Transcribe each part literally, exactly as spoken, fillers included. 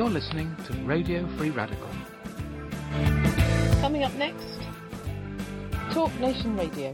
You're listening to Radio Free Radical. Coming up next, Talk Nation Radio.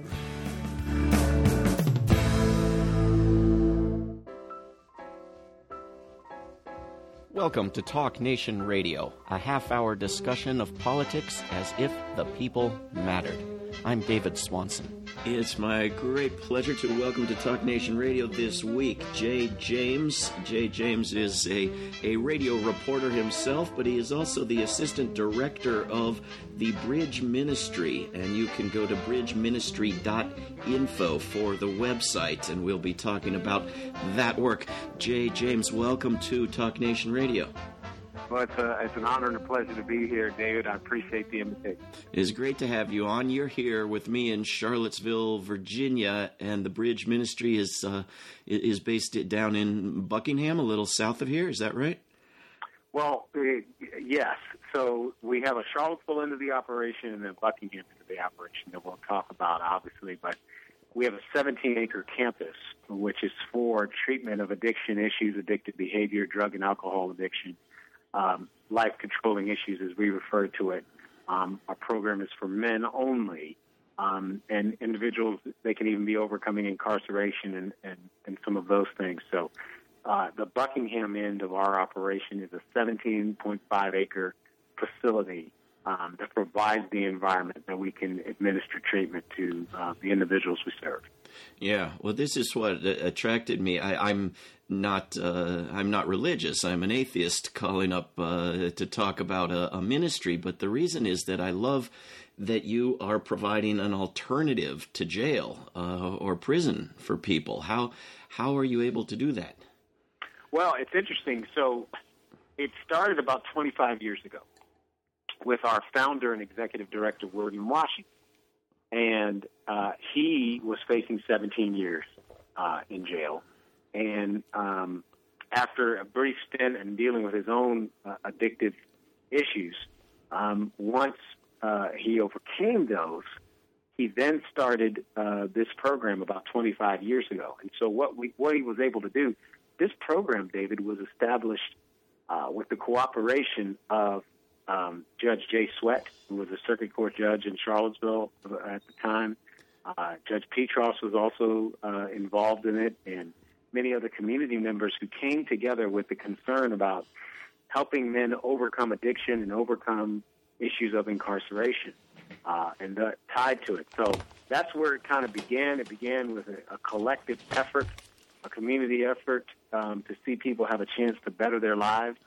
Welcome to Talk Nation Radio, a half-hour discussion of politics as if the people mattered. I'm David Swanson. It's my great pleasure to welcome to Talk Nation Radio this week Jay James. Jay James is a, a radio reporter himself, but he is also the assistant director of the Bridge Ministry, and you can go to bridge ministry dot info for the website, and we'll be talking about that work. Jay James, welcome to Talk Nation Radio. Well, it's, a, it's an honor and a pleasure to be here, David. I appreciate the invitation. It is great to have you on. You're here with me in Charlottesville, Virginia, and the Bridge Ministry is uh, is based down in Buckingham, a little south of here. Is that right? Well, uh, yes. So we have a Charlottesville end of the operation and a Buckingham end of the operation that we'll talk about, obviously. But we have a seventeen-acre campus, which is for treatment of addiction issues, addictive behavior, drug and alcohol addiction. Um, life-controlling issues, as we refer to it. Um, our program is for men only, um, and individuals, they can even be overcoming incarceration and, and, and some of those things. So uh, the Buckingham end of our operation is a seventeen point five acre facility um, that provides the environment that we can administer treatment to uh, the individuals we serve. Yeah, well, this is what attracted me. I, I'm not uh, I'm not religious. I'm an atheist calling up uh, to talk about a, a ministry. But the reason is that I love that you are providing an alternative to jail uh, or prison for people. How how are you able to do that? Well, it's interesting. So it started about twenty-five years ago with our founder and executive director, William Washington. And uh, he was facing seventeen years uh, in jail. And um, after a brief stint in dealing with his own uh, addictive issues, um, once uh, he overcame those, he then started uh, this program about twenty-five years ago. And so what we what he was able to do, this program, David, was established uh, with the cooperation of Um, Judge Jay Sweat, who was a circuit court judge in Charlottesville at the time. Uh, Judge Petros was also uh, involved in it, and many other community members who came together with the concern about helping men overcome addiction and overcome issues of incarceration, uh, and uh, tied to it. So that's where it kind of began. It began with a, a collective effort, a community effort um, to see people have a chance to better their lives.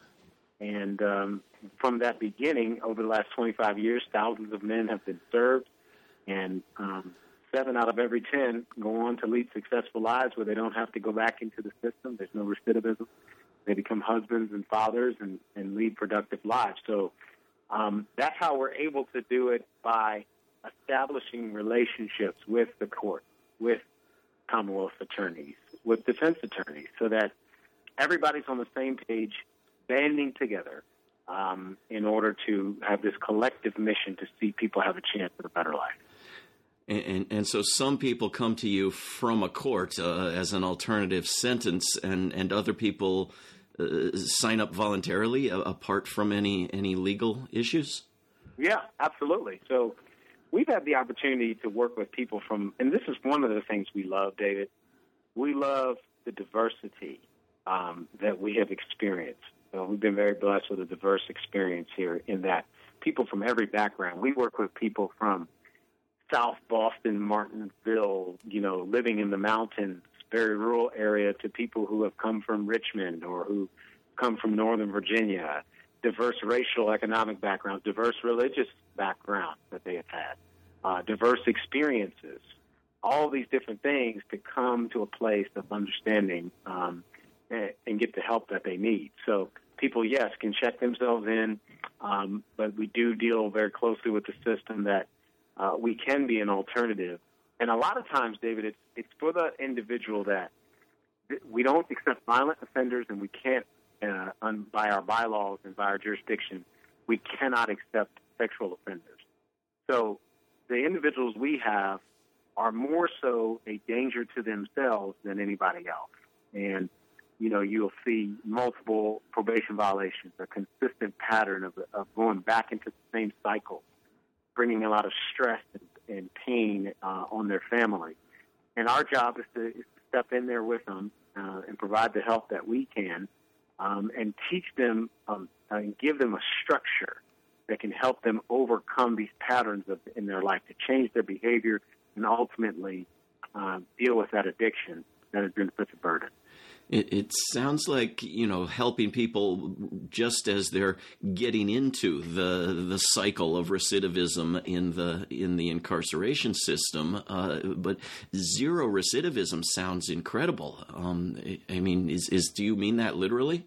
And um, from that beginning, over the last twenty-five years, thousands of men have been served, and um, seven out of every ten go on to lead successful lives where they don't have to go back into the system. There's no recidivism. They become husbands and fathers and, and lead productive lives. So um, that's how we're able to do it, by establishing relationships with the court, with Commonwealth attorneys, with defense attorneys, so that everybody's on the same page, banding together um, in order to have this collective mission to see people have a chance at a better life. And, and, and so some people come to you from a court uh, as an alternative sentence, and, and other people uh, sign up voluntarily uh, apart from any, any legal issues? Yeah, absolutely. So we've had the opportunity to work with people from, and this is one of the things we love, David. We love the diversity um, that we have experienced. Uh, we've been very blessed with a diverse experience here, in that people from every background. We work with people from South Boston, Martinsville, you know, living in the mountains, very rural area, to people who have come from Richmond or who come from Northern Virginia, diverse racial, economic backgrounds, diverse religious backgrounds that they have had, uh, diverse experiences, all these different things to come to a place of understanding um, and, and get the help that they need. So people, yes, can check themselves in, um, but we do deal very closely with the system that uh, we can be an alternative. And a lot of times, David, it's, it's for the individual that we don't accept violent offenders, and we can't, uh, un, by our bylaws and by our jurisdiction, we cannot accept sexual offenders. So the individuals we have are more so a danger to themselves than anybody else. And you know, you'll see multiple probation violations, a consistent pattern of, of going back into the same cycle, bringing a lot of stress and, and pain uh, on their family. And our job is to, is to step in there with them uh, and provide the help that we can um, and teach them um, and give them a structure that can help them overcome these patterns of, in their life, to change their behavior and ultimately uh, deal with that addiction that has been such a burden. It, it sounds like, you know, helping people just as they're getting into the the cycle of recidivism in the in the incarceration system. Uh, but zero recidivism sounds incredible. Um, I mean, is, is do you mean that literally?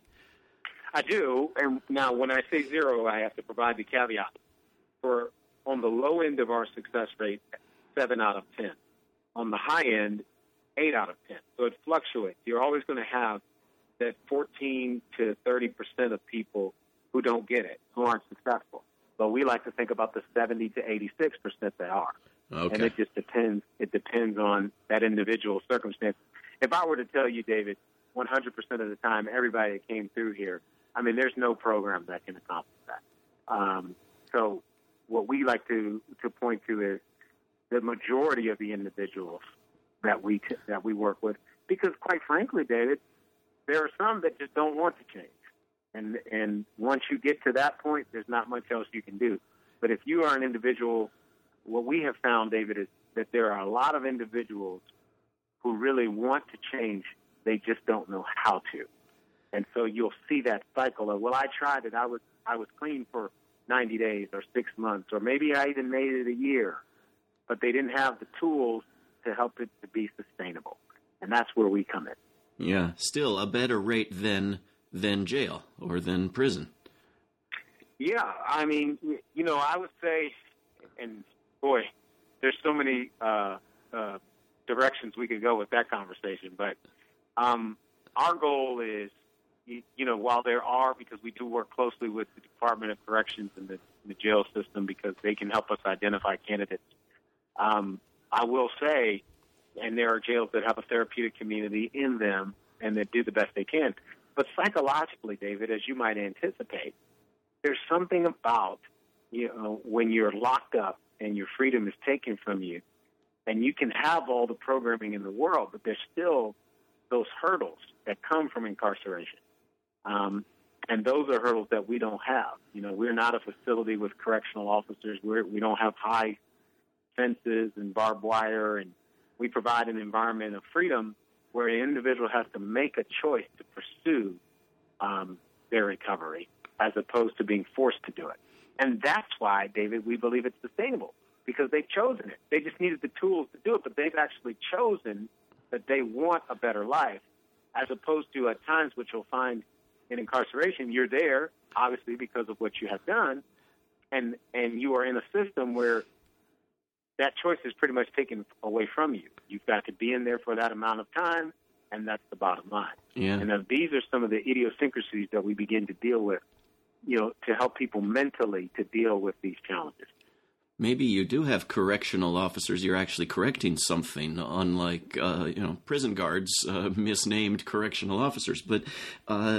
I do. And now, when I say zero, I have to provide the caveat. For on the low end of our success rate, seven out of ten. On the high end, eight out of ten. So it fluctuates. You're always going to have that fourteen to thirty percent of people who don't get it, who aren't successful. But we like to think about the seventy to eighty-six percent that are. Okay. And it just depends. It depends on that individual circumstance. If I were to tell you, David, one hundred percent of the time, everybody that came through here, I mean, there's no program that can accomplish that. Um, so what we like to, to point to is the majority of the individuals that we t- that we work with, because quite frankly, David, there are some that just don't want to change, and and once you get to that point, there's not much else you can do. But if you are an individual, what we have found, David, is that there are a lot of individuals who really want to change, they just don't know how to, and so you'll see that cycle of, well, I tried it, I was I was clean for ninety days or six months, or maybe I even made it a year, but they didn't have the tools to help it to be sustainable. And that's where we come in. Yeah, still a better rate than than jail or than prison. Yeah, I mean, you know, I would say, and boy, there's so many uh, uh, directions we could go with that conversation, but um, our goal is, you, you know, while there are, because we do work closely with the Department of Corrections and the, the jail system, because they can help us identify candidates, um, I will say, and there are jails that have a therapeutic community in them and that do the best they can. But psychologically, David, as you might anticipate, there's something about, you know, when you're locked up and your freedom is taken from you, and you can have all the programming in the world, but there's still those hurdles that come from incarceration. Um, and those are hurdles that we don't have. You know, we're not a facility with correctional officers. We're, we don't have high fences and barbed wire, and we provide an environment of freedom where an individual has to make a choice to pursue um, their recovery as opposed to being forced to do it. And that's why, David, we believe it's sustainable, because they've chosen it. They just needed the tools to do it, but they've actually chosen that they want a better life, as opposed to at times, which you'll find in incarceration, you're there, obviously, because of what you have done, and and you are in a system where that choice is pretty much taken away from you. You've got to be in there for that amount of time, and that's the bottom line. Yeah. And uh, these are some of the idiosyncrasies that we begin to deal with, you know, to help people mentally to deal with these challenges. Maybe you do have correctional officers. You're actually correcting something, unlike uh, you know prison guards, uh, misnamed correctional officers. But uh,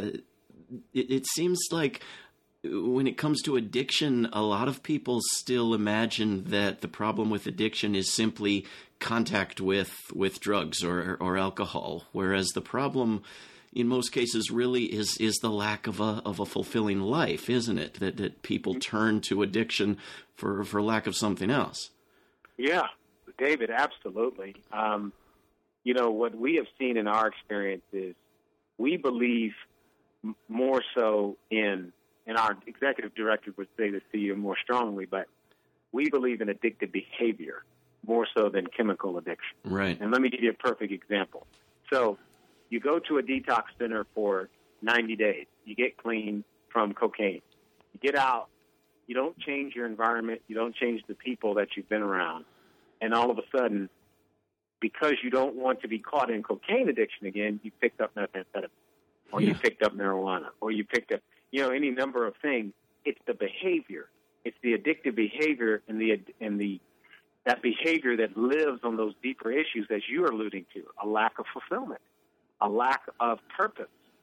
it, it seems like when it comes to addiction, a lot of people still imagine that the problem with addiction is simply contact with, with drugs or, or alcohol, whereas the problem in most cases really is is the lack of a of a fulfilling life, isn't it? That that people turn to addiction for, for lack of something else. Yeah, David, absolutely. Um, you know, what we have seen in our experience is we believe m- more so in and our executive director would say this to you more strongly, but we believe in addictive behavior more so than chemical addiction. Right. And let me give you a perfect example. So you go to a detox center for ninety days. You get clean from cocaine. You get out. You don't change your environment. You don't change the people that you've been around. And all of a sudden, because you don't want to be caught in cocaine addiction again, you picked up methamphetamine, or Yeah. you picked up marijuana, or you picked up, you know, any number of things. It's the behavior. It's the addictive behavior and the and the that behavior that lives on those deeper issues, as you are alluding to, a lack of fulfillment, a lack of purpose,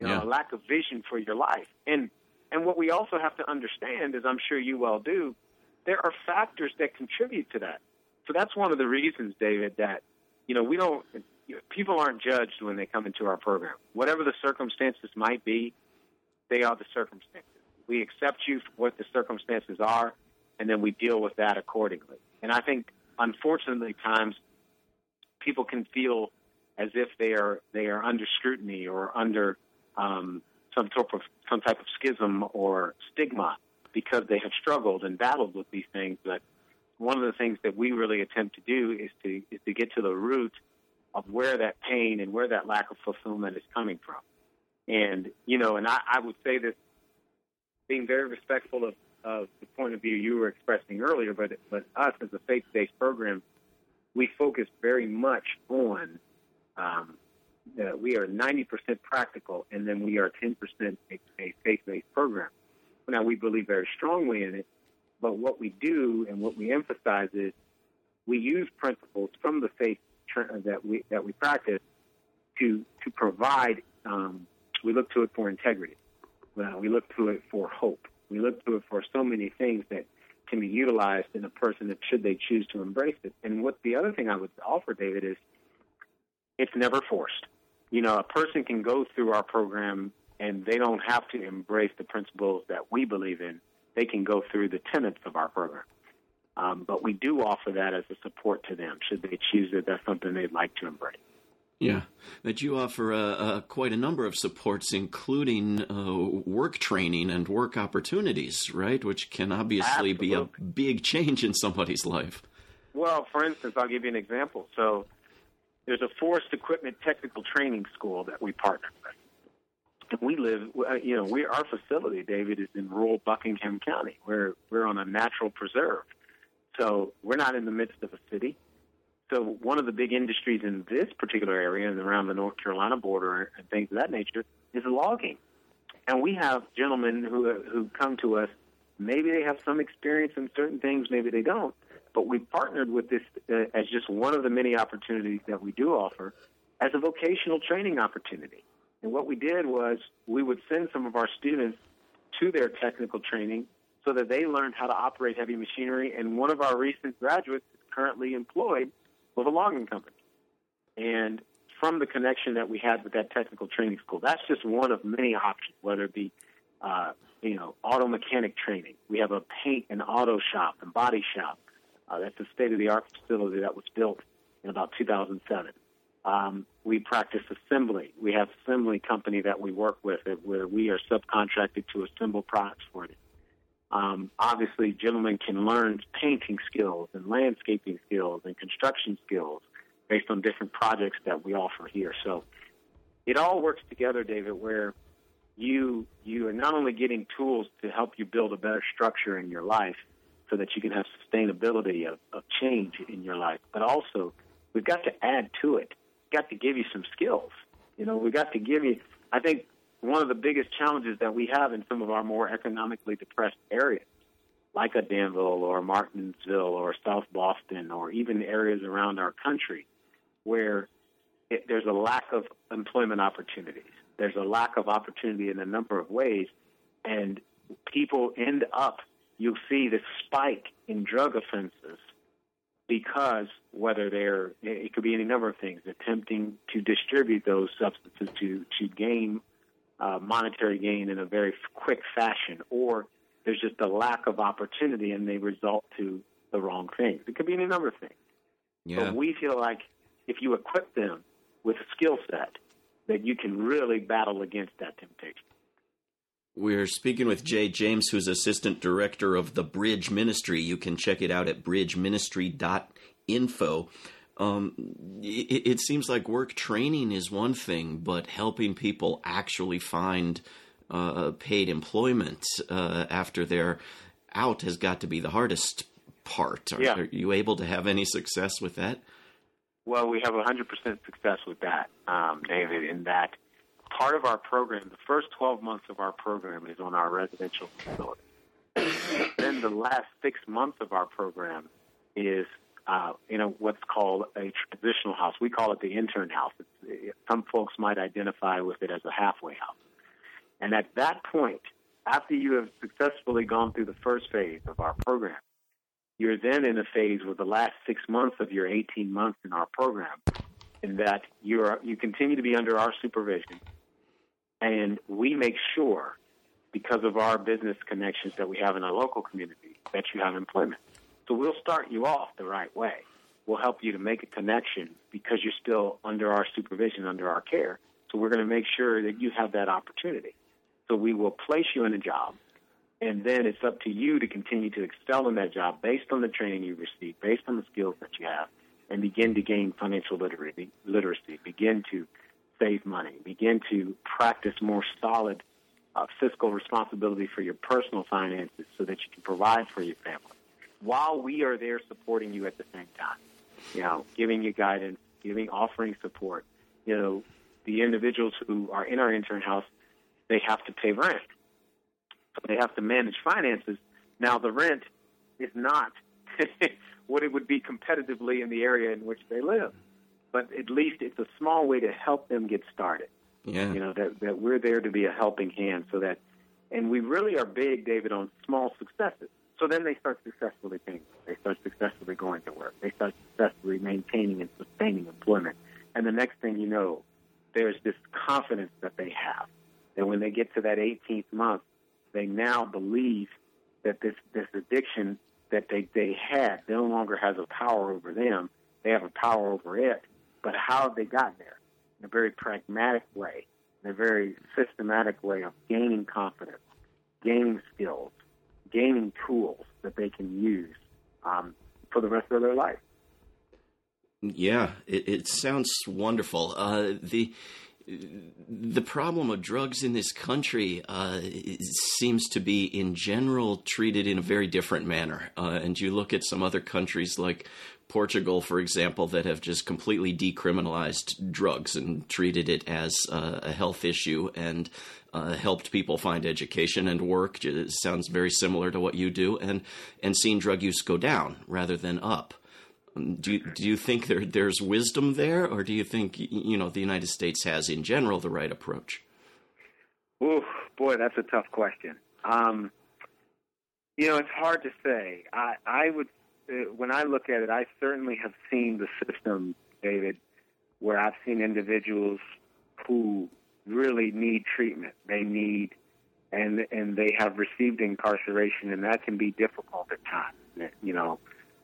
you know, Yeah. a lack of vision for your life. And and what we also have to understand, as I'm sure you well do, there are factors that contribute to that. So that's one of the reasons, David, that, you know, we don't, you know, people aren't judged when they come into our program. Whatever the circumstances might be, they are the circumstances. We accept you for what the circumstances are, and then we deal with that accordingly. And I think, unfortunately, times people can feel as if they are they are under scrutiny or under um, some type of some type of schism or stigma because they have struggled and battled with these things. But one of the things that we really attempt to do is to is to get to the root of where that pain and where that lack of fulfillment is coming from. And you know, and I, I would say this, being very respectful of, of the point of view you were expressing earlier, but but us as a faith-based program, we focus very much on. Um, uh, we are ninety percent practical, and then we are ten percent a, a faith-based program. Now, we believe very strongly in it, but what we do and what we emphasize is we use principles from the faith tr- that we that we practice to to provide. Um, we look to it for integrity. Well, we look to it for hope. We look to it for so many things that can be utilized in a person that should they choose to embrace it. And what the other thing I would offer, David, is it's never forced. You know, a person can go through our program and they don't have to embrace the principles that we believe in. They can go through the tenets of our program. Um, but we do offer that as a support to them, should they choose it. That's something they'd like to embrace. Yeah, that you offer uh, uh, quite a number of supports, including uh, work training and work opportunities, right? Which can obviously Absolutely. be a big change in somebody's life. Well, for instance, I'll give you an example. So there's a forest equipment technical training school that we partner with. And we live, you know, we our facility, David, is in rural Buckingham County. We're, we're on a natural preserve. So we're not in the midst of a city. So one of the big industries in this particular area and around the North Carolina border and things of that nature is logging. And we have gentlemen who who come to us. Maybe they have some experience in certain things, maybe they don't. But we partnered with this uh, as just one of the many opportunities that we do offer as a vocational training opportunity. And what we did was we would send some of our students to their technical training so that they learned how to operate heavy machinery. And one of our recent graduates is currently employed with a logging company. And from the connection that we had with that technical training school, that's just one of many options, whether it be, uh, you know, auto mechanic training. We have a paint and auto shop and body shop. Uh, that's a state-of-the-art facility that was built in about two thousand seven. Um, we practice assembly. We have an assembly company that we work with where we are subcontracted to assemble products for them. Um, obviously, gentlemen can learn painting skills and landscaping skills and construction skills based on different projects that we offer here. So it all works together, David, where you you are not only getting tools to help you build a better structure in your life so that you can have sustainability of, of change in your life, but also we've got to add to it. We've got to give you some skills. You know, we've got to give you, I think, one of the biggest challenges that we have in some of our more economically depressed areas, like a Danville or Martinsville or South Boston or even areas around our country where it, there's a lack of employment opportunities. There's a lack of opportunity in a number of ways, and people end up, you'll see this spike in drug offenses because whether they're, it could be any number of things, attempting to distribute those substances to, to gain Uh, monetary gain in a very quick fashion, or there's just a lack of opportunity and they result to the wrong things. It could be any number of things. Yeah. But we feel like if you equip them with a skill set, that you can really battle against that temptation. We're speaking with Jay James, who's Assistant Director of the Bridge Ministry. You can check it out at bridge ministry dot info. Um, it, it seems like work training is one thing, but helping people actually find uh, paid employment uh, after they're out has got to be the hardest part. Are, Yeah. are you able to have any success with that? Well, we have one hundred percent success with that, um, David, in that part of our program, the first twelve months of our program is on our residential facility. Then the last six months of our program is uh, in a, what's called a transitional house. We call it the intern house. It's, it, some folks might identify with it as a halfway house. And at that point, after you have successfully gone through the first phase of our program, you're then in a phase where the last six months of your eighteen months in our program, in that you are you continue to be under our supervision, and we make sure, because of our business connections that we have in our local community, that you have employment. So we'll start you off the right way. We'll help you to make a connection because you're still under our supervision, under our care. So we're going to make sure that you have that opportunity. So we will place you in a job, and then it's up to you to continue to excel in that job based on the training you receive, based on the skills that you have, and begin to gain financial literacy, literacy, begin to save money, begin to practice more solid uh, fiscal responsibility for your personal finances so that you can provide for your family, while we are there supporting you at the same time, you know, giving you guidance, giving, offering support. You know, the individuals who are in our intern house, they have to pay rent. So they have to manage finances. Now, the rent is not what it would be competitively in the area in which they live, but at least it's a small way to help them get started. Yeah. You know, that, that we're there to be a helping hand so that, and we really are big, David, on small successes. So then they start successfully paying. They start successfully going to work. They start successfully maintaining and sustaining employment. And the next thing you know, there's this confidence that they have that when they get to that eighteenth month, they now believe that this, this addiction that they, they had no longer has a power over them. They have a power over it. But how have they gotten there? In a very pragmatic way, in a very systematic way of gaining confidence, gaining skills, gaining tools that they can use um, for the rest of their life. Yeah, it, it sounds wonderful. Uh, the the problem of drugs in this country uh, seems to be, in general, treated in a very different manner. Uh, and you look at some other countries like Portugal, for example, that have just completely decriminalized drugs and treated it as uh, a health issue and uh, helped people find education and work. It sounds very similar to what you do, and and seen drug use go down rather than up. Do you, do you think there there's wisdom there, or do you think, you know, the United States has in general the right approach? Ooh, boy, that's a tough question. Um, you know, it's hard to say. I, I would, uh, when I look at it, I certainly have seen the system, David, where I've seen individuals who really need treatment. They need, and and they have received incarceration, and that can be difficult at times. You know.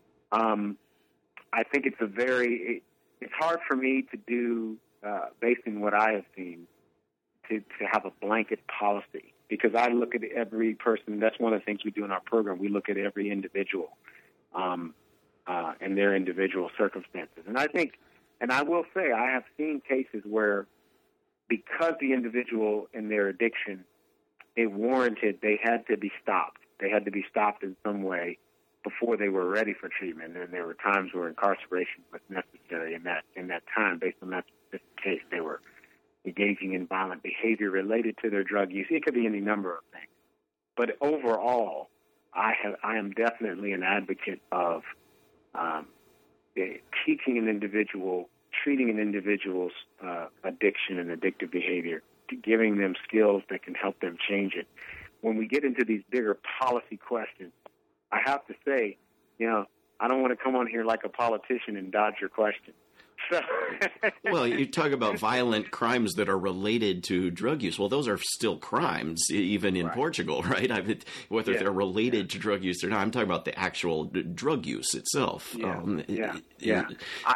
Um, I think it's a very, it, it's hard for me to do, uh, based on what I have seen, to, to have a blanket policy, because I look at every person. That's one of the things we do in our program. We look at every individual um, uh, and their individual circumstances. And I think, and I will say, I have seen cases where, because the individual and their addiction, it warranted, they had to be stopped. They had to be stopped in some way before they were ready for treatment, and there were times where incarceration was necessary in that in that time. Based on that specific case, they were engaging in violent behavior related to their drug use. It could be any number of things. But overall, I have I am definitely an advocate of um, teaching an individual, treating an individual's uh, addiction and addictive behavior, to giving them skills that can help them change it. When we get into these bigger policy questions, I have to say, you know, I don't want to come on here like a politician and dodge your question. So well, you talk about violent crimes that are related to drug use. Well, those are still crimes, even in right. Portugal, right? I mean, whether yeah. they're related yeah. to drug use or not, I'm talking about the actual drug use itself. Yeah, um, yeah, it, yeah. It, I,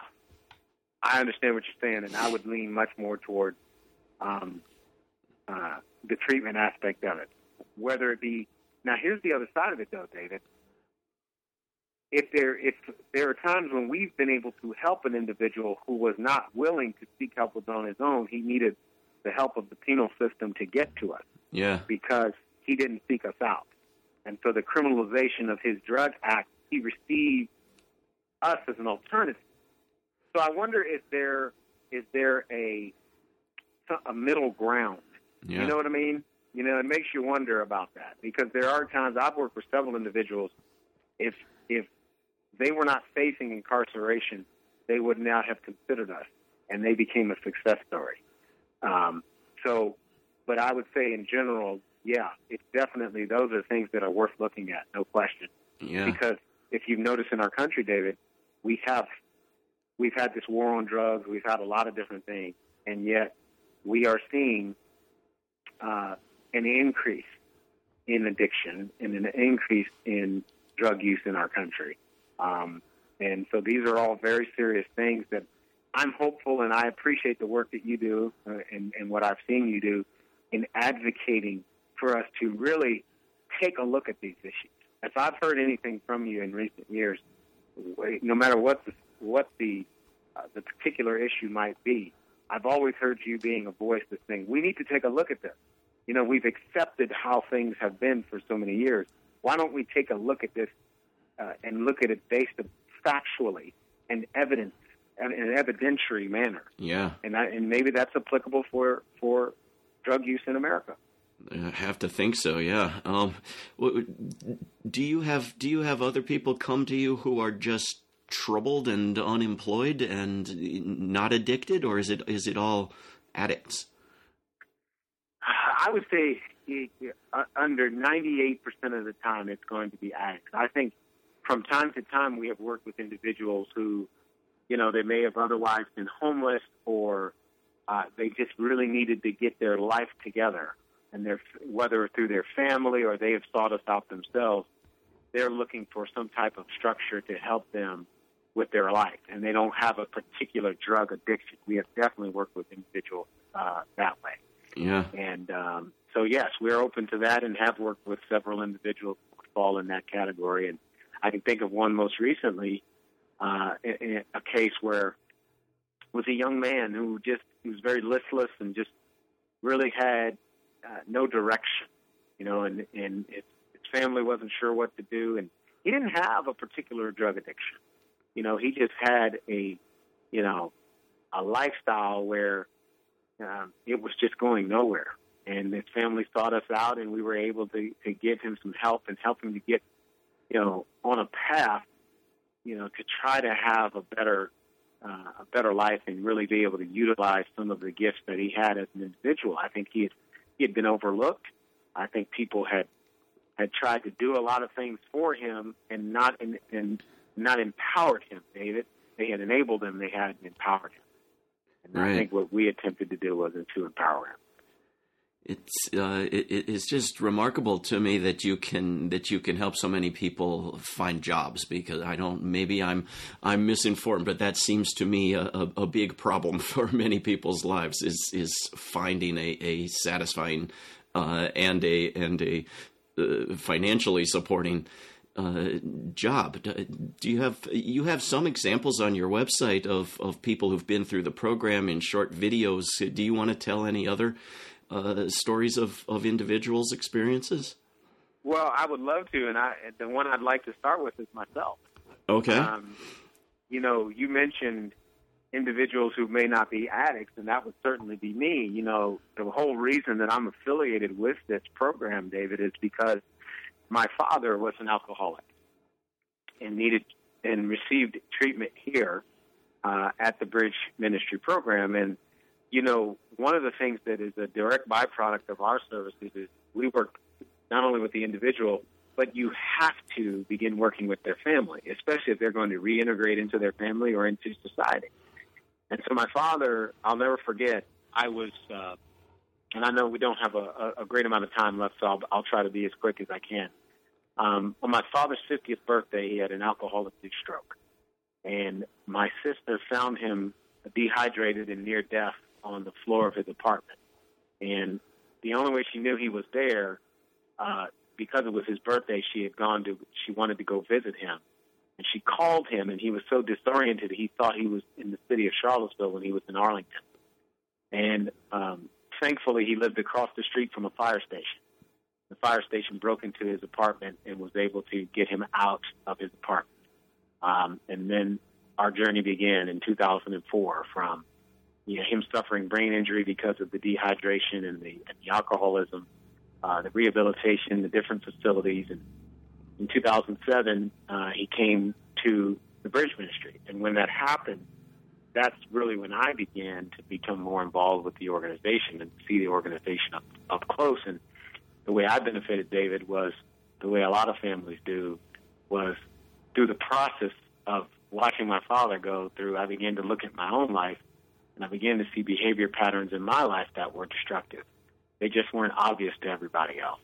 I understand what you're saying, and I would lean much more toward um, uh, the treatment aspect of it, whether it be. Now, here's the other side of it, though, David. If there, if there are times when we've been able to help an individual who was not willing to seek help on his own, he needed the help of the penal system to get to us. Yeah. Because he didn't seek us out. And so the criminalization of his drug act, he received us as an alternative. So I wonder if there is there a a middle ground. Yeah. You know what I mean? You know, it makes you wonder about that, because there are times I've worked with several individuals. If if they were not facing incarceration, they would not have considered us, and they became a success story. Um, so But I would say in general, yeah, it's definitely, those are things that are worth looking at, no question. Yeah. Because if you've noticed in our country, David, we have, we've had this war on drugs, we've had a lot of different things, and yet we are seeing uh, an increase in addiction and an increase in drug use in our country. Um, and so these are all very serious things that I'm hopeful, and I appreciate the work that you do uh, and, and what I've seen you do in advocating for us to really take a look at these issues. If I've heard anything from you in recent years, no matter what the, what the, uh, the particular issue might be, I've always heard you being a voice that's saying, we need to take a look at this. You know, we've accepted how things have been for so many years. Why don't we take a look at this uh, and look at it based factually and evidence in an evidentiary manner? Yeah. And, I, and maybe that's applicable for, for drug use in America. I have to think so. Yeah. Um, do you have do you have other people come to you who are just troubled and unemployed and not addicted, or is it is it all addicts? I would say uh, under ninety-eight percent of the time it's going to be addicts. I think from time to time we have worked with individuals who, you know, they may have otherwise been homeless, or uh, they just really needed to get their life together. And their, whether through their family or they have sought us out themselves, they're looking for some type of structure to help them with their life. And they don't have a particular drug addiction. We have definitely worked with individuals uh, that way. Yeah. And um, so, yes, we're open to that and have worked with several individuals who fall in that category. And I can think of one most recently, uh, in, in a case where it was a young man who just he was very listless and just really had uh, no direction, you know, and, and his, his family wasn't sure what to do. And he didn't have a particular drug addiction. You know, he just had a, you know, a lifestyle where Um, it was just going nowhere. And his family sought us out, and we were able to, to give him some help and help him to get, you know, on a path, you know, to try to have a better, uh, a better life and really be able to utilize some of the gifts that he had as an individual. I think he had, he had been overlooked. I think people had had tried to do a lot of things for him and not in, and not empowered him, David. They had enabled him. They hadn't empowered him. And Right. I think what we attempted to do was to empower him. It's uh, it, it's just remarkable to me that you can that you can help so many people find jobs, because I don't maybe I'm I'm misinformed, but that seems to me a, a, a big problem for many people's lives is is finding a, a satisfying uh, and a and a uh, financially supporting Uh, job. Do you have you have some examples on your website of, of people who've been through the program in short videos? Do you want to tell any other uh, stories of, of individuals' experiences? Well, I would love to, and I the one I'd like to start with is myself. Okay. Um, you know, you mentioned individuals who may not be addicts, and that would certainly be me. You know, the whole reason that I'm affiliated with this program, David, is because my father was an alcoholic and needed and received treatment here uh, at the Bridge Ministry Program. And, you know, one of the things that is a direct byproduct of our services is we work not only with the individual, but you have to begin working with their family, especially if they're going to reintegrate into their family or into society. And so my father, I'll never forget, I was, uh, and I know we don't have a, a great amount of time left, so I'll, I'll try to be as quick as I can. Um, on my father's fiftieth birthday, he had an alcoholic-induced stroke. And my sister found him dehydrated and near death on the floor of his apartment. And the only way she knew he was there, uh, because it was his birthday, she had gone to, she wanted to go visit him. And she called him, and he was so disoriented, he thought he was in the city of Charlottesville when he was in Arlington. And um, thankfully, he lived across the street from a fire station. The fire station broke into his apartment and was able to get him out of his apartment. Um, and then our journey began in two thousand four from you know, him suffering brain injury because of the dehydration and the, and the alcoholism, uh, the rehabilitation, the different facilities. And in two thousand seven, uh, he came to the Bridge Ministry. And when that happened, that's really when I began to become more involved with the organization and see the organization up, up close. And the way I benefited, David, was the way a lot of families do, was through the process of watching my father go through, I began to look at my own life, and I began to see behavior patterns in my life that were destructive. They just weren't obvious to everybody else.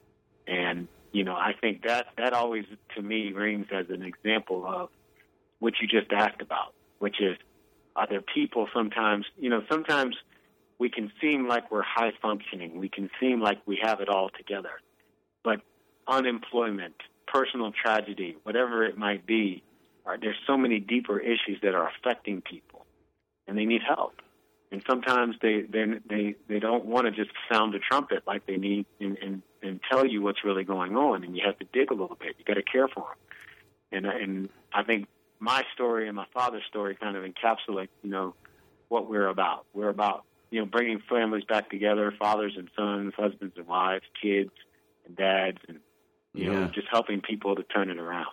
And, you know, I think that, that always, to me, rings as an example of what you just asked about, which is, are there people sometimes, you know, sometimes we can seem like we're high functioning. We can seem like we have it all together. But unemployment, personal tragedy, whatever it might be, are, there's so many deeper issues that are affecting people, and they need help. And sometimes they they they, they don't want to just sound a trumpet like they need and, and, and tell you what's really going on, and you have to dig a little bit. You got to care for them. And and I think my story and my father's story kind of encapsulate, you know, what we're about. We're about, you know, bringing families back together, fathers and sons, husbands and wives, kids and dads, and, you yeah. know, just helping people to turn it around.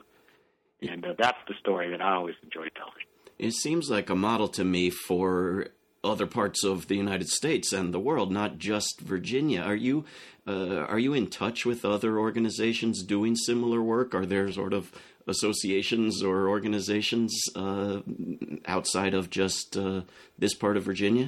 And uh, that's the story that I always enjoy telling. It seems like a model to me for other parts of the United States and the world, not just Virginia. Are you uh, are you in touch with other organizations doing similar work? Are there sort of associations or organizations uh, outside of just uh, this part of Virginia?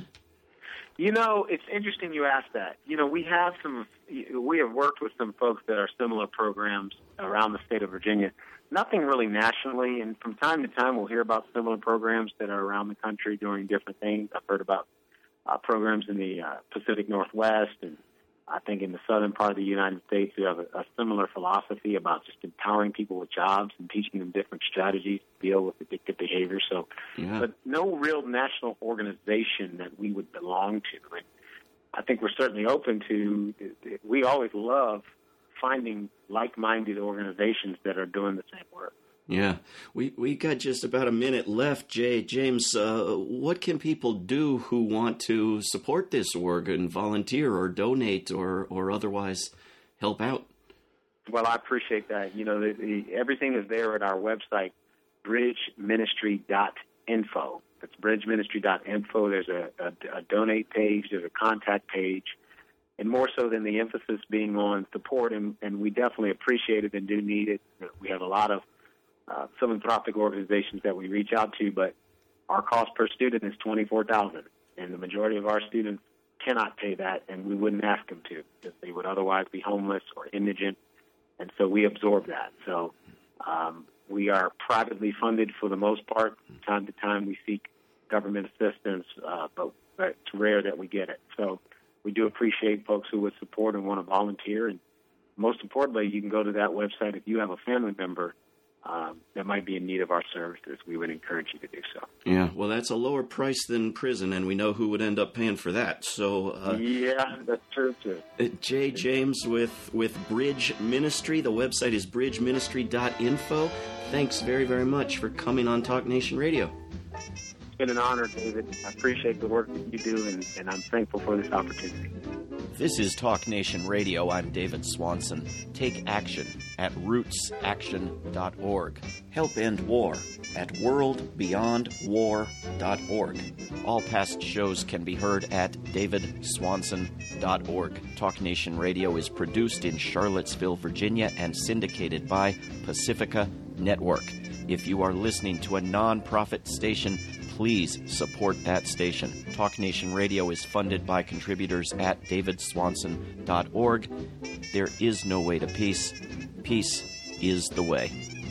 You know, it's interesting you ask that. You know, we have some, we have worked with some folks that are similar programs around the state of Virginia. Nothing really nationally, and from time to time we'll hear about similar programs that are around the country doing different things. I've heard about uh, programs in the uh, Pacific Northwest, and I think in the southern part of the United States we have a, a similar philosophy about just empowering people with jobs and teaching them different strategies to deal with addictive behavior. So, yeah. But no real national organization that we would belong to. And I think we're certainly open to, we always love finding like-minded organizations that are doing the same work. Yeah, we we got just about a minute left, Jay. James, uh, what can people do who want to support this work and volunteer or donate or, or otherwise help out? Well, I appreciate that. You know, the, the, everything is there at our website, bridge ministry dot info. That's bridge ministry dot info. There's a, a, a donate page. There's a contact page. And more so than the emphasis being on support, and, and we definitely appreciate it and do need it. We have a lot of Uh, philanthropic organizations that we reach out to, but our cost per student is twenty-four thousand dollars, and the majority of our students cannot pay that, and we wouldn't ask them to because they would otherwise be homeless or indigent, and so we absorb that. So um, we are privately funded for the most part. From time to time we seek government assistance, uh, but, but it's rare that we get it. So we do appreciate folks who would support and want to volunteer, and most importantly, you can go to that website if you have a family member Um, that might be in need of our services. We would encourage you to do so. Yeah, well, that's a lower price than prison, and we know who would end up paying for that. So, uh, yeah, that's true too. Uh, Jay James with with Bridge Ministry. The website is bridge ministry dot info. Thanks very, very much for coming on Talk Nation Radio. It's been an honor, David. I appreciate the work that you do, and, and I'm thankful for this opportunity. This is Talk Nation Radio. I'm David Swanson. Take action at roots action dot org. Help end war at world beyond war dot org. All past shows can be heard at david swanson dot org. Talk Nation Radio is produced in Charlottesville, Virginia, and syndicated by Pacifica Network. If you are listening to a non-profit station, please support that station. Talk Nation Radio is funded by contributors at david swanson dot org. There is no way to peace. Peace is the way.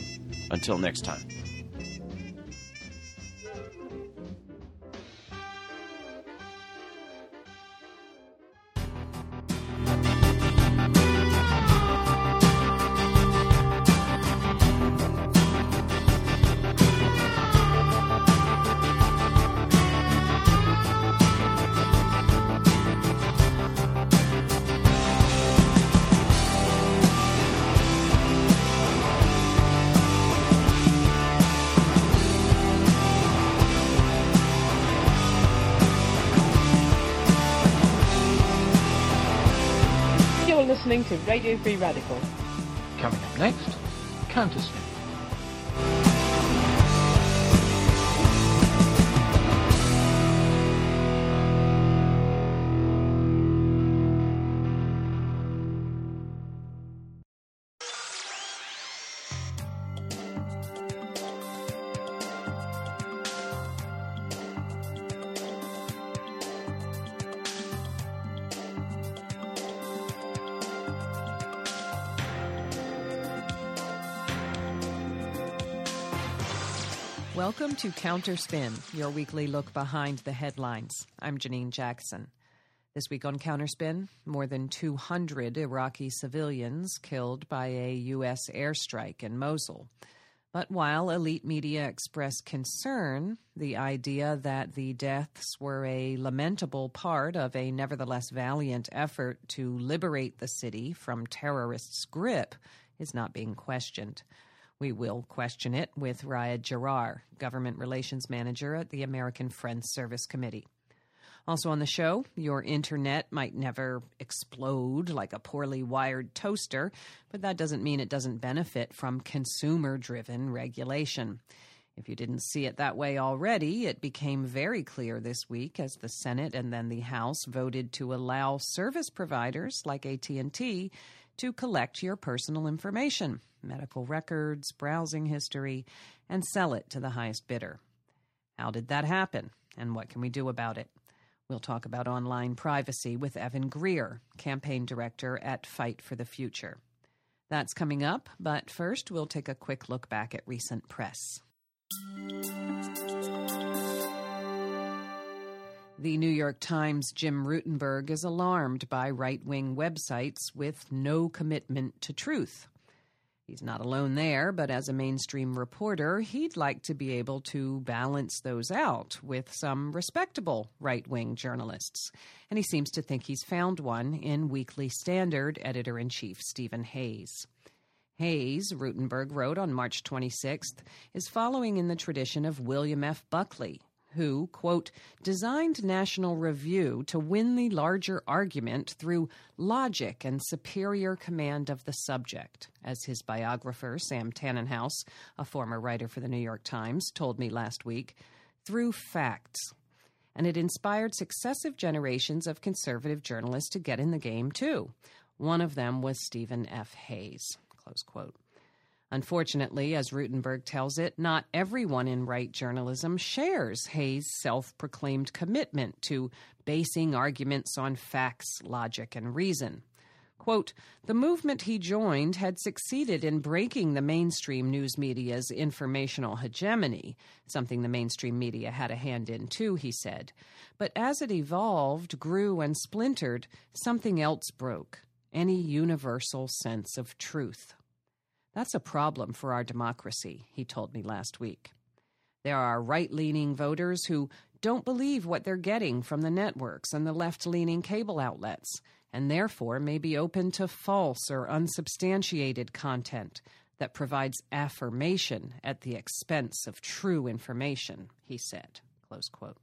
Until next time. Listening to Radio Free Radical. Coming up next, Countersmith. Welcome to Counterspin, your weekly look behind the headlines. I'm Janine Jackson. This week on Counterspin, more than two hundred Iraqi civilians killed by a U S airstrike in Mosul. But while elite media expressed concern, the idea that the deaths were a lamentable part of a nevertheless valiant effort to liberate the city from terrorists' grip is not being questioned. We will question it with Riyad Jarrar, Government Relations Manager at the American Friends Service Committee. Also on the show, your internet might never explode like a poorly wired toaster, but that doesn't mean it doesn't benefit from consumer-driven regulation. If you didn't see it that way already, it became very clear this week as the Senate and then the House voted to allow service providers like A T and T to collect your personal information, medical records, browsing history, and sell it to the highest bidder. How did that happen, and what can we do about it? We'll talk about online privacy with Evan Greer, campaign director at Fight for the Future. That's coming up, but first we'll take a quick look back at recent press. The New York Times' Jim Rutenberg is alarmed by right-wing websites with no commitment to truth. He's not alone there, but as a mainstream reporter, he'd like to be able to balance those out with some respectable right-wing journalists. And he seems to think he's found one in Weekly Standard editor-in-chief Stephen Hayes. Hayes, Rutenberg wrote on March twenty-sixth, is following in the tradition of William F. Buckley, who, quote, designed National Review to win the larger argument through logic and superior command of the subject, as his biographer, Sam Tannenhouse, a former writer for the New York Times, told me last week, through facts. And it inspired successive generations of conservative journalists to get in the game, too. One of them was Stephen F. Hayes, close quote. Unfortunately, as Rutenberg tells it, not everyone in right journalism shares Hayes' self-proclaimed commitment to basing arguments on facts, logic, and reason. Quote, the movement he joined had succeeded in breaking the mainstream news media's informational hegemony, something the mainstream media had a hand in too, he said. But as it evolved, grew, and splintered, something else broke, any universal sense of truth. That's a problem for our democracy, he told me last week. There are right-leaning voters who don't believe what they're getting from the networks and the left-leaning cable outlets, and therefore may be open to false or unsubstantiated content that provides affirmation at the expense of true information, he said, close quote.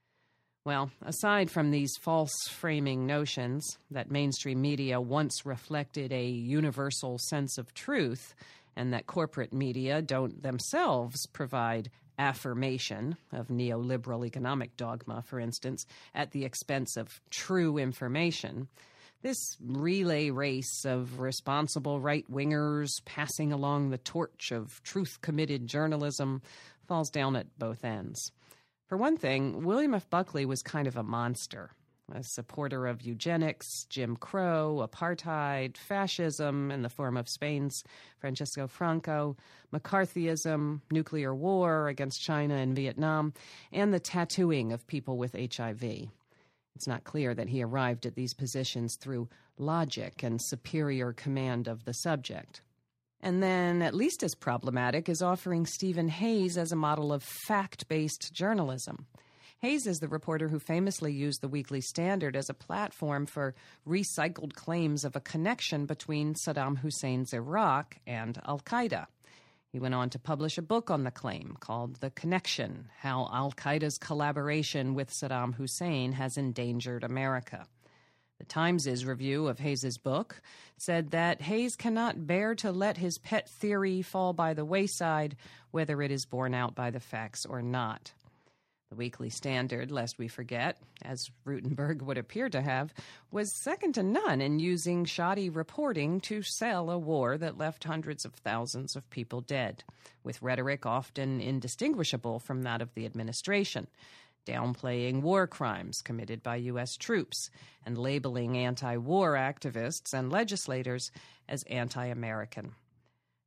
Well, aside from these false framing notions that mainstream media once reflected a universal sense of truth and that corporate media don't themselves provide affirmation of neoliberal economic dogma, for instance, at the expense of true information, this relay race of responsible right-wingers passing along the torch of truth-committed journalism falls down at both ends. For one thing, William F. Buckley was kind of a monster, a supporter of eugenics, Jim Crow, apartheid, fascism in the form of Spain's Francisco Franco, McCarthyism, nuclear war against China and Vietnam, and the tattooing of people with H I V. It's not clear that he arrived at these positions through logic and superior command of the subject. And then, at least as problematic, is offering Stephen Hayes as a model of fact-based journalism. Hayes is the reporter who famously used the Weekly Standard as a platform for recycled claims of a connection between Saddam Hussein's Iraq and al-Qaeda. He went on to publish a book on the claim called The Connection: How Al-Qaeda's Collaboration with Saddam Hussein Has Endangered America. The Times' review of Hayes' book said that Hayes cannot bear to let his pet theory fall by the wayside, whether it is borne out by the facts or not. The Weekly Standard, lest we forget, as Rutenberg would appear to have, was second to none in using shoddy reporting to sell a war that left hundreds of thousands of people dead, with rhetoric often indistinguishable from that of the administration, downplaying war crimes committed by U S troops and labeling anti-war activists and legislators as anti-American.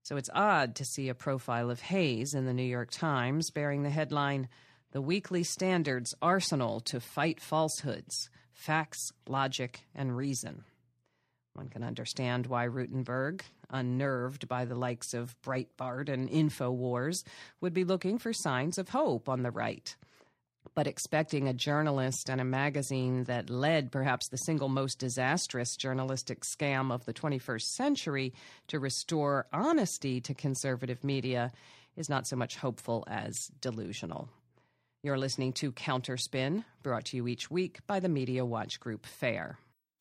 So it's odd to see a profile of Hayes in the New York Times bearing the headline, "The Weekly Standard's Arsenal to Fight Falsehoods, Facts, Logic, and Reason." One can understand why Rutenberg, unnerved by the likes of Breitbart and InfoWars, would be looking for signs of hope on the right. But expecting a journalist and a magazine that led perhaps the single most disastrous journalistic scam of the twenty-first century to restore honesty to conservative media is not so much hopeful as delusional. You're listening to Counterspin, brought to you each week by the Media Watch Group FAIR.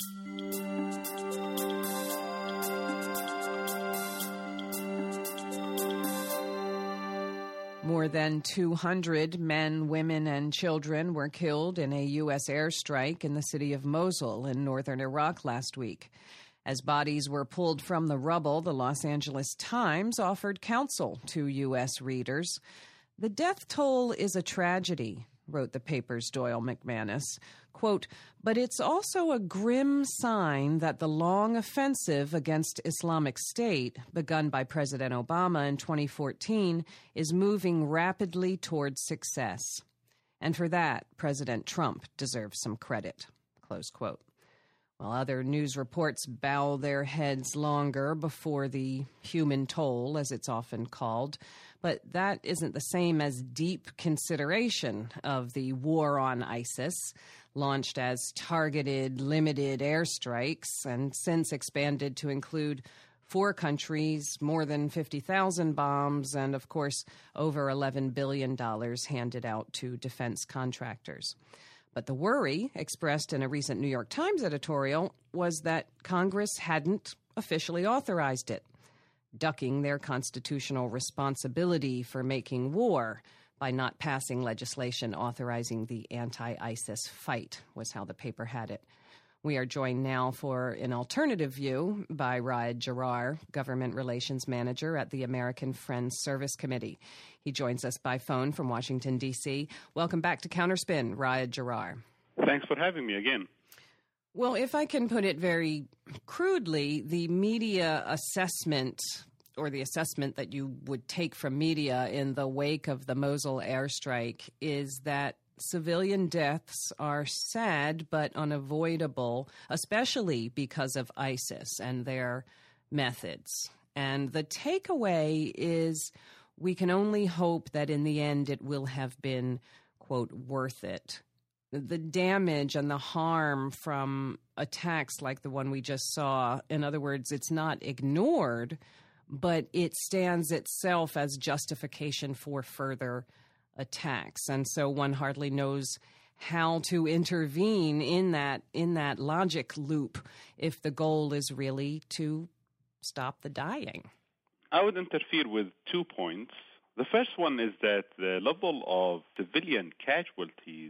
More than two hundred men, women, and children were killed in a U S airstrike in the city of Mosul in northern Iraq last week. As bodies were pulled from the rubble, the Los Angeles Times offered counsel to U S readers. "The death toll is a tragedy," wrote the paper's Doyle McManus. Quote, "but it's also a grim sign that the long offensive against Islamic State, begun by President Obama in twenty fourteen, is moving rapidly towards success. And for that, President Trump deserves some credit." Close quote. While other news reports bow their heads longer before the human toll, as it's often called, but that isn't the same as deep consideration of the war on ISIS, launched as targeted, limited airstrikes, and since expanded to include four countries, more than fifty thousand bombs, and, of course, over eleven billion dollars handed out to defense contractors. But the worry, expressed in a recent New York Times editorial, was that Congress hadn't officially authorized it, ducking their constitutional responsibility for making war by not passing legislation authorizing the anti-ISIS fight, was how the paper had it. We are joined now for an alternative view by Raed Jarrar, Government Relations Manager at the American Friends Service Committee. He joins us by phone from Washington, D C Welcome back to Counterspin, Raed Jarrar. Thanks for having me again. Well, if I can put it very crudely, the media assessment or the assessment that you would take from media in the wake of the Mosul airstrike is that civilian deaths are sad but unavoidable, especially because of ISIS and their methods. And the takeaway is we can only hope that in the end it will have been, quote, worth it. The damage and the harm from attacks like the one we just saw, in other words, it's not ignored, but it stands itself as justification for further attacks. And so one hardly knows how to intervene in that in that logic loop if the goal is really to stop the dying. I would interfere with two points. The first one is that the level of civilian casualties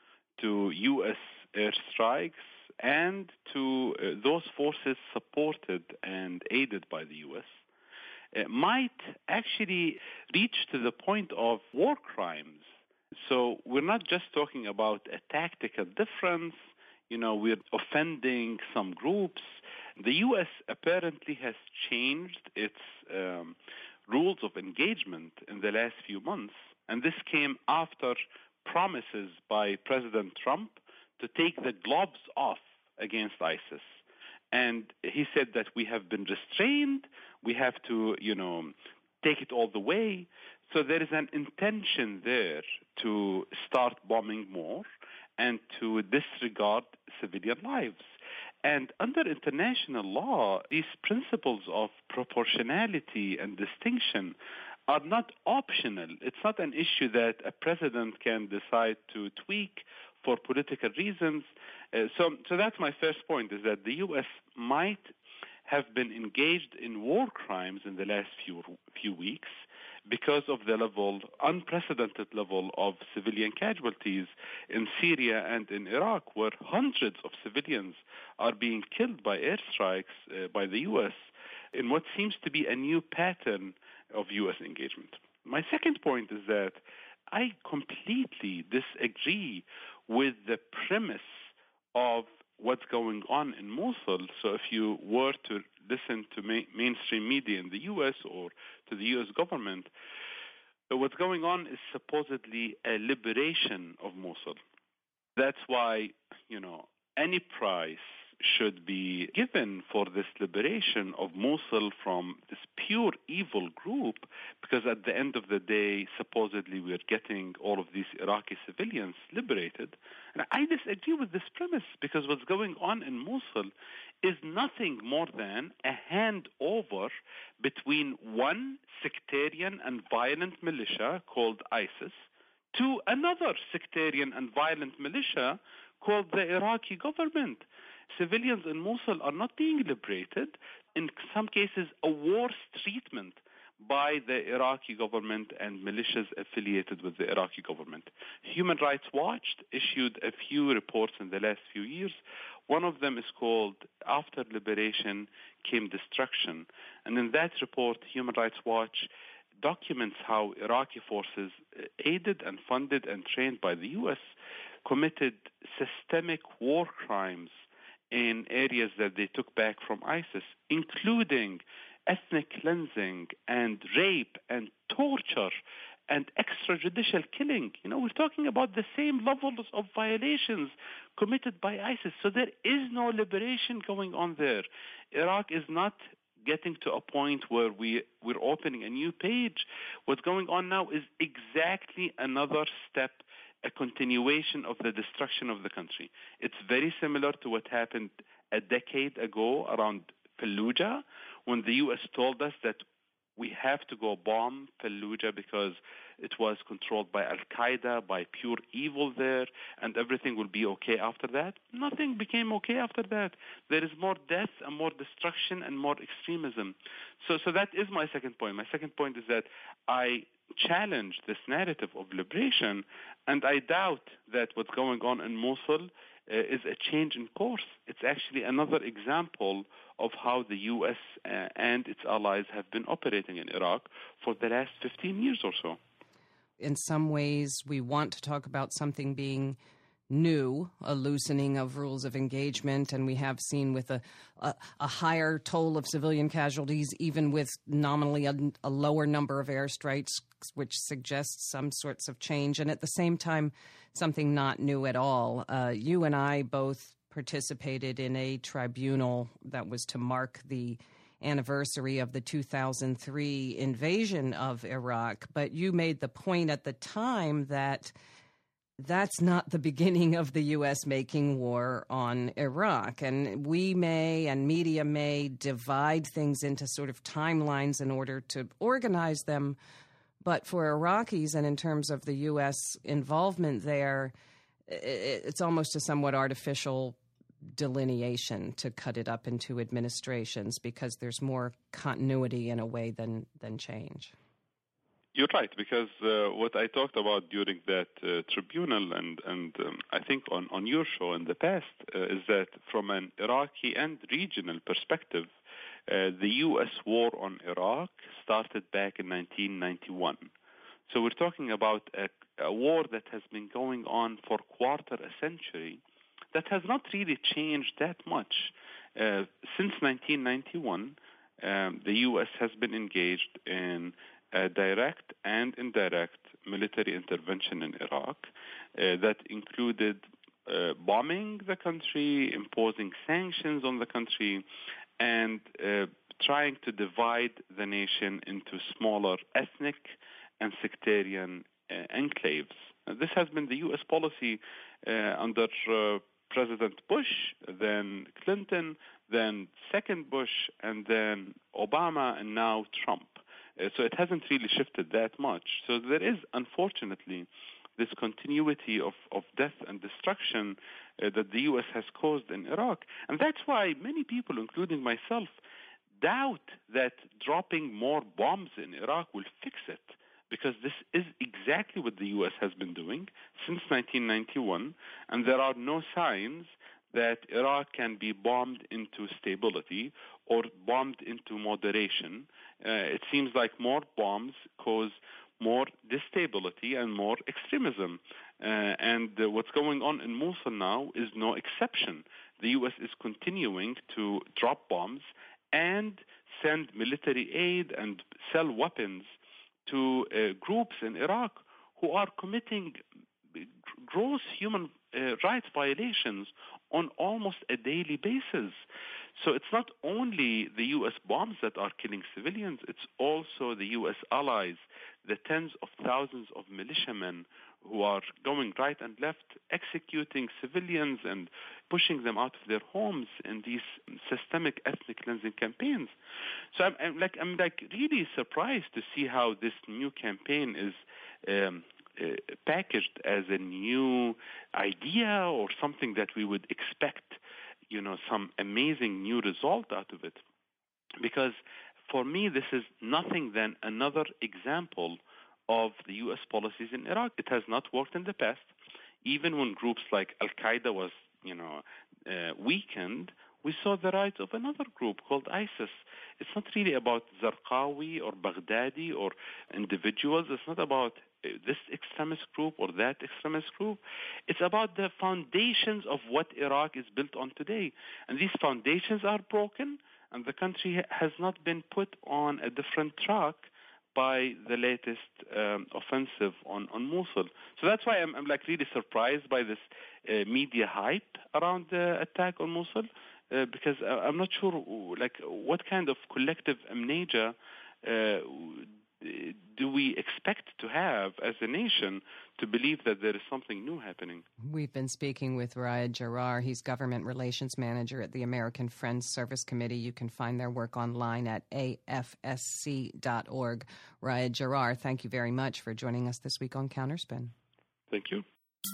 to U S airstrikes and to uh, those forces supported and aided by the U S It might actually reach to the point of war crimes. So we're not just talking about a tactical difference. You know, we're offending some groups. The U S apparently has changed its um, rules of engagement in the last few months, and this came after promises by President Trump to take the gloves off against ISIS. And he said that we have been restrained, we have to, you know, take it all the way. So there is an intention there to start bombing more and to disregard civilian lives. And under international law, these principles of proportionality and distinction are not optional. It's not an issue that a president can decide to tweak for political reasons. Uh, so, so that's my first point, is that the U S might have been engaged in war crimes in the last few few weeks because of the level, unprecedented level of civilian casualties in Syria and in Iraq, where hundreds of civilians are being killed by airstrikes uh, by the U S in what seems to be a new pattern of U S engagement. My second point is that I completely disagree with the premise of what's going on in Mosul. So if you were to listen to ma- mainstream media in the U S or to the U S government, what's going on is supposedly a liberation of Mosul. That's why, you know, any price should be given for this liberation of Mosul from this pure evil group, because at the end of the day, supposedly we're getting all of these Iraqi civilians liberated. And I disagree with this premise, because what's going on in Mosul is nothing more than a handover between one sectarian and violent militia called ISIS to another sectarian and violent militia called the Iraqi government. Civilians in Mosul are not being liberated. In some cases, a worse treatment by the Iraqi government and militias affiliated with the Iraqi government. Human Rights Watch issued a few reports in the last few years. One of them is called After Liberation Came Destruction. And in that report, Human Rights Watch documents how Iraqi forces, aided and funded and trained by the U S, committed systemic war crimes in areas that they took back from ISIS, including ethnic cleansing and rape and torture and extrajudicial killing. You know, we're talking about the same levels of violations committed by ISIS. So there is no liberation going on there. Iraq is not getting to a point where we, we're opening a new page. What's going on now is exactly another step, a continuation of the destruction of the country. It's very similar to what happened a decade ago around Fallujah, when the U S told us that we have to go bomb Fallujah because it was controlled by Al-Qaeda, by pure evil there, and everything will be okay after that. Nothing became okay after that. There is more death and more destruction and more extremism. So, so that is my second point. My second point is that I challenge this narrative of liberation, and I doubt that what's going on in Mosul uh, is a change in course. It's actually another example of how the U S uh, and its allies have been operating in Iraq for the last fifteen years or so. In some ways, we want to talk about something being new, a loosening of rules of engagement, and we have seen with a, a, a higher toll of civilian casualties, even with nominally a, a lower number of airstrikes, which suggests some sorts of change, and at the same time, something not new at all. Uh, you and I both participated in a tribunal that was to mark the anniversary of the two thousand three invasion of Iraq, but you made the point at the time that that's not the beginning of the U S making war on Iraq. And we may, and media may, divide things into sort of timelines in order to organize them. But for Iraqis, and in terms of the U S involvement there, it's almost a somewhat artificial delineation to cut it up into administrations, because there's more continuity in a way than, than change. You're right, because uh, what I talked about during that uh, tribunal, and, and um, I think on, on your show in the past, uh, is that from an Iraqi and regional perspective, uh, the U S war on Iraq started back in nineteen ninety-one. So we're talking about a, a war that has been going on for quarter a century that has not really changed that much. Uh, since nineteen ninety-one, um, the U S has been engaged in Uh, direct and indirect military intervention in Iraq uh, that included uh, bombing the country, imposing sanctions on the country, and uh, trying to divide the nation into smaller ethnic and sectarian uh, enclaves. Uh, this has been the U S policy uh, under uh, President Bush, then Clinton, then second Bush, and then Obama, and now Trump. Uh, so it hasn't really shifted that much. So there is, unfortunately, this continuity of, of death and destruction uh, that the U S has caused in Iraq. And that's why many people, including myself, doubt that dropping more bombs in Iraq will fix it, because this is exactly what the U S has been doing since nineteen ninety-one, and there are no signs that Iraq can be bombed into stability or bombed into moderation. Uh, it seems like more bombs cause more destability and more extremism. Uh, and uh, what's going on in Mosul now is no exception. the U S is continuing to drop bombs and send military aid and sell weapons to uh, groups in Iraq who are committing gross human uh, rights violations on almost a daily basis. So it's not only the U S bombs that are killing civilians, it's also the U S allies, the tens of thousands of militiamen who are going right and left, executing civilians and pushing them out of their homes in these systemic ethnic cleansing campaigns. So I'm, I'm like I'm like really surprised to see how this new campaign is um, uh, packaged as a new idea or something that we would expect, you know, some amazing new result out of it. Because for me, this is nothing than another example of the U S policies in Iraq. It has not worked in the past. Even when groups like Al-Qaeda was, you know, uh, weakened, we saw the rise of another group called ISIS. It's not really about Zarqawi or Baghdadi or individuals. It's not about uh, this extremist group or that extremist group. It's about the foundations of what Iraq is built on today. And these foundations are broken, and the country has not been put on a different track by the latest um, offensive on, on Mosul. So that's why I'm, I'm like really surprised by this uh, media hype around the attack on Mosul, uh, because I'm not sure like what kind of collective amnesia uh, do we expect to have as a nation to believe that there is something new happening. We've been speaking with Raed Jarrar. He's Government Relations Manager at the American Friends Service Committee. You can find their work online at A F S C dot org. Raed Jarrar, thank you very much for joining us this week on Counterspin. Thank you.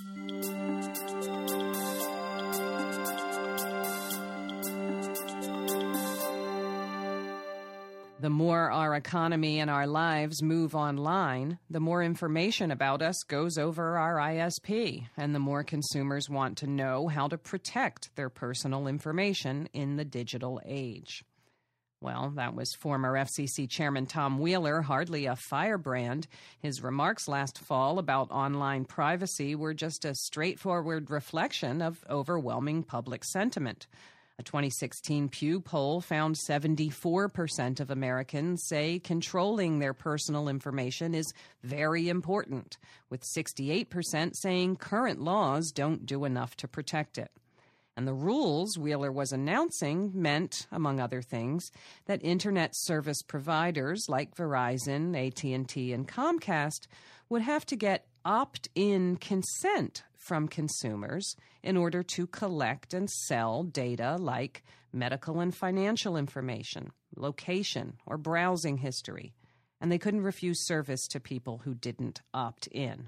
The more our economy and our lives move online, the more information about us goes over our I S P, and the more consumers want to know how to protect their personal information in the digital age. Well, that was former F C C Chairman Tom Wheeler, hardly a firebrand. His remarks last fall about online privacy were just a straightforward reflection of overwhelming public sentiment. A twenty sixteen Pew poll found seventy-four percent of Americans say controlling their personal information is very important, with sixty-eight percent saying current laws don't do enough to protect it. And the rules Wheeler was announcing meant, among other things, that Internet service providers like Verizon, A T and T, and Comcast would have to get opt-in consent from consumers in order to collect and sell data like medical and financial information, location, or browsing history, and they couldn't refuse service to people who didn't opt in.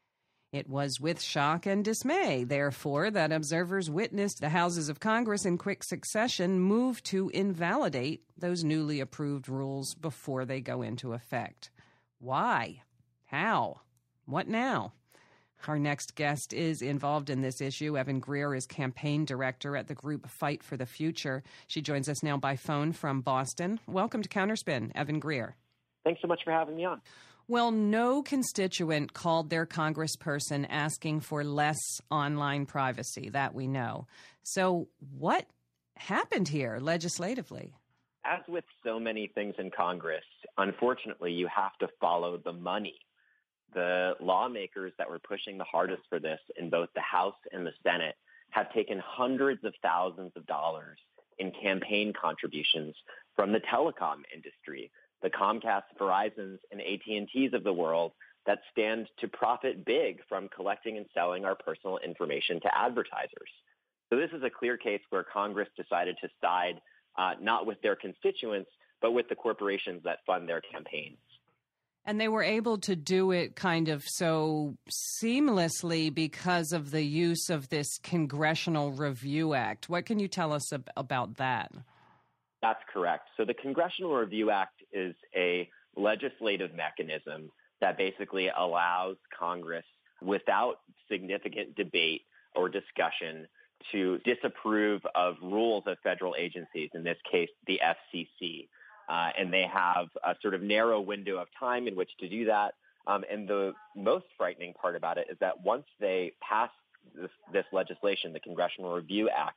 It was with shock and dismay, therefore, that observers witnessed the houses of Congress in quick succession move to invalidate those newly approved rules before they go into effect. Why? How? What now? Our next guest is involved in this issue. Evan Greer is campaign director at the group Fight for the Future. She joins us now by phone from Boston. Welcome to Counterspin, Evan Greer. Thanks so much for having me on. Well, no constituent called their congressperson asking for less online privacy, that we know. So what happened here legislatively? As with so many things in Congress, unfortunately, you have to follow the money. The lawmakers that were pushing the hardest for this in both the House and the Senate have taken hundreds of thousands of dollars in campaign contributions from the telecom industry, the Comcast, Verizons, and A T and T's of the world that stand to profit big from collecting and selling our personal information to advertisers. So this is a clear case where Congress decided to side uh, not with their constituents, but with the corporations that fund their campaigns. And they were able to do it kind of so seamlessly because of the use of this Congressional Review Act. What can you tell us ab- about that? That's correct. So the Congressional Review Act is a legislative mechanism that basically allows Congress, without significant debate or discussion, to disapprove of rules of federal agencies, in this case, the F C C. Uh, and they have a sort of narrow window of time in which to do that. Um, and the most frightening part about it is that once they pass this, this legislation, the Congressional Review Act,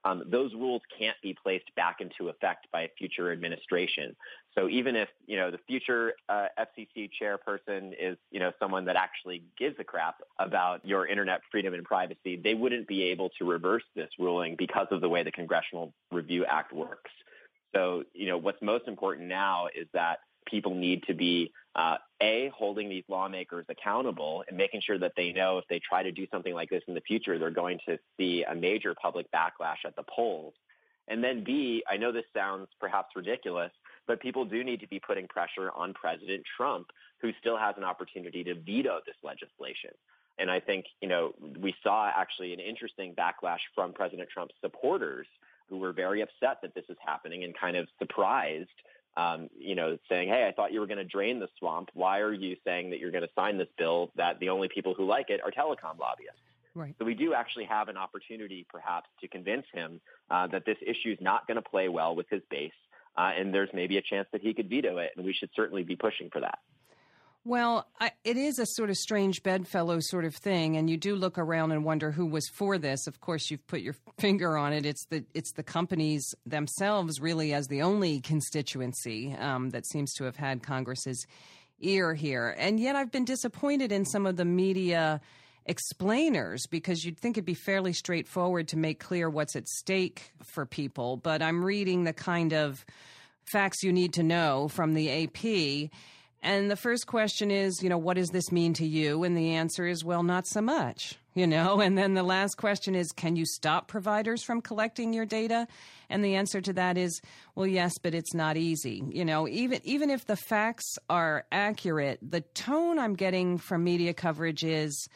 um, those rules can't be placed back into effect by a future administration. So even if, you know, the future uh, F C C chairperson is, you know, someone that actually gives a crap about your internet freedom and privacy, they wouldn't be able to reverse this ruling because of the way the Congressional Review Act works. So, you know, what's most important now is that people need to be, uh, A, holding these lawmakers accountable and making sure that they know if they try to do something like this in the future, they're going to see a major public backlash at the polls. And then B, I know this sounds perhaps ridiculous, but people do need to be putting pressure on President Trump, who still has an opportunity to veto this legislation. And I think, you know, we saw actually an interesting backlash from President Trump's supporters who were very upset that this is happening and kind of surprised, um, you know, saying, hey, I thought you were going to drain the swamp. Why are you saying that you're going to sign this bill that the only people who like it are telecom lobbyists? Right. So we do actually have an opportunity perhaps to convince him uh, that this issue is not going to play well with his base. Uh, and there's maybe a chance that he could veto it, and we should certainly be pushing for that. Well, I, it is a sort of strange bedfellow sort of thing, and you do look around and wonder who was for this. Of course, you've put your finger on it. It's the it's the companies themselves, really, as the only constituency um, that seems to have had Congress's ear here. And yet I've been disappointed in some of the media explainers, because you'd think it'd be fairly straightforward to make clear what's at stake for people. But I'm reading the kind of facts you need to know from the A P. And the first question is, you know, what does this mean to you? And the answer is, well, not so much, you know. And then the last question is, can you stop providers from collecting your data? And the answer to that is, well, yes, but it's not easy. You know, even even if the facts are accurate, the tone I'm getting from media coverage is,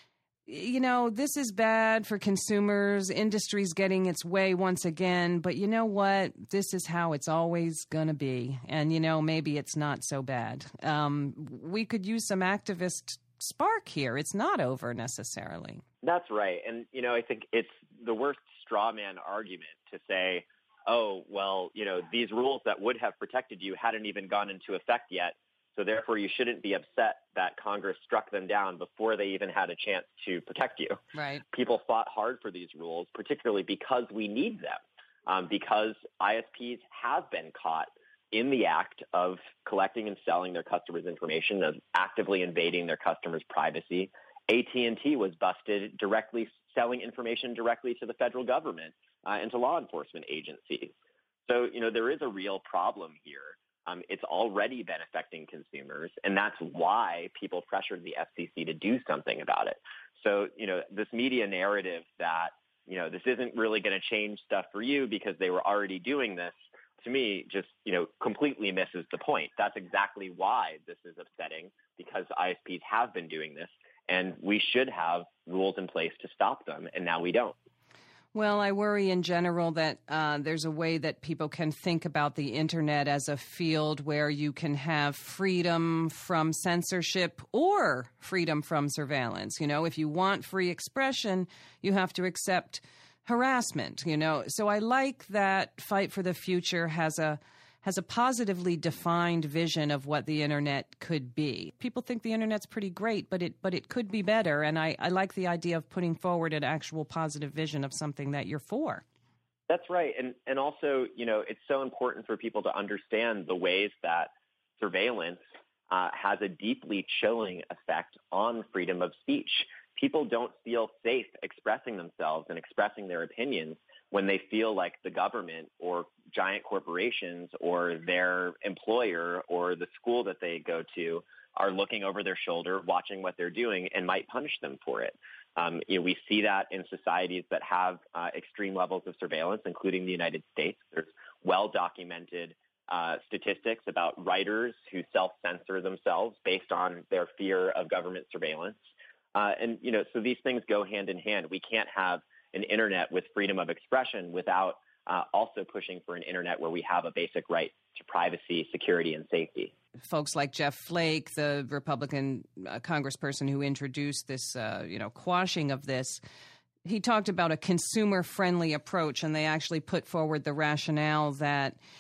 you know, this is bad for consumers. Industry's getting its way once again. But you know what? This is how it's always going to be. And, you know, maybe it's not so bad. Um, we could use some activist spark here. It's not over necessarily. That's right. And, you know, I think it's the worst straw man argument to say, oh, well, you know, these rules that would have protected you hadn't even gone into effect yet. So therefore, you shouldn't be upset that Congress struck them down before they even had a chance to protect you. Right. People fought hard for these rules, particularly because we need them, um, because I S Ps have been caught in the act of collecting and selling their customers' information, of actively invading their customers' privacy. A T and T was busted directly selling information directly to the federal government uh, and to law enforcement agencies. So, you know, there is a real problem here. Um, it's already been affecting consumers, and that's why people pressured the F C C to do something about it. So, you know, this media narrative that, you know, this isn't really going to change stuff for you because they were already doing this, to me, just, you know, completely misses the point. That's exactly why this is upsetting, because I S Ps have been doing this, and we should have rules in place to stop them, and now we don't. Well, I worry in general that uh, there's a way that people can think about the Internet as a field where you can have freedom from censorship or freedom from surveillance. You know, if you want free expression, you have to accept harassment, you know. So I like that Fight for the Future has a has a positively defined vision of what the Internet could be. People think the Internet's pretty great, but it but it could be better. And I, I like the idea of putting forward an actual positive vision of something that you're for. That's right. And and also, you know, it's so important for people to understand the ways that surveillance uh, has a deeply chilling effect on freedom of speech. People don't feel safe expressing themselves and expressing their opinions when they feel like the government or giant corporations or their employer or the school that they go to are looking over their shoulder, watching what they're doing, and might punish them for it. Um, you know, we see that in societies that have uh, extreme levels of surveillance, including the United States. There's well-documented uh, statistics about writers who self-censor themselves based on their fear of government surveillance. Uh, and, you know, so these things go hand in hand. We can't have an Internet with freedom of expression without uh, also pushing for an Internet where we have a basic right to privacy, security, and safety. Folks like Jeff Flake, the Republican uh, congressperson who introduced this, uh, you know, quashing of this, he talked about a consumer-friendly approach, and they actually put forward the rationale that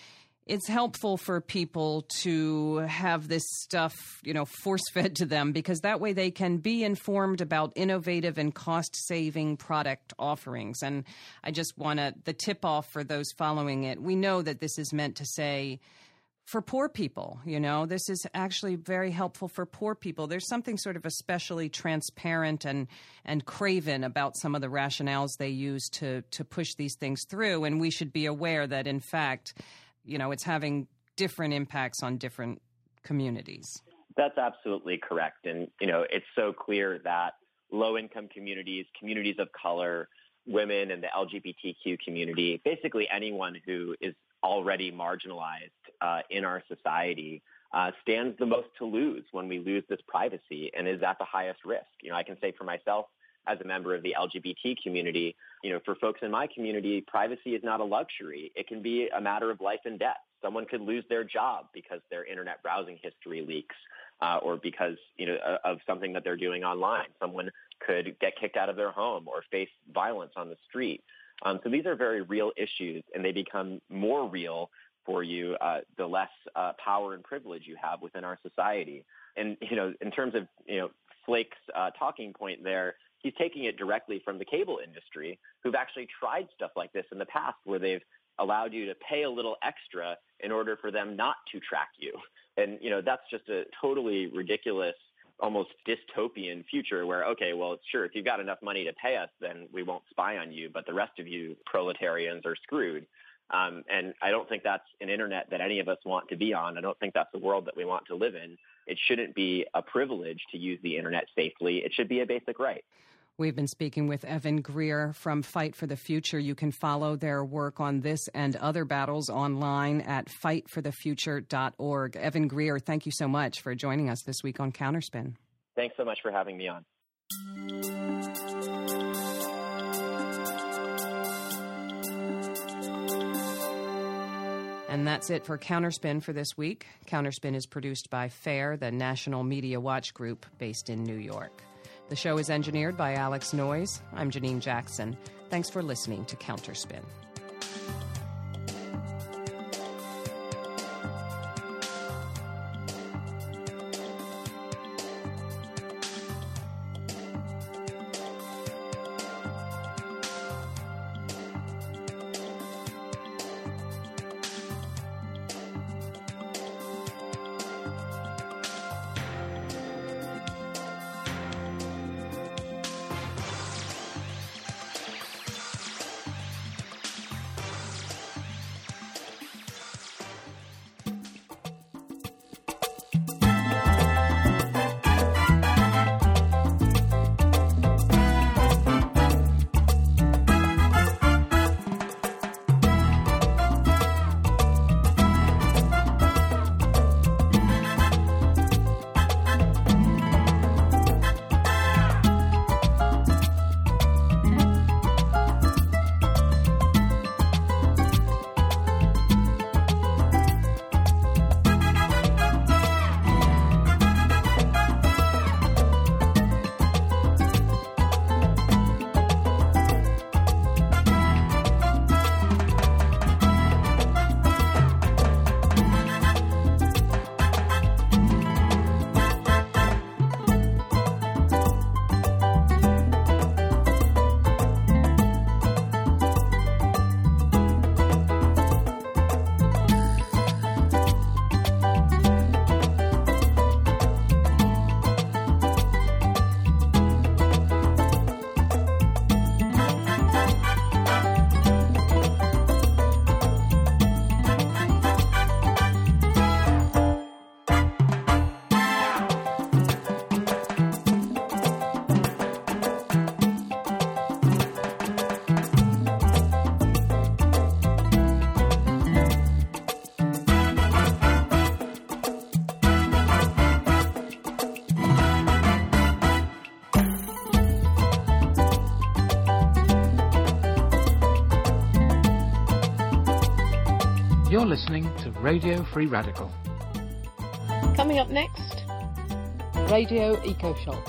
it's helpful for people to have this stuff, you know, force-fed to them, because that way they can be informed about innovative and cost-saving product offerings. And I just want to, the tip-off for those following it, we know that this is meant to say, for poor people, you know, this is actually very helpful for poor people. There's something sort of especially transparent and and craven about some of the rationales they use to to push these things through. And we should be aware that, in fact, you know, it's having different impacts on different communities. That's absolutely correct. And, you know, it's so clear that low-income communities, communities of color, women and the L G B T Q community, basically anyone who is already marginalized uh, in our society, uh, stands the most to lose when we lose this privacy and is at the highest risk. You know, I can say for myself as a member of the L G B T community, you know, for folks in my community, privacy is not a luxury. It can be a matter of life and death. Someone could lose their job because their internet browsing history leaks, uh, or because, you know, of something that they're doing online. Someone could get kicked out of their home or face violence on the street. Um, so these are very real issues, and they become more real for you uh, the less uh, power and privilege you have within our society. And, you know, in terms of, you know, Flake's uh, talking point there, he's taking it directly from the cable industry, who've actually tried stuff like this in the past, where they've allowed you to pay a little extra in order for them not to track you. And, you know, that's just a totally ridiculous, almost dystopian future where, okay, well, sure, if you've got enough money to pay us, then we won't spy on you, but the rest of you proletarians are screwed. Um, and I don't think that's an internet that any of us want to be on. I don't think that's the world that we want to live in. It shouldn't be a privilege to use the internet safely. It should be a basic right. We've been speaking with Evan Greer from Fight for the Future. You can follow their work on this and other battles online at fight for the future dot org. Evan Greer, thank you so much for joining us this week on Counterspin. Thanks so much for having me on. And that's it for Counterspin for this week. Counterspin is produced by FAIR, the National Media Watch Group based in New York. The show is engineered by Alex Noyes. I'm Janine Jackson. Thanks for listening to Counterspin. You're listening to Radio Free Radical. Coming up next, Radio Eco Shock.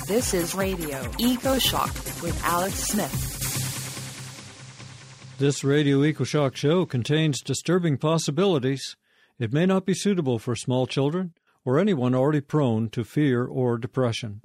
This is Radio Eco Shock with Alex Smith. This Radio EcoShock show contains disturbing possibilities. It may not be suitable for small children or anyone already prone to fear or depression.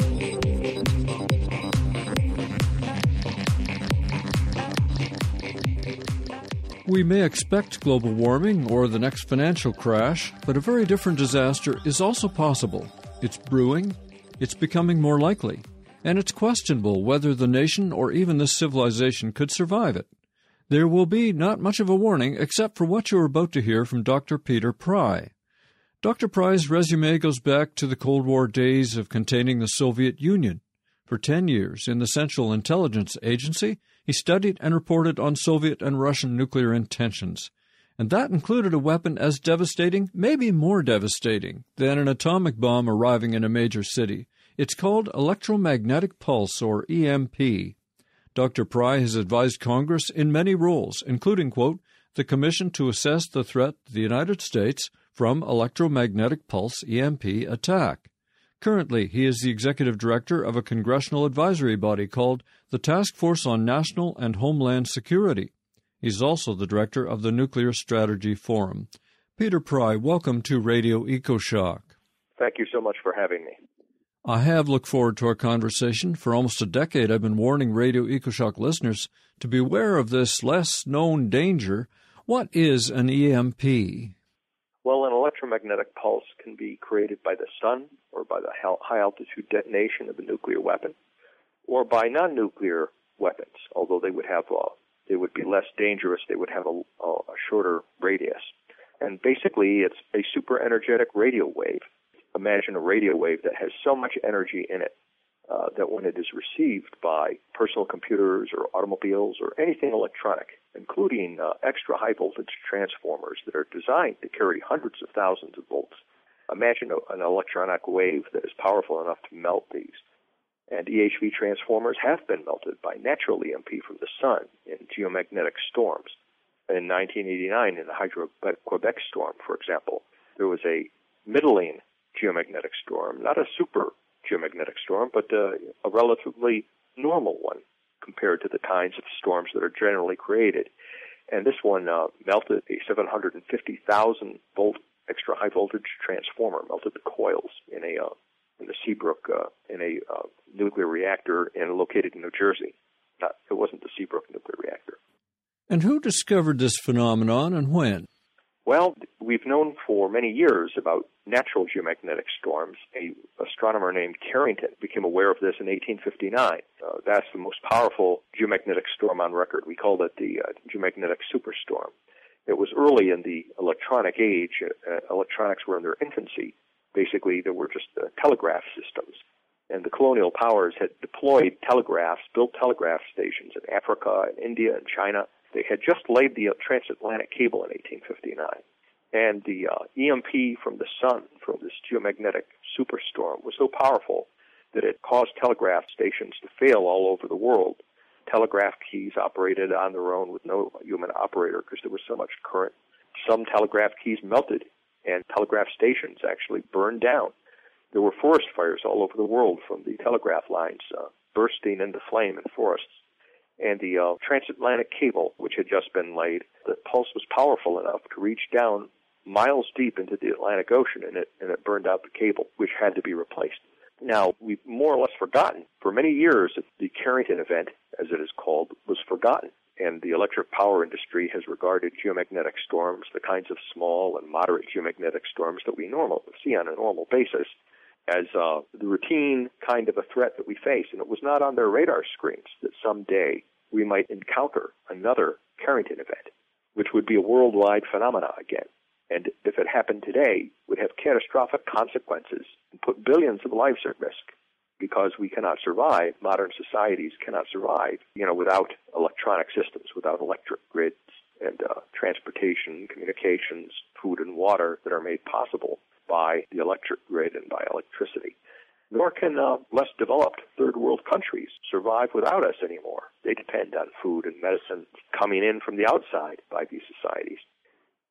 We may expect global warming or the next financial crash, but a very different disaster is also possible. It's brewing, it's becoming more likely, and it's questionable whether the nation or even this civilization could survive it. There will be not much of a warning except for what you're about to hear from Doctor Peter Pry. Doctor Pry's resume goes back to the Cold War days of containing the Soviet Union. For ten years in the Central Intelligence Agency, he studied and reported on Soviet and Russian nuclear intentions. And that included a weapon as devastating, maybe more devastating, than an atomic bomb arriving in a major city. It's called electromagnetic pulse, or E M P. Doctor Pry has advised Congress in many roles, including, quote, the Commission to Assess the Threat to the United States from Electromagnetic Pulse E M P Attack. Currently, he is the executive director of a congressional advisory body called the Task Force on National and Homeland Security. He's also the director of the Nuclear Strategy Forum. Peter Pry, welcome to Radio EcoShock. Thank you so much for having me. I have looked forward to our conversation. For almost a decade, I've been warning Radio EcoShock listeners to beware of this less-known danger. What is an E M P? Well, an electromagnetic pulse can be created by the sun or by the high-altitude detonation of a nuclear weapon or by non-nuclear weapons, although they would have uh, they would be less dangerous. They would have a, a, a shorter radius. And basically, it's a super-energetic radio wave. Imagine a radio wave that has so much energy in it uh, that when it is received by personal computers or automobiles or anything electronic, including uh, extra high voltage transformers that are designed to carry hundreds of thousands of volts, imagine a, an electronic wave that is powerful enough to melt these. And E H V transformers have been melted by natural E M P from the sun in geomagnetic storms. In nineteen eighty-nine, in the Hydro-Quebec storm, for example, there was a middling geomagnetic storm, not a super geomagnetic storm, but uh, a relatively normal one compared to the kinds of storms that are generally created. And this one uh, melted a seven hundred fifty thousand volt extra high voltage transformer, melted the coils in a uh, in the Seabrook uh, in a uh, nuclear reactor in, located in New Jersey. Not, it wasn't the Seabrook nuclear reactor. And who discovered this phenomenon and when? Well, we've known for many years about natural geomagnetic storms. An astronomer named Carrington became aware of this in eighteen fifty-nine. Uh, that's the most powerful geomagnetic storm on record. We called it the uh, geomagnetic superstorm. It was early in the electronic age. Uh, electronics were in their infancy. Basically, there were just uh, telegraph systems. And the colonial powers had deployed telegraphs, built telegraph stations in Africa and India and China. They had just laid the transatlantic cable in eighteen fifty-nine. And the uh, E M P from the sun, from this geomagnetic superstorm, was so powerful that it caused telegraph stations to fail all over the world. Telegraph keys operated on their own with no human operator because there was so much current. Some telegraph keys melted, and telegraph stations actually burned down. There were forest fires all over the world from the telegraph lines uh, bursting into flame in forests. And the uh, transatlantic cable, which had just been laid, the pulse was powerful enough to reach down miles deep into the Atlantic Ocean, and it, and it burned out the cable, which had to be replaced. Now, we've more or less forgotten. For many years, the Carrington event, as it is called, was forgotten. And the electric power industry has regarded geomagnetic storms, the kinds of small and moderate geomagnetic storms that we normally see on a normal basis, as uh, the routine kind of a threat that we face. And it was not on their radar screens that someday we might encounter another Carrington event, which would be a worldwide phenomenon again. And if it happened today, would have catastrophic consequences and put billions of lives at risk, because we cannot survive, modern societies cannot survive, you know, without electronic systems, without electric grids and uh, transportation, communications, food and water that are made possible by the electric grid and by electricity. Nor can uh, less developed third world countries survive without us anymore. They depend on food and medicine coming in from the outside by these societies.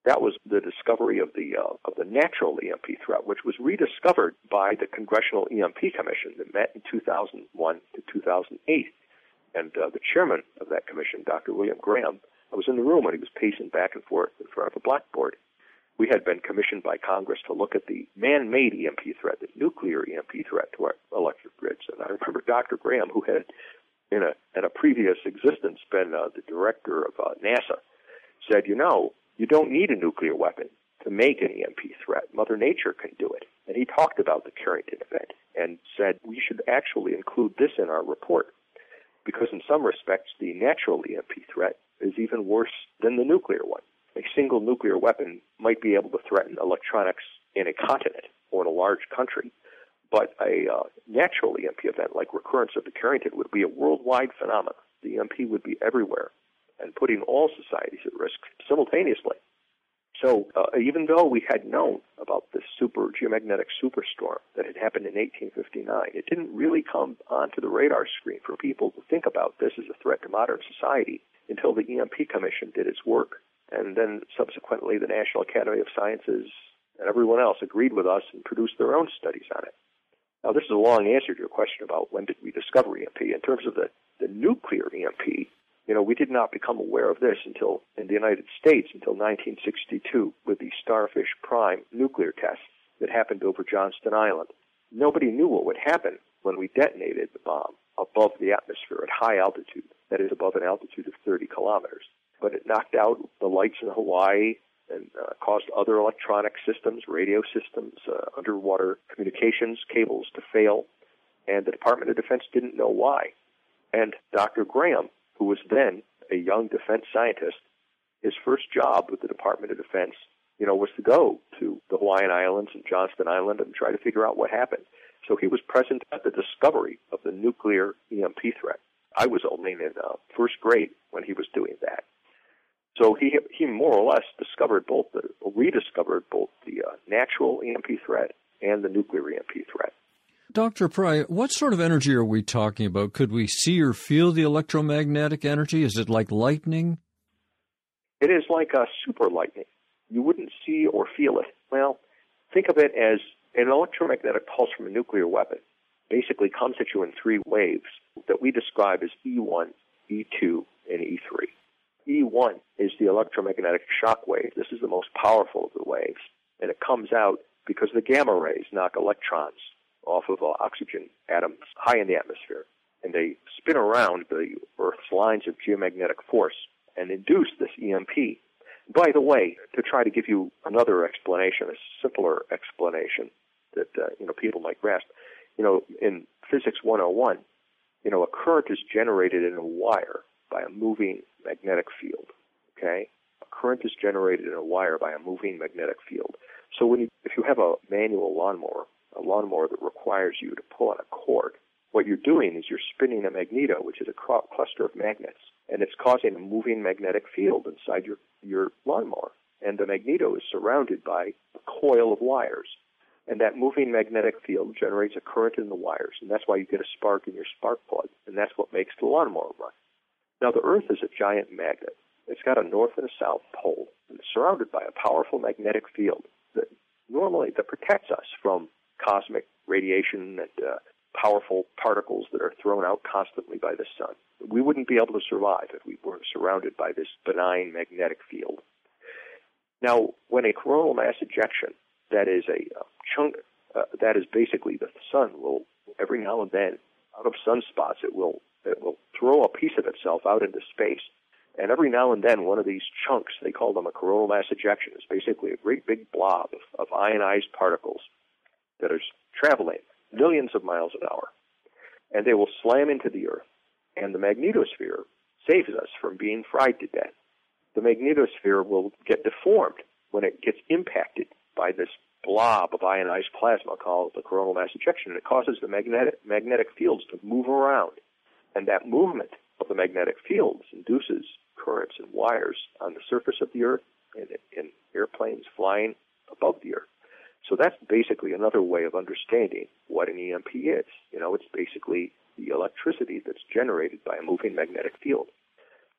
That was the discovery of the uh, of the natural E M P threat, which was rediscovered by the Congressional E M P Commission that met in two thousand one to two thousand eight. And uh, the chairman of that commission, Doctor William Graham, I was in the room when he was pacing back and forth in front of a blackboard. We had been commissioned by Congress to look at the man-made E M P threat, the nuclear E M P threat to our electric grids. And I remember Doctor Graham, who had, in a, in a previous existence, been uh, the director of uh, NASA, said, you know, you don't need a nuclear weapon to make an E M P threat. Mother Nature can do it. And he talked about the Carrington event and said we should actually include this in our report because in some respects the natural E M P threat is even worse than the nuclear one. A single nuclear weapon might be able to threaten electronics in a continent or in a large country, but a uh, natural E M P event like recurrence of the Carrington would be a worldwide phenomenon. The E M P would be everywhere and putting all societies at risk simultaneously. So uh, even though we had known about this super geomagnetic superstorm that had happened in eighteen fifty-nine, it didn't really come onto the radar screen for people to think about this as a threat to modern society until the E M P Commission did its work. And then subsequently the National Academy of Sciences and everyone else agreed with us and produced their own studies on it. Now, this is a long answer to your question about when did we discover E M P. In terms of the, the nuclear E M P, you know, we did not become aware of this until in the United States until nineteen sixty-two with the Starfish Prime nuclear test that happened over Johnston Island. Nobody knew what would happen when we detonated the bomb above the atmosphere at high altitude, that is above an altitude of thirty kilometers. But it knocked out the lights in Hawaii and uh, caused other electronic systems, radio systems, uh, underwater communications cables to fail. And the Department of Defense didn't know why. And Doctor Graham, who was then a young defense scientist, his first job with the Department of Defense, you know, was to go to the Hawaiian Islands and Johnston Island and try to figure out what happened. So he was present at the discovery of the nuclear E M P threat. I was only in uh, first grade when he was doing that. So he he more or less discovered both the rediscovered both the uh, natural E M P threat and the nuclear E M P threat. Doctor Pry, what sort of energy are we talking about? Could we see or feel the electromagnetic energy? Is it like lightning? It is like a super lightning. You wouldn't see or feel it. Well, think of it as an electromagnetic pulse from a nuclear weapon basically comes at you in three waves that we describe as E one, E two, and E three. E one is the electromagnetic shock wave. This is the most powerful of the waves, and it comes out because the gamma rays knock electrons off of uh, oxygen atoms high in the atmosphere, and they spin around the Earth's lines of geomagnetic force and induce this E M P. By the way, to try to give you another explanation, a simpler explanation that uh, you know people might grasp, you know, in Physics one oh one, you know, a current is generated in a wire by a moving magnetic field. Okay, a current is generated in a wire by a moving magnetic field. So when you, if you have a manual lawnmower, a lawnmower that requires you to pull on a cord, what you're doing is you're spinning a magneto, which is a cluster of magnets, and it's causing a moving magnetic field inside your, your lawnmower. And the magneto is surrounded by a coil of wires. And that moving magnetic field generates a current in the wires, and that's why you get a spark in your spark plug, and that's what makes the lawnmower run. Now, the Earth is a giant magnet. It's got a north and a south pole, and it's surrounded by a powerful magnetic field that normally that protects us from cosmic radiation and uh, powerful particles that are thrown out constantly by the sun. We wouldn't be able to survive if we weren't surrounded by this benign magnetic field. Now, when a coronal mass ejection, that is a uh, chunk, uh, that is basically the sun will, every now and then, out of sunspots, it will it will throw a piece of itself out into space. And every now and then, one of these chunks, they call them a coronal mass ejection, is basically a great big blob of, of ionized particles that are traveling millions of miles an hour. And they will slam into the Earth. And the magnetosphere saves us from being fried to death. The magnetosphere will get deformed when it gets impacted by this blob of ionized plasma called the coronal mass ejection, and it causes the magnetic magnetic fields to move around. And that movement of the magnetic fields induces currents and wires on the surface of the Earth and in airplanes flying above the Earth. So that's basically another way of understanding what an E M P is. You know, it's basically the electricity that's generated by a moving magnetic field.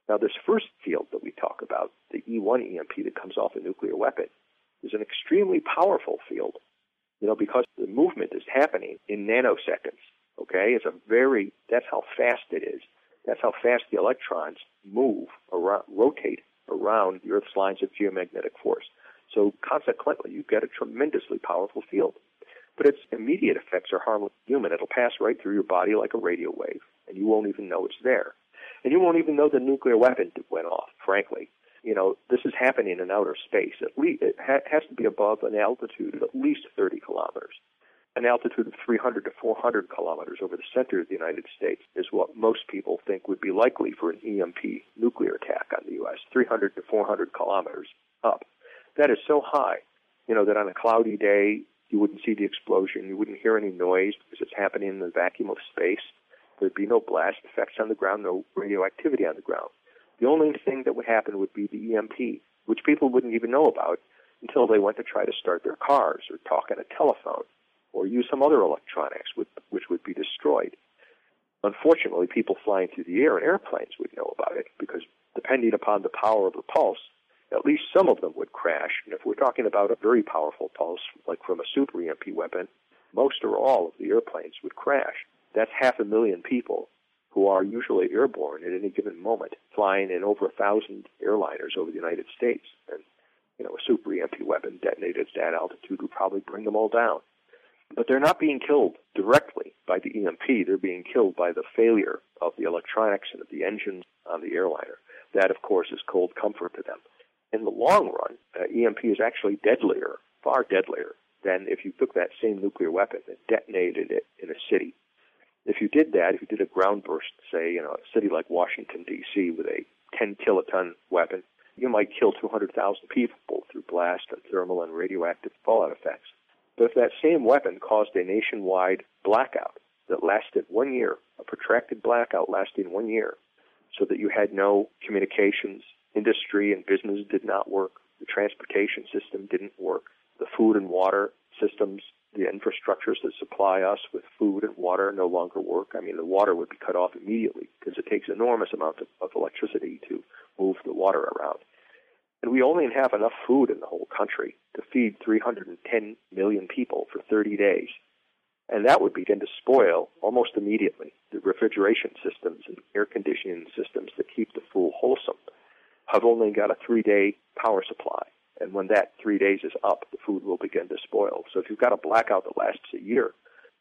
Now, this first field that we talk about, the E one E M P that comes off a nuclear weapon, is an extremely powerful field, you know, because the movement is happening in nanoseconds, okay? It's a very, that's how fast it is. That's how fast the electrons move, around, rotate around the Earth's lines of geomagnetic force. So consequently, you get a tremendously powerful field. But its immediate effects are harmless to human. It'll pass right through your body like a radio wave, and you won't even know it's there. And you won't even know the nuclear weapon went off, frankly. You know, this is happening in outer space. At least, it ha- has to be above an altitude of at least thirty kilometers. An altitude of three hundred to four hundred kilometers over the center of the United States is what most people think would be likely for an E M P nuclear attack on the U S, three hundred to four hundred kilometers up. That is so high, you know, that on a cloudy day, you wouldn't see the explosion, you wouldn't hear any noise because it's happening in the vacuum of space. There'd be no blast effects on the ground, no radioactivity on the ground. The only thing that would happen would be the E M P, which people wouldn't even know about until they went to try to start their cars or talk on a telephone or use some other electronics which would be destroyed. Unfortunately, people flying through the air in airplanes would know about it because depending upon the power of the pulse, at least some of them would crash. And if we're talking about a very powerful pulse, like from a super E M P weapon, most or all of the airplanes would crash. That's half a million people who are usually airborne at any given moment, flying in over a thousand airliners over the United States. And, you know, a super E M P weapon detonated at that altitude would probably bring them all down. But they're not being killed directly by the E M P. They're being killed by the failure of the electronics and of the engines on the airliner. That, of course, is cold comfort to them. In the long run, uh, E M P is actually deadlier, far deadlier, than if you took that same nuclear weapon and detonated it in a city. If you did that, if you did a ground burst, say, in a city like Washington, D C, with a ten kiloton weapon, you might kill two hundred thousand people through blast and thermal and radioactive fallout effects. But if that same weapon caused a nationwide blackout that lasted one year, a protracted blackout lasting one year, so that you had no communications, industry and business did not work, the transportation system didn't work, the food and water systems, the infrastructures that supply us with food and water no longer work. I mean, the water would be cut off immediately because it takes enormous amounts of, of electricity to move the water around. And we only have enough food in the whole country to feed three hundred ten million people for thirty days. And that would begin to spoil almost immediately. The refrigeration systems and air conditioning systems that keep the food wholesome have only got a three-day power supply. And when that three days is up, the food will begin to spoil. So if you've got a blackout that lasts a year,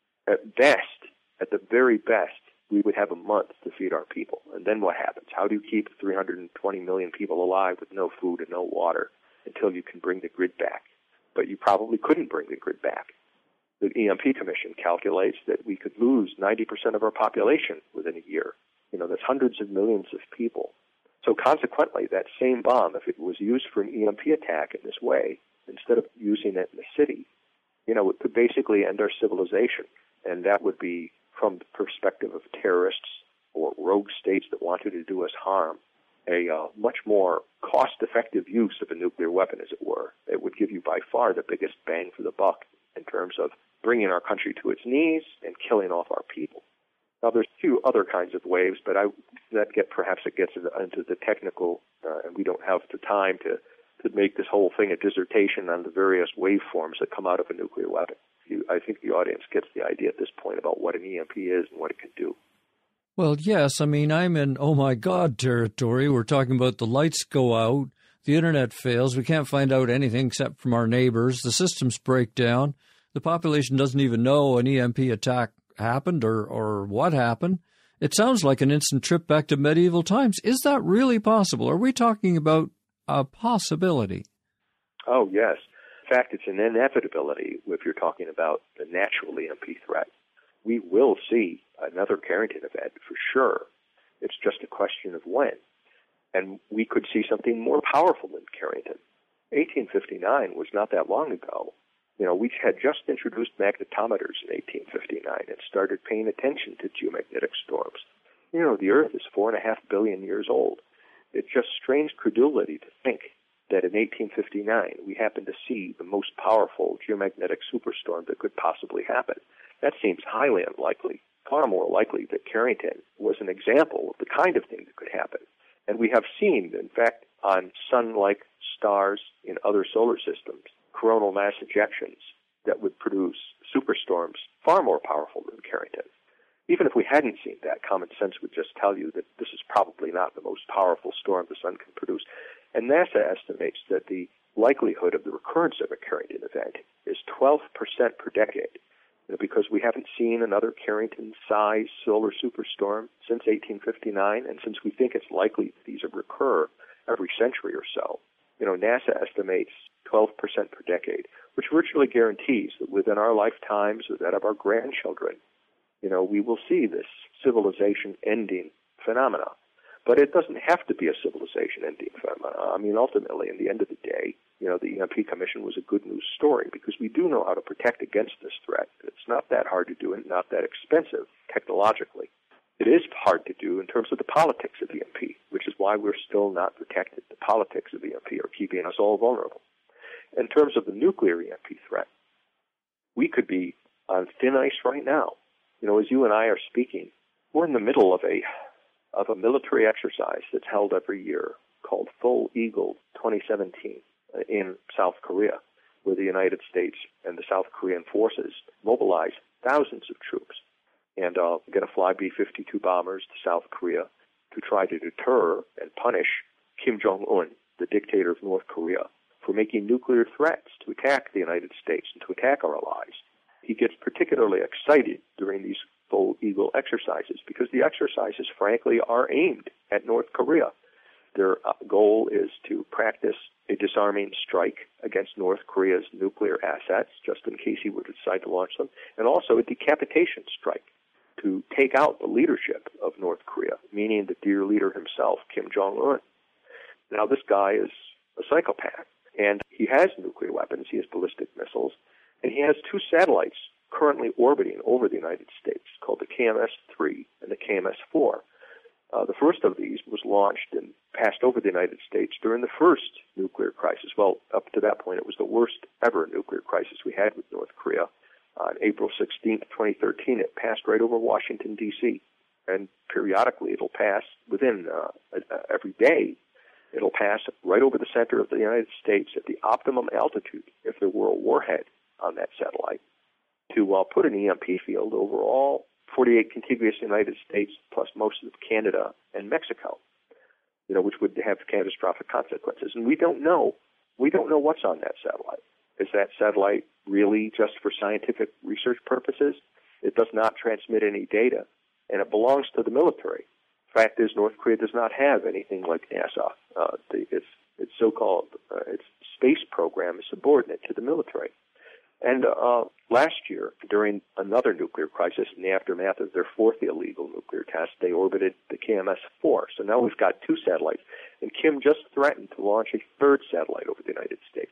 at best, at the very best, we would have a month to feed our people. And then what happens? How do you keep three hundred twenty million people alive with no food and no water until you can bring the grid back? But you probably couldn't bring the grid back. The E M P Commission calculates that we could lose ninety percent of our population within a year. You know, that's hundreds of millions of people. So consequently, that same bomb, if it was used for an E M P attack in this way, instead of using it in the city, you know, it could basically end our civilization. And that would be, from the perspective of terrorists or rogue states that wanted to do us harm, a uh, much more cost-effective use of a nuclear weapon, as it were. It would give you by far the biggest bang for the buck in terms of bringing our country to its knees and killing off our people. Now, there's a few other kinds of waves, but I, that get perhaps it gets into, into the technical, uh, and we don't have the time to, to make this whole thing a dissertation on the various waveforms that come out of a nuclear weapon. You, I think the audience gets the idea at this point about what an E M P is and what it can do. Well, yes. I mean, I'm in oh my God territory. We're talking about the lights go out, the internet fails, we can't find out anything except from our neighbors, the systems break down, the population doesn't even know an E M P attack happened or, or what happened. It sounds like an instant trip back to medieval times. Is that really possible? Are we talking about a possibility? Oh, yes. In fact, it's an inevitability if you're talking about the natural E M P threat. We will see another Carrington event for sure. It's just a question of when. And we could see something more powerful than Carrington. eighteen fifty-nine was not that long ago. You know, we had just introduced magnetometers in eighteen fifty-nine and started paying attention to geomagnetic storms. You know, the Earth is four and a half billion years old. It just strains credulity to think that in eighteen fifty-nine we happened to see the most powerful geomagnetic superstorm that could possibly happen. That seems highly unlikely. Far more likely that Carrington was an example of the kind of thing that could happen. And we have seen, in fact, on sun-like stars in other solar systems, coronal mass ejections that would produce superstorms far more powerful than Carrington. Even if we hadn't seen that, common sense would just tell you that this is probably not the most powerful storm the sun can produce. And NASA estimates that the likelihood of the recurrence of a Carrington event is twelve percent per decade, you know, because we haven't seen another Carrington-sized solar superstorm since eighteen fifty-nine, and since we think it's likely that these will recur every century or so, you know, NASA estimates twelve percent per decade, which virtually guarantees that within our lifetimes or that of our grandchildren, you know, we will see this civilization-ending phenomena. But it doesn't have to be a civilization-ending phenomena. I mean, ultimately, in the end of the day, you know, the E M P Commission was a good news story because we do know how to protect against this threat. It's not that hard to do and not that expensive technologically. It is hard to do in terms of the politics of E M P, which is why we're still not protected. The politics of E M P are keeping us all vulnerable. In terms of the nuclear E M P threat, we could be on thin ice right now. You know, as you and I are speaking, we're in the middle of a of a military exercise that's held every year called Full Eagle twenty seventeen in South Korea, where the United States and the South Korean forces mobilize thousands of troops and uh, going to fly B fifty-two bombers to South Korea to try to deter and punish Kim Jong-un, the dictator of North Korea, for making nuclear threats to attack the United States and to attack our allies. He gets particularly excited during these Full Eagle exercises because the exercises, frankly, are aimed at North Korea. Their uh, goal is to practice a disarming strike against North Korea's nuclear assets, just in case he would decide to launch them, and also a decapitation strike to take out the leadership of North Korea, meaning the dear leader himself, Kim Jong-un. Now, this guy is a psychopath, and he has nuclear weapons, he has ballistic missiles, and he has two satellites currently orbiting over the United States called the K M S three and the K M S four. Uh, the first of these was launched and passed over the United States during the first nuclear crisis. Well, up to that point, it was the worst ever nuclear crisis we had with North Korea. On April sixteenth, twenty thirteen, it passed right over Washington, D C, and periodically it'll pass within uh, every day. It'll pass right over the center of the United States at the optimum altitude, if there were a warhead on that satellite, to uh, put an E M P field over all forty-eight contiguous United States plus most of Canada and Mexico, you know, which would have catastrophic consequences. And we don't know, we don't know what's on that satellite. Is that satellite really just for scientific research purposes? It does not transmit any data, and it belongs to the military. Fact is, North Korea does not have anything like NASA. Uh, the, its, its so-called uh, its space program is subordinate to the military. And uh, last year, during another nuclear crisis in the aftermath of their fourth illegal nuclear test, they orbited the K M S four. So now we've got two satellites. And Kim just threatened to launch a third satellite over the United States.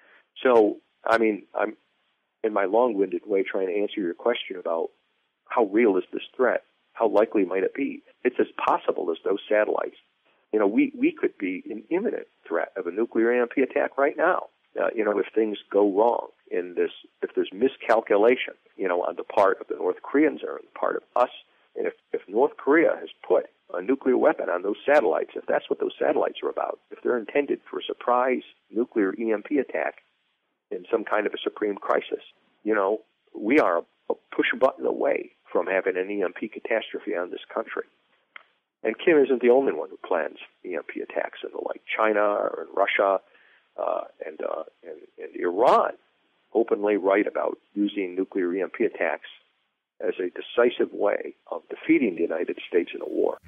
So, I mean, I'm in my long-winded way trying to answer your question about how real is this threat? How likely might it be? It's as possible as those satellites. You know, we, we could be in imminent threat of a nuclear E M P attack right now. Uh, you know, if things go wrong in this, if there's miscalculation, you know, on the part of the North Koreans or on the part of us, and if, if North Korea has put a nuclear weapon on those satellites, if that's what those satellites are about, if they're intended for a surprise nuclear E M P attack in some kind of a supreme crisis, you know, we are a push button away from having an E M P catastrophe on this country. And Kim isn't the only one who plans E M P attacks in the like China or in Russia. Uh, and, uh, and, and Iran openly write about using nuclear E M P attacks as a decisive way of defeating the United States in a war.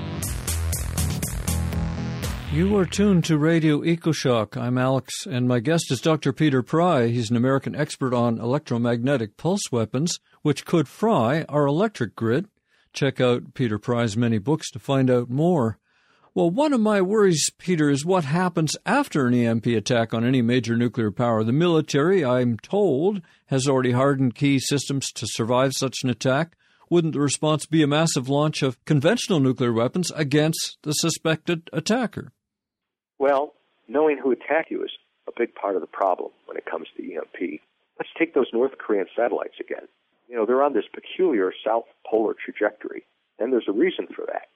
You are tuned to Radio EcoShock. I'm Alex, and my guest is Doctor Peter Pry. He's an American expert on electromagnetic pulse weapons, which could fry our electric grid. Check out Peter Pry's many books to find out more. Well, one of my worries, Peter, is what happens after an E M P attack on any major nuclear power. The military, I'm told, has already hardened key systems to survive such an attack. Wouldn't the response be a massive launch of conventional nuclear weapons against the suspected attacker? Well, knowing who attacked you is a big part of the problem when it comes to E M P. Let's take those North Korean satellites again. You know, they're on this peculiar south polar trajectory, and there's a reason for that.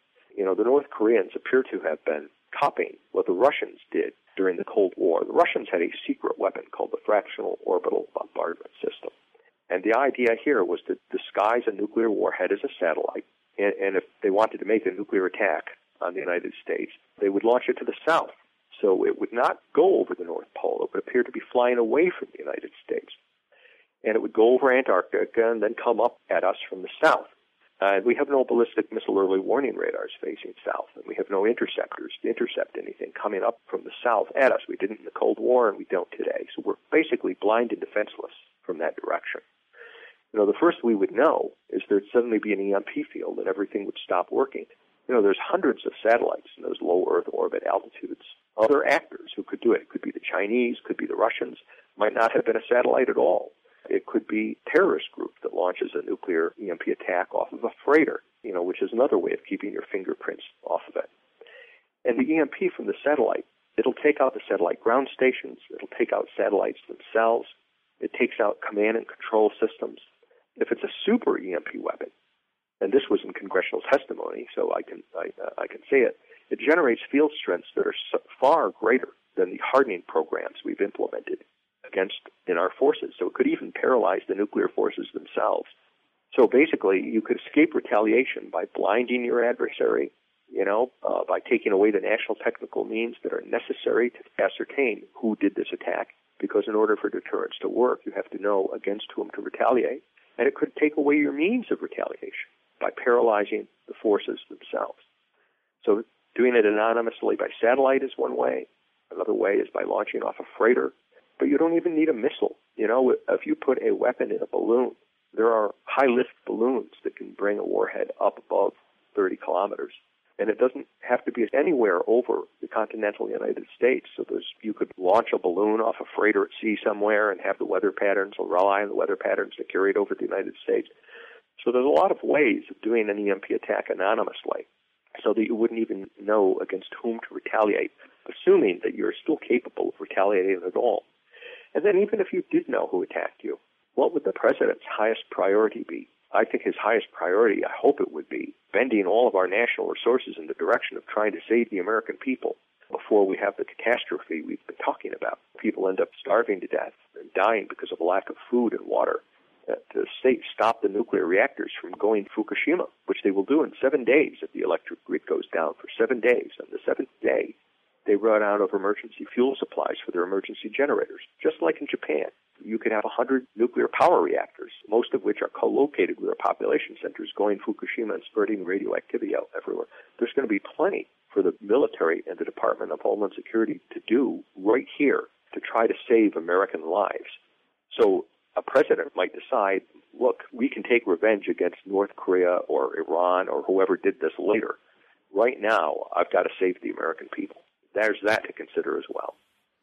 You know, the North Koreans appear to have been copying what the Russians did during the Cold War. The Russians had a secret weapon called the Fractional Orbital Bombardment System. And the idea here was to disguise a nuclear warhead as a satellite. And, and if they wanted to make a nuclear attack on the United States, they would launch it to the south. So it would not go over the North Pole. It would appear to be flying away from the United States. And it would go over Antarctica and then come up at us from the south. Uh, we have no ballistic missile early warning radars facing south, and we have no interceptors to intercept anything coming up from the south at us. We didn't in the Cold War, and we don't today. So we're basically blind and defenseless from that direction. You know, the first we would know is there'd suddenly be an E M P field and everything would stop working. You know, there's hundreds of satellites in those low Earth orbit altitudes. Other actors who could do it. It could be the Chinese, could be the Russians, might not have been a satellite at all. It could be a terrorist group that launches a nuclear E M P attack off of a freighter, you know, which is another way of keeping your fingerprints off of it. And the E M P from the satellite, it'll take out the satellite ground stations, it'll take out satellites themselves, it takes out command and control systems. If it's a super E M P weapon, and this was in congressional testimony, so I can I, uh, I can say it, it generates field strengths that are so far greater than the hardening programs we've implemented against in our forces. So it could even paralyze the nuclear forces themselves. So basically, you could escape retaliation by blinding your adversary, you know, uh, by taking away the national technical means that are necessary to ascertain who did this attack. Because in order for deterrence to work, you have to know against whom to retaliate. And it could take away your means of retaliation by paralyzing the forces themselves. So doing it anonymously by satellite is one way. Another way is by launching off a freighter. But you don't even need a missile. You know, if you put a weapon in a balloon, there are high-lift balloons that can bring a warhead up above thirty kilometers. And it doesn't have to be anywhere over the continental United States. So there's, you could launch a balloon off a freighter at sea somewhere and have the weather patterns, or rely on the weather patterns to carry it over the United States. So there's a lot of ways of doing an E M P attack anonymously so that you wouldn't even know against whom to retaliate, assuming that you're still capable of retaliating at all. And then even if you did know who attacked you, what would the president's highest priority be? I think his highest priority, I hope it would be, bending all of our national resources in the direction of trying to save the American people before we have the catastrophe we've been talking about. People end up starving to death and dying because of a lack of food and water. Uh, the state stopped the nuclear reactors from going to Fukushima, which they will do in seven days if the electric grid goes down for seven days. On the seventh day, they run out of emergency fuel supplies for their emergency generators, just like in Japan. You could have one hundred nuclear power reactors, most of which are co-located with our population centers, going Fukushima and spreading radioactivity out everywhere. There's going to be plenty for the military and the Department of Homeland Security to do right here to try to save American lives. So a president might decide, look, we can take revenge against North Korea or Iran or whoever did this later. Right now, I've got to save the American people. There's that to consider as well.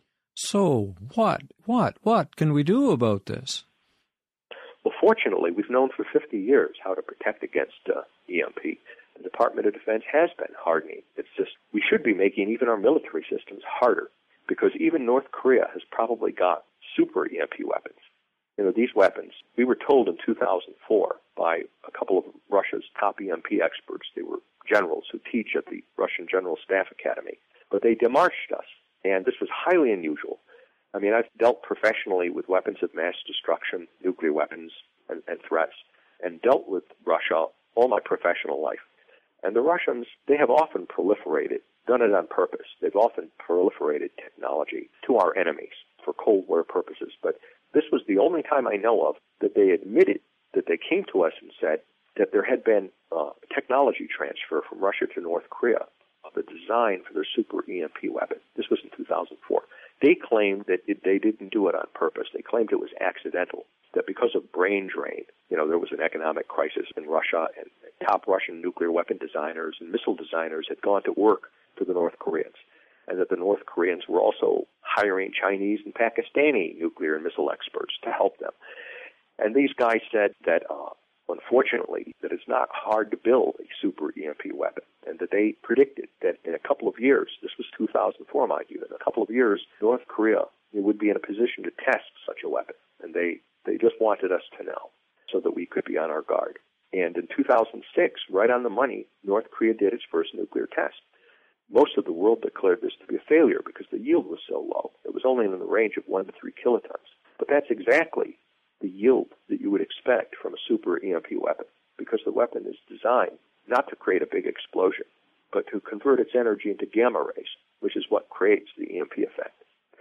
So what, what, what can we do about this? Well, fortunately, we've known for fifty years how to protect against uh, E M P. The Department of Defense has been hardening. It's just we should be making even our military systems harder, because even North Korea has probably got super E M P weapons. You know, these weapons, we were told in two thousand four by a couple of Russia's top E M P experts. They were generals who teach at the Russian General Staff Academy. But they demarched us, and this was highly unusual. I mean, I've dealt professionally with weapons of mass destruction, nuclear weapons, and, and threats, and dealt with Russia all my professional life. And the Russians, they have often proliferated, done it on purpose. They've often proliferated technology to our enemies for Cold War purposes. But this was the only time I know of that they admitted that they came to us and said that there had been uh, technology transfer from Russia to North Korea of the design for their super E M P weapon. This was in two thousand four. They claimed that it, they didn't do it on purpose. They claimed it was accidental, that because of brain drain, you know, there was an economic crisis in Russia, and top Russian nuclear weapon designers and missile designers had gone to work for the North Koreans, and that the North Koreans were also hiring Chinese and Pakistani nuclear and missile experts to help them. And these guys said that, uh, unfortunately, that it's not hard to build a super E M P weapon, and that they predicted that in a couple of years, this was two thousand four, mind you, in a couple of years, North Korea would be in a position to test such a weapon. And they, they just wanted us to know so that we could be on our guard. And in two thousand six, right on the money, North Korea did its first nuclear test. Most of the world declared this to be a failure because the yield was so low. It was only in the range of one to three kilotons. But that's exactly the yield that you would expect from a super E M P weapon, because the weapon is designed not to create a big explosion, but to convert its energy into gamma rays, which is what creates the E M P effect.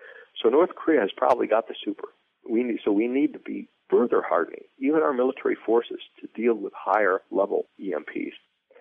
So North Korea has probably got the super. We need, so we need to be further hardening even our military forces to deal with higher level E M Ps.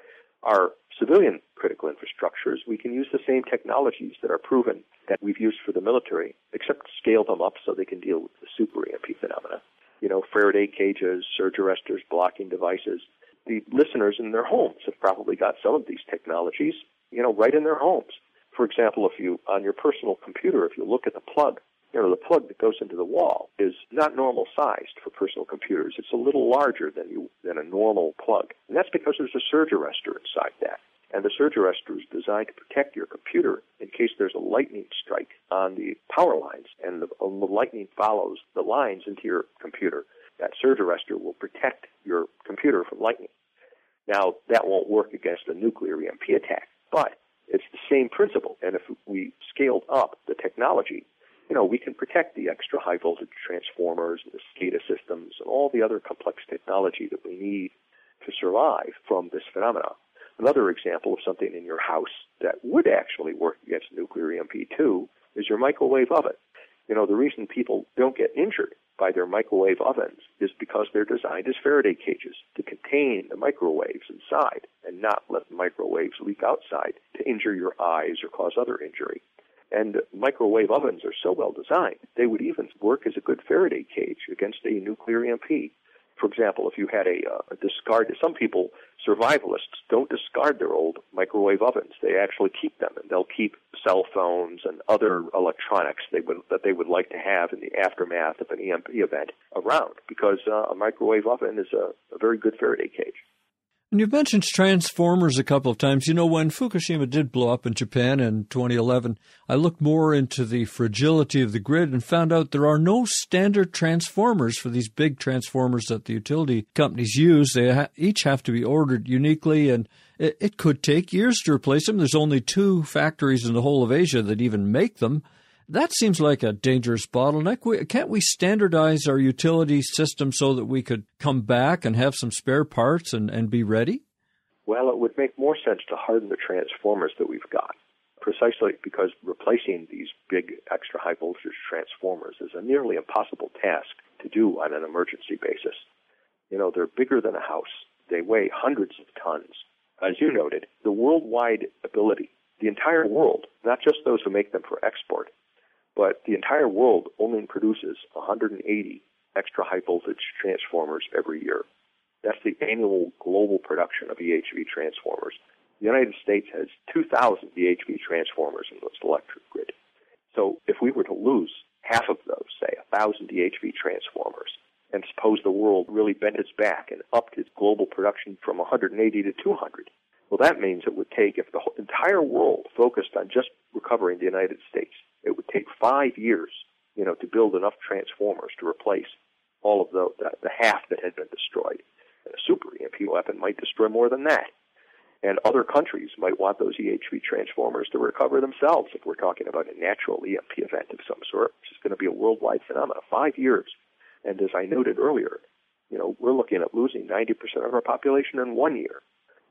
Our civilian critical infrastructures, we can use the same technologies that are proven that we've used for the military, except scale them up so they can deal with the super E M P phenomena. You know, Faraday cages, surge arresters, blocking devices. The listeners in their homes have probably got some of these technologies, you know, right in their homes. For example, if you, on your personal computer, if you look at the plug, you know, the plug that goes into the wall is not normal sized for personal computers. It's a little larger than you, than a normal plug. And that's because there's a surge arrestor inside that. And the surge arrestor is designed to protect your computer in case there's a lightning strike on the power lines, and the, the lightning follows the lines into your computer. That surge arrestor will protect your computer from lightning. Now, that won't work against a nuclear E M P attack, but it's the same principle. And if we scaled up the technology, you know, we can protect the extra high voltage transformers and the SCADA systems and all the other complex technology that we need to survive from this phenomenon. Another example of something in your house that would actually work against nuclear E M P too is your microwave oven. You know, the reason people don't get injured by their microwave ovens is because they're designed as Faraday cages to contain the microwaves inside and not let the microwaves leak outside to injure your eyes or cause other injury. And microwave ovens are so well designed, they would even work as a good Faraday cage against a nuclear E M P. For example, if you had a, uh, a discard, some people, survivalists, don't discard their old microwave ovens. They actually keep them, and they'll keep cell phones and other electronics they would, that they would like to have in the aftermath of an E M P event around, because uh, a microwave oven is a, a very good Faraday cage. And you've mentioned transformers a couple of times. You know, when Fukushima did blow up in Japan in twenty eleven, I looked more into the fragility of the grid and found out there are no standard transformers for these big transformers that the utility companies use. They ha- each have to be ordered uniquely, and it, it could take years to replace them. There's only two factories in the whole of Asia that even make them. That seems like a dangerous bottleneck. Can't we standardize our utility system so that we could come back and have some spare parts and, and be ready? Well, it would make more sense to harden the transformers that we've got, precisely because replacing these big extra high voltage transformers is a nearly impossible task to do on an emergency basis. You know, they're bigger than a house. They weigh hundreds of tons. As you noted, the worldwide ability, the entire world, not just those who make them for export, but the entire world only produces one hundred eighty extra high voltage transformers every year. That's the annual global production of E H V transformers. The United States has two thousand E H V transformers in its electric grid. So if we were to lose half of those, say one thousand E H V transformers, and suppose the world really bent its back and upped its global production from one hundred eighty to two hundred, well, that means it would take, if the whole, entire world focused on just recovering the United States, it would take five years, you know, to build enough transformers to replace all of the, the, the half that had been destroyed. And a super E M P weapon might destroy more than that. And other countries might want those E H V transformers to recover themselves if we're talking about a natural E M P event of some sort, which is going to be a worldwide phenomenon. Five years. And as I noted earlier, you know, we're looking at losing ninety percent of our population in one year.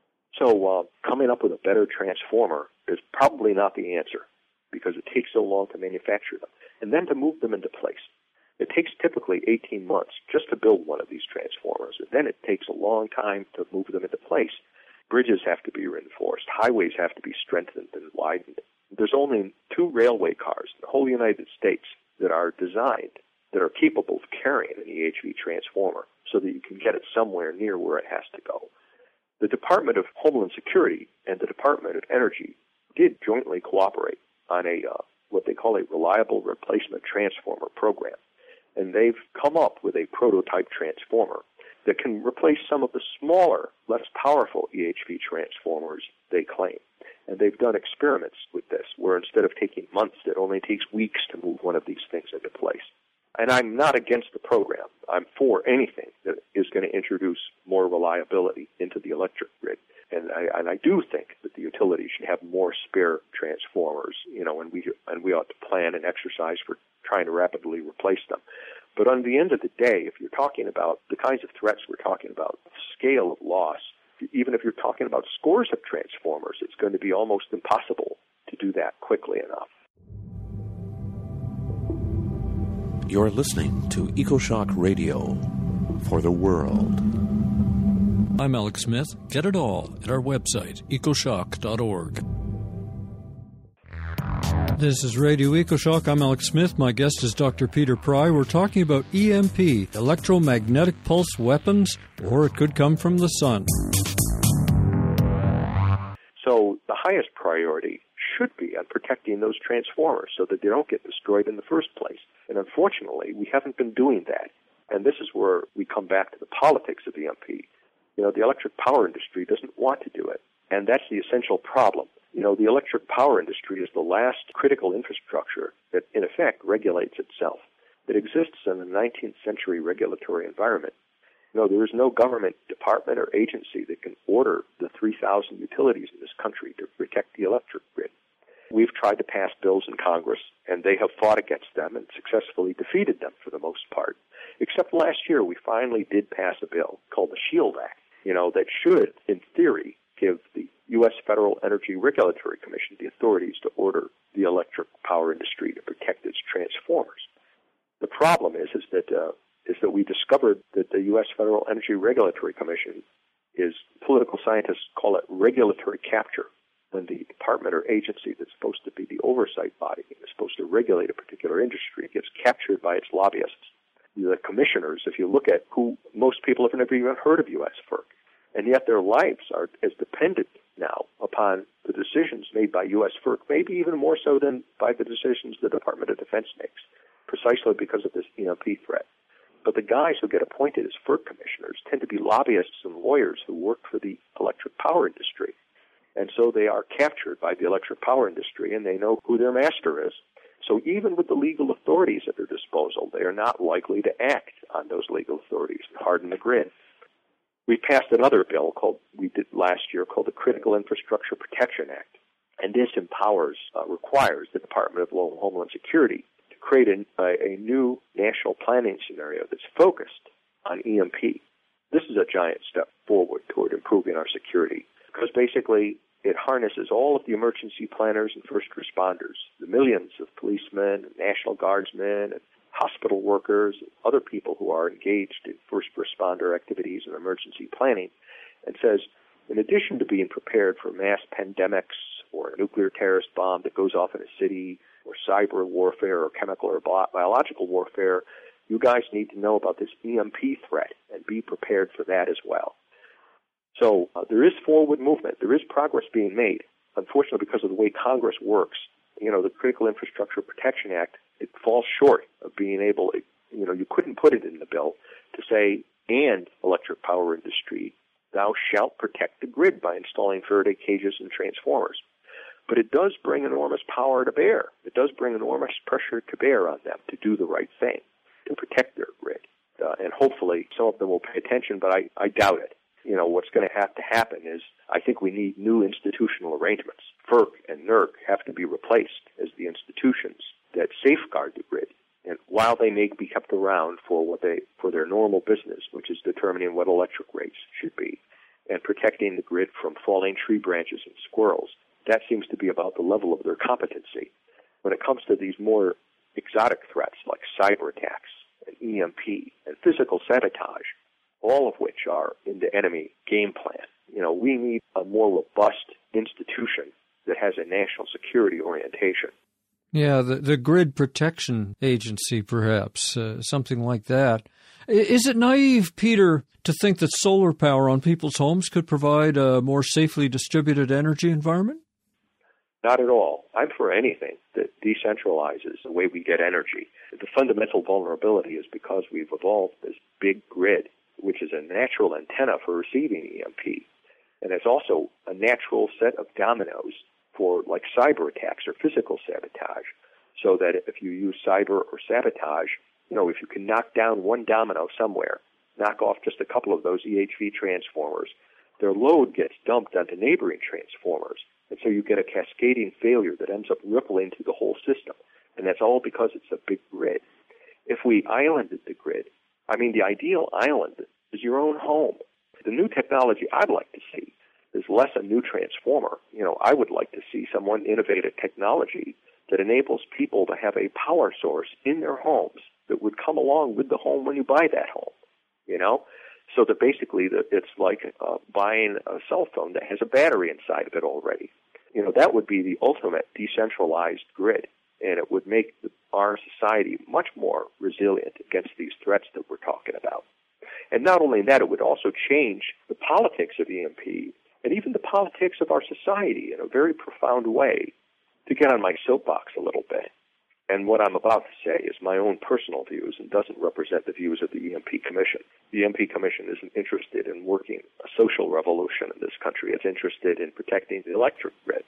So uh, coming up with a better transformer is probably not the answer, because it takes so long to manufacture them, and then to move them into place. It takes typically eighteen months just to build one of these transformers, and then it takes a long time to move them into place. Bridges have to be reinforced. Highways have to be strengthened and widened. There's only two railway cars in the whole United States that are designed, that are capable of carrying an E H V transformer so that you can get it somewhere near where it has to go. The Department of Homeland Security and the Department of Energy did jointly cooperate on a uh, what they call a reliable replacement transformer program. And they've come up with a prototype transformer that can replace some of the smaller, less powerful E H V transformers they claim. And they've done experiments with this, where instead of taking months, it only takes weeks to move one of these things into place. And I'm not against the program. I'm for anything that is going to introduce more reliability into the electric grid. And I, and I do think that the utilities should have more spare transformers, you know, and we, and we ought to plan and exercise for trying to rapidly replace them. But on the end of the day, if you're talking about the kinds of threats we're talking about, scale of loss, even if you're talking about scores of transformers, it's going to be almost impossible to do that quickly enough. You're listening to EcoShock Radio for the world. I'm Alex Smith. Get it all at our website, ecoshock dot org. This is Radio EcoShock. I'm Alex Smith. My guest is Doctor Peter Pry. We're talking about E M P, electromagnetic pulse weapons, or it could come from the sun. So the highest priority should be on protecting those transformers so that they don't get destroyed in the first place. And unfortunately, we haven't been doing that. And this is where we come back to the politics of E M P. You know, the electric power industry doesn't want to do it. And that's the essential problem. You know, the electric power industry is the last critical infrastructure that, in effect, regulates itself. It exists in a nineteenth century regulatory environment. You know, there is no government department or agency that can order the three thousand utilities in this country to protect the electric grid. We've tried to pass bills in Congress, and they have fought against them and successfully defeated them for the most part. Except last year, we finally did pass a bill called the SHIELD Act, you know, that should, in theory, give the U S Federal Energy Regulatory Commission the authorities to order the electric power industry to protect its transformers. The problem is, is that uh, is that we discovered that the U S Federal Energy Regulatory Commission is, political scientists call it regulatory capture, when the department or agency that's supposed to be the oversight body and is supposed to regulate a particular industry gets captured by its lobbyists. The commissioners, if you look at who, most people have never even heard of U S F E R C, and yet their lives are as dependent now upon the decisions made by U S F E R C, maybe even more so than by the decisions the Department of Defense makes, precisely because of this E M P threat. But the guys who get appointed as F E R C commissioners tend to be lobbyists and lawyers who work for the electric power industry. And so they are captured by the electric power industry, and they know who their master is. So even with the legal authorities at their disposal, they are not likely to act on those legal authorities and harden the grid. We passed another bill called we did last year called the Critical Infrastructure Protection Act, and this empowers, uh, requires the Department of Homeland Security to create a, a new national planning scenario that's focused on E M P. This is a giant step forward toward improving our security because basically it harnesses all of the emergency planners and first responders, the millions of policemen and National Guardsmen and hospital workers and other people who are engaged in first responder activities and emergency planning, and says, in addition to being prepared for mass pandemics or a nuclear terrorist bomb that goes off in a city or cyber warfare or chemical or bi- biological warfare, you guys need to know about this E M P threat and be prepared for that as well. So uh, there is forward movement. There is progress being made. Unfortunately, because of the way Congress works, you know, the Critical Infrastructure Protection Act, it falls short of being able, you know, you couldn't put it in the bill to say, and electric power industry, thou shalt protect the grid by installing Faraday cages and transformers. But it does bring enormous power to bear. It does bring enormous pressure to bear on them to do the right thing, to protect their grid. Uh, and hopefully some of them will pay attention, but I, I doubt it. You know, what's going to have to happen is I think we need new institutional arrangements. F E R C and N E R C have to be replaced as the institutions that safeguard the grid. And while they may be kept around for what they for their normal business, which is determining what electric rates should be, and protecting the grid from falling tree branches and squirrels, that seems to be about the level of their competency. When it comes to these more exotic threats like cyber attacks and E M P and physical sabotage, all of which are in the enemy game plan. You know, we need a more robust institution that has a national security orientation. Yeah, the, the Grid Protection Agency, perhaps, uh, something like that. Is it naive, Peter, to think that solar power on people's homes could provide a more safely distributed energy environment? Not at all. I'm for anything that decentralizes the way we get energy. The fundamental vulnerability is because we've evolved this big grid, which is a natural antenna for receiving E M P. And it's also a natural set of dominoes for like cyber attacks or physical sabotage, so that if you use cyber or sabotage, You know, if you can knock down one domino somewhere, knock off just a couple of those E H V transformers, their load gets dumped onto neighboring transformers. And so you get a cascading failure that ends up rippling through the whole system. And that's all because it's a big grid. If we islanded the grid, I mean, the ideal island is your own home. The new technology I'd like to see is less a new transformer. You know, I would like to see someone innovate a technology that enables people to have a power source in their homes that would come along with the home when you buy that home, you know? So that basically that it's like uh, buying a cell phone that has a battery inside of it already. You know, that would be the ultimate decentralized grid, and it would make our society much more resilient against these threats that we're talking about. And not only that, it would also change the politics of E M P and even the politics of our society in a very profound way. To get on my soapbox a little bit, and what I'm about to say is my own personal views and doesn't represent the views of the E M P Commission. The E M P Commission isn't interested in working a social revolution in this country. It's interested in protecting the electric grid.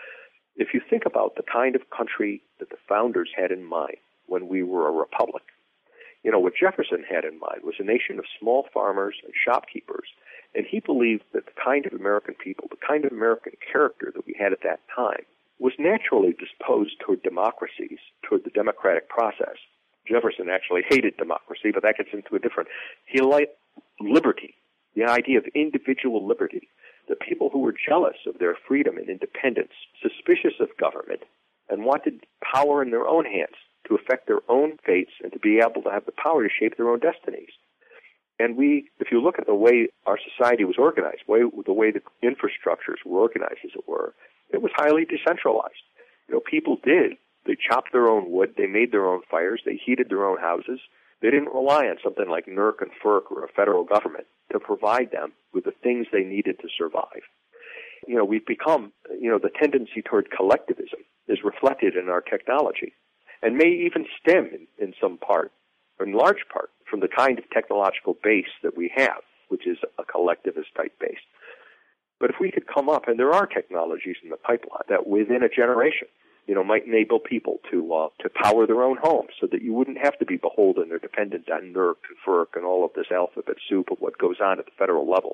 If you think about the kind of country that the founders had in mind when we were a republic, you know, what Jefferson had in mind was a nation of small farmers and shopkeepers, and he believed that the kind of American people, the kind of American character that we had at that time, was naturally disposed toward democracies, toward the democratic process. Jefferson actually hated democracy, but that gets into a different... He liked liberty, the idea of individual liberty, the people who were jealous of their freedom and independence, suspicious of government, and wanted power in their own hands to affect their own fates and to be able to have the power to shape their own destinies. And we, if you look at the way our society was organized, way, the way the infrastructures were organized, as it were, it was highly decentralized. You know, people did. They chopped their own wood. They made their own fires. They heated their own houses. They didn't rely on something like NERC and FERC or a federal government to provide them with the things they needed to survive. You know, we've become, you know, the tendency toward collectivism is reflected in our technology and may even stem in, in some part, or in large part, from the kind of technological base that we have, which is a collectivist type base. But if we could come up, and there are technologies in the pipeline that within a generation, you know, might enable people to uh, to power their own homes so that you wouldn't have to be beholden or dependent on NERC and FERC and all of this alphabet soup of what goes on at the federal level.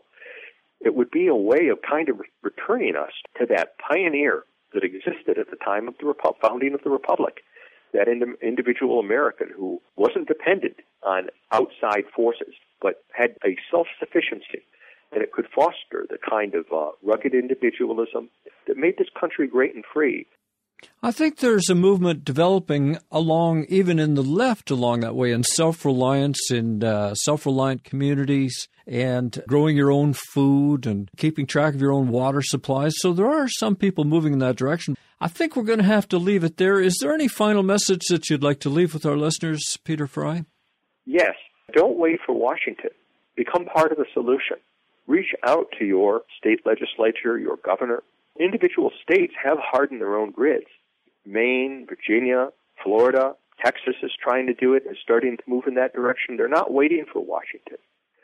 It would be a way of kind of returning us to that pioneer that existed at the time of the Repu- founding of the Republic, that ind- individual American who wasn't dependent on outside forces but had a self-sufficiency. And it could foster the kind of uh, rugged individualism that made this country great and free. I think there's a movement developing along, even in the left, along that way, in self-reliance, in uh, self-reliant communities, and growing your own food and keeping track of your own water supplies. So there are some people moving in that direction. I think we're going to have to leave it there. Is there any final message that you'd like to leave with our listeners, Peter Frey? Yes. Don't wait for Washington. Become part of the solution. Reach out to your state legislature, your governor. Individual states have hardened their own grids. Maine, Virginia, Florida, Texas is trying to do it and starting to move in that direction. They're not waiting for Washington.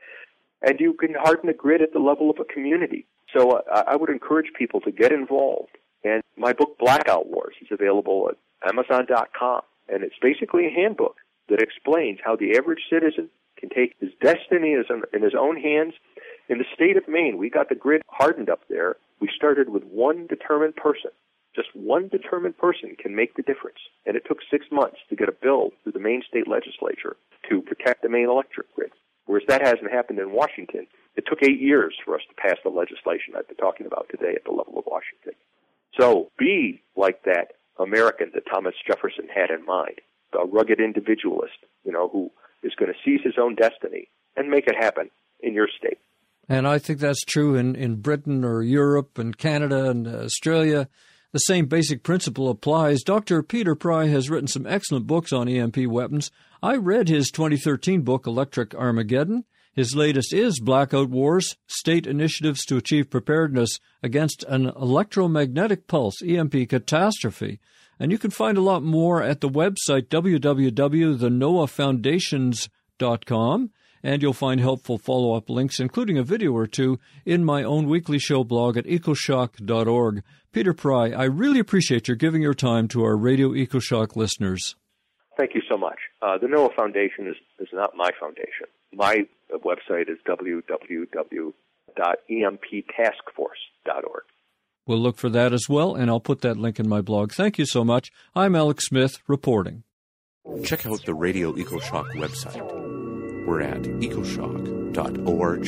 And you can harden the grid at the level of a community. So uh, I would encourage people to get involved. And my book, Blackout Wars, is available at amazon dot com. And it's basically a handbook that explains how the average citizen can take his destiny in his own hands. In the state of Maine, we got the grid hardened up there. We started with one determined person. Just one determined person can make the difference. And it took six months to get a bill through the Maine state legislature to protect the Maine electric grid. Whereas that hasn't happened in Washington. It took eight years for us to pass the legislation I've been talking about today at the level of Washington. So be like that American that Thomas Jefferson had in mind, a rugged individualist, you know, who is going to seize his own destiny and make it happen in your state. And I think that's true in, in Britain or Europe and Canada and Australia. The same basic principle applies. Doctor Peter Frey has written some excellent books on E M P weapons. I read his twenty thirteen book, Electric Armageddon. His latest is Blackout Wars, State Initiatives to Achieve Preparedness Against an Electromagnetic Pulse, E M P Catastrophe. And you can find a lot more at the website w w w dot the noah foundations dot com. And you'll find helpful follow-up links, including a video or two, in my own weekly show blog at ecoshock dot org. Peter Frey, I really appreciate your giving your time to our Radio EcoShock listeners. thank you so much. Uh, the NOAA Foundation is, is not my foundation. My uh, website is w w w dot e m p task force dot org. We'll look for that as well, and I'll put that link in my blog. Thank you so much. I'm Alex Smith, reporting. Check out the Radio EcoShock website. We're at ecoshock dot org.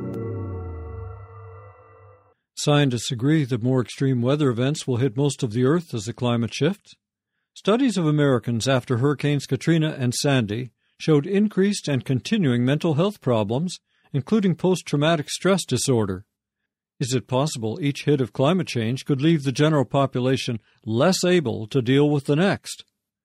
Scientists agree that more extreme weather events will hit most of the Earth as the climate shifts. Studies of Americans after Hurricanes Katrina and Sandy showed increased and continuing mental health problems, including post-traumatic stress disorder. Is it possible each hit of climate change could leave the general population less able to deal with the next?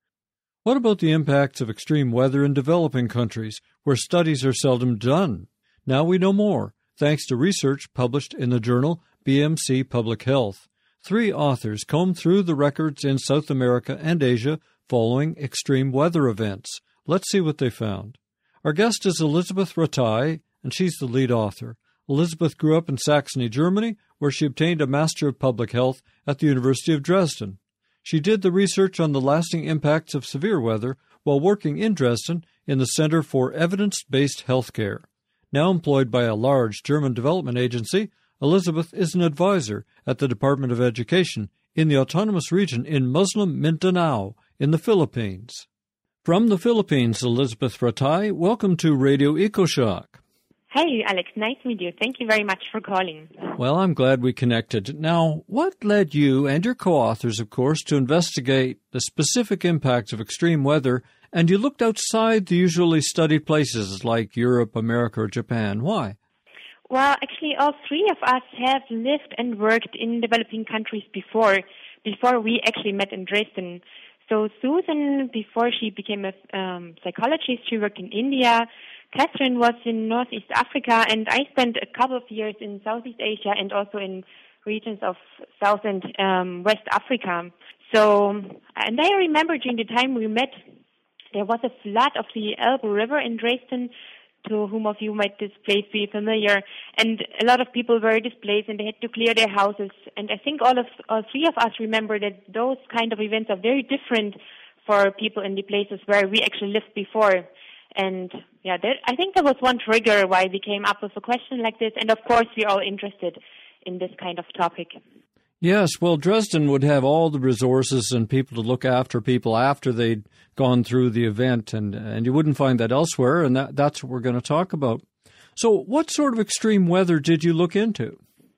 What about the impacts of extreme weather in developing countries, where studies are seldom done? Now we know more, thanks to research published in the journal B M C Public Health. Three authors combed through the records in South America and Asia following extreme weather events. Let's see what they found. Our guest is Elizabeth Rattay, and she's the lead author. Elizabeth grew up in Saxony, Germany, where she obtained a Master of Public Health at the University of Dresden. She did the research on the lasting impacts of severe weather while working in Dresden in the Center for Evidence-Based Healthcare. Now employed by a large German development agency, Elizabeth is an advisor at the Department of Education in the autonomous region in Muslim Mindanao in the Philippines. From the Philippines, Elizabeth Rattay, welcome to Radio EcoShock. Hey, Alex. Nice to meet you. Thank you very much for calling. Well, I'm glad we connected. Now, what led you and your co-authors, of course, to investigate the specific impacts of extreme weather, and you looked outside the usually studied places like Europe, America, or Japan? Why? Well, actually, all three of us have lived and worked in developing countries before, before we actually met in Dresden. So Susan, before she became a um, psychologist, she worked in India. Catherine was in Northeast Africa, and I spent a couple of years in Southeast Asia and also in regions of South and um, West Africa. So, and I remember during the time we met, there was a flood of the Elbe River in Dresden, to whom of you might this place be familiar, and a lot of people were displaced and they had to clear their houses. And I think all of all three of us remember that those kind of events are very different for people in the places where we actually lived before. And yeah, there, I think there was one trigger why we came up with a question like this. And of course, we're all interested in this kind of topic. Yes, well, Dresden would have all the resources and people to look after people after they'd gone through the event, and, and you wouldn't find that elsewhere, and that, that's what we're going to talk about. So what sort of extreme weather did you look into?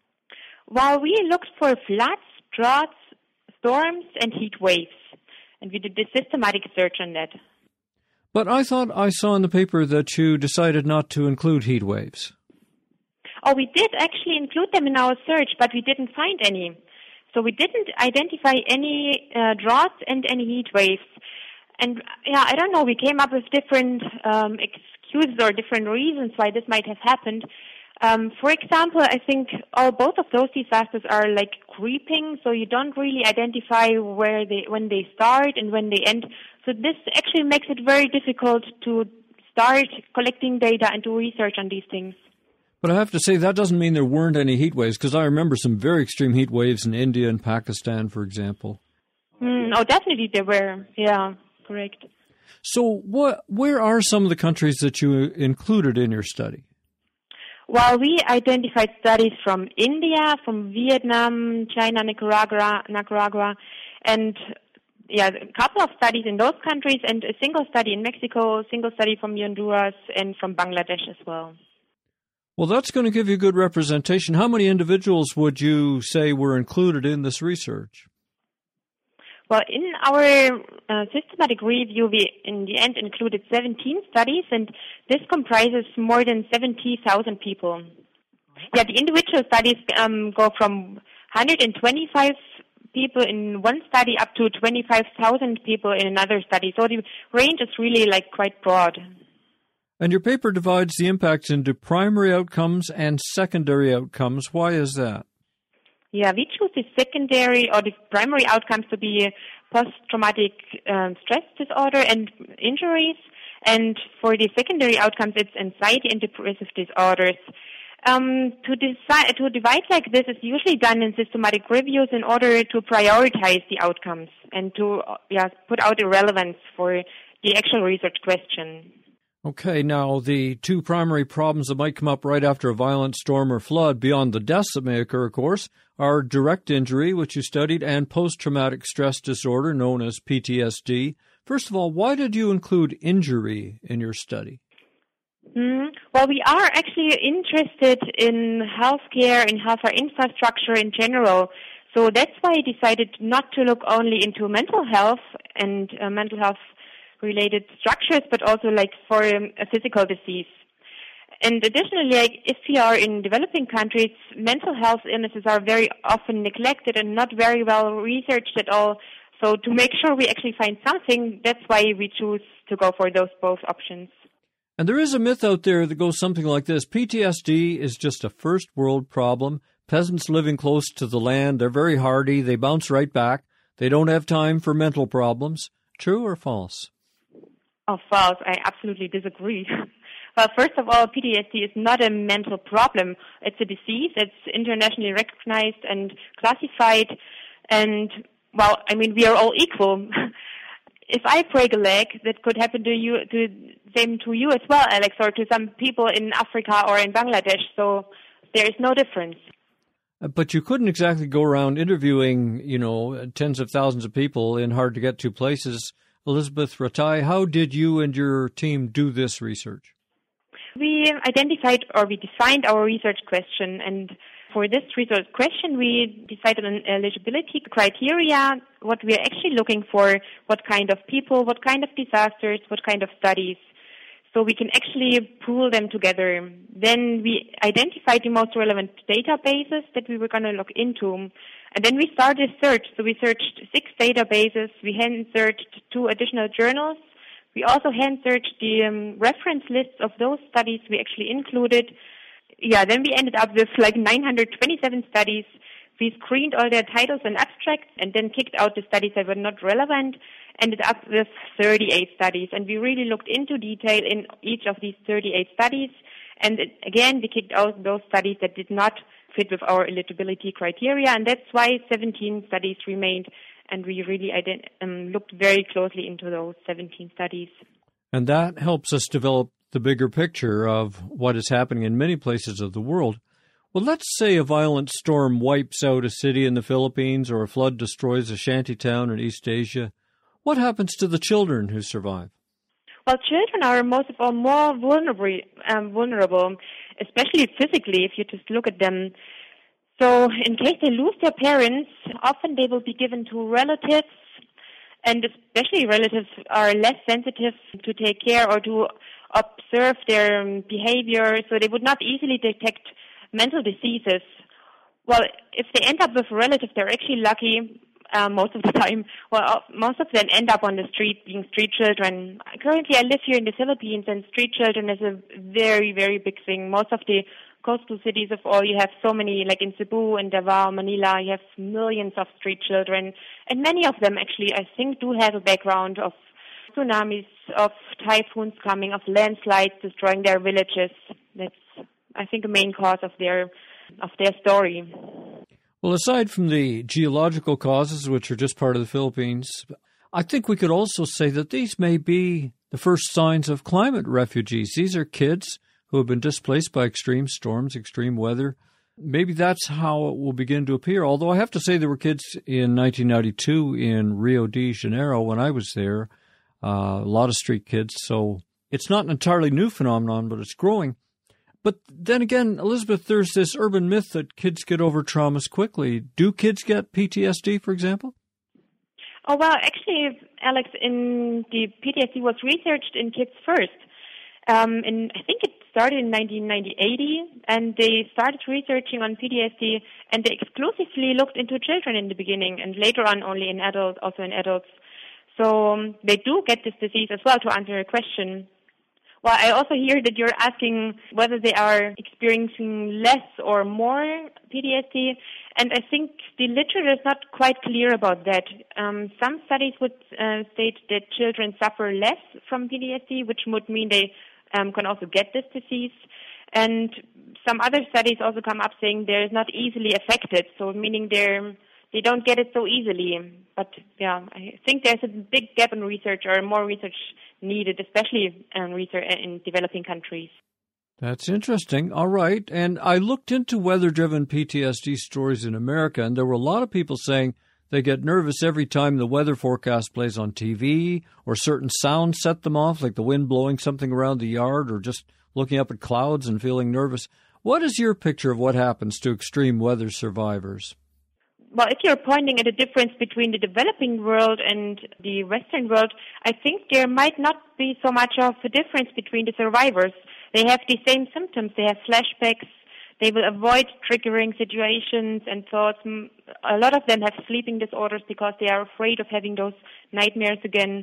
Well, we looked for floods, droughts, storms, and heat waves, and we did a systematic search on that. But I thought I saw in the paper that you decided not to include heat waves. Oh, we did actually include them in our search, but we didn't find any. So we didn't identify any uh, droughts and any heat waves. And yeah, I don't know, we came up with different um, excuses or different reasons why this might have happened. Um, for example, I think all both of those disasters are like creeping, so you don't really identify where they when they start and when they end. So this actually makes it very difficult to start collecting data and do research on these things. But I have to say, that doesn't mean there weren't any heat waves, because I remember some very extreme heat waves in India and Pakistan, for example. Mm, oh, definitely there were. Yeah, correct. So what? Where are some of the countries that you included in your study? Well, we identified studies from India, from Vietnam, China, Nicaragua, Nicaragua, and yeah, a couple of studies in those countries, and a single study in Mexico, a single study from Honduras, and from Bangladesh as well. Well, that's going to give you good representation. How many individuals would you say were included in this research? Well, in our uh, systematic review, we in the end included seventeen studies, and this comprises more than seventy thousand people. Yeah, the individual studies um, go from one hundred twenty-five people in one study up to twenty-five thousand people in another study. So the range is really like quite broad. And your paper divides the impacts into primary outcomes and secondary outcomes. Why is that? Yeah, we choose the secondary or the primary outcomes to be post-traumatic um, stress disorder and injuries. And for the secondary outcomes, it's anxiety and depressive disorders. Um, to, decide, to divide like this is usually done in systematic reviews in order to prioritize the outcomes and to uh, yeah, put out a relevance for the actual research question. Okay, now the two primary problems that might come up right after a violent storm or flood, beyond the deaths that may occur, of course, are direct injury, which you studied, and post-traumatic stress disorder, known as P T S D. First of all, why did you include injury in your study? Mm, well, we are actually interested in healthcare and healthcare infrastructure in general. So that's why I decided not to look only into mental health and uh, mental health related structures, but also like for um, a physical disease. And additionally, like if we are in developing countries, mental health illnesses are very often neglected and not very well researched at all. So to make sure we actually find something, that's why we choose to go for those both options. And there is a myth out there that goes something like this. P T S D is just a first world problem. Peasants living close to the land, they're very hardy, they bounce right back. They don't have time for mental problems. True or false? Oh, false. I absolutely disagree. Well, first of all, P T S D is not a mental problem. It's a disease. It's internationally recognized and classified. And, well, I mean, we are all equal. If I break a leg, that could happen to you, to same to you as well, Alex, or to some people in Africa or in Bangladesh. So there is no difference. But you couldn't exactly go around interviewing, you know, tens of thousands of people in hard-to-get-to places. Elizabeth Rattay, how did you and your team do this research? We identified or we defined our research question, and for this research question, we decided on eligibility criteria, what we are actually looking for, what kind of people, what kind of disasters, what kind of studies. So we can actually pool them together. Then we identified the most relevant databases that we were going to look into. And then we started a search. So we searched six databases. We hand-searched two additional journals. We also hand-searched the um, reference lists of those studies we actually included. Yeah, then we ended up with like nine hundred twenty-seven studies. We screened all their titles and abstracts and then kicked out the studies that were not relevant, ended up with thirty-eight studies. And we really looked into detail in each of these thirty-eight studies. And it, again, we kicked out those studies that did not fit with our eligibility criteria. And that's why seventeen studies remained. And we really ident- um, looked very closely into those seventeen studies. And that helps us develop the bigger picture of what is happening in many places of the world. Well, let's say a violent storm wipes out a city in the Philippines or a flood destroys a shantytown in East Asia. What happens to the children who survive? Well, children are most of all more vulnerable, um, vulnerable, especially physically, if you just look at them. So in case they lose their parents, often they will be given to relatives, and especially relatives are less sensitive to take care or to observe their behavior, so they would not easily detect mental diseases. Well, if they end up with relatives, they're actually lucky uh, most of the time. Well, most of them end up on the street being street children. Currently, I live here in the Philippines, and street children is a very, very big thing. Most of the coastal cities of all, you have so many, like in Cebu and Davao, Manila, you have millions of street children. And many of them actually, I think, do have a background of tsunamis, of typhoons coming, of landslides destroying their villages. That's, I think, a main cause of their of their story. Well, aside from the geological causes, which are just part of the Philippines, I think we could also say that these may be the first signs of climate refugees. These are kids who have been displaced by extreme storms, extreme weather. Maybe that's how it will begin to appear. Although I have to say there were kids in nineteen ninety-two in Rio de Janeiro when I was there, uh, a lot of street kids. So it's not an entirely new phenomenon, but it's growing. But then again, Elizabeth, there's this urban myth that kids get over traumas quickly. Do kids get P T S D, for example? Oh, well, actually, Alex, in the P T S D was researched in kids first. Um, and I think it started in nineteen eighty, and they started researching on P T S D, and they exclusively looked into children in the beginning, and later on only in adults, also in adults. So um, they do get this disease as well, to answer your question. Well, I also hear that you're asking whether they are experiencing less or more P T S D, and I think the literature is not quite clear about that. Um, some studies would uh, state that children suffer less from P T S D, which would mean they um, can also get this disease. And some other studies also come up saying they're not easily affected, so meaning they're they don't get it so easily. But yeah, I think there's a big gap in research, or more research needed, especially in research in developing countries. That's interesting. All right. And I looked into weather-driven P T S D stories in America, and there were a lot of people saying they get nervous every time the weather forecast plays on T V, or certain sounds set them off, like the wind blowing something around the yard, or just looking up at clouds and feeling nervous. What is your picture of what happens to extreme weather survivors? Well, if you're pointing at a difference between the developing world and the Western world, I think there might not be so much of a difference between the survivors. They have the same symptoms. They have flashbacks. They will avoid triggering situations and thoughts. A lot of them have sleeping disorders because they are afraid of having those nightmares again.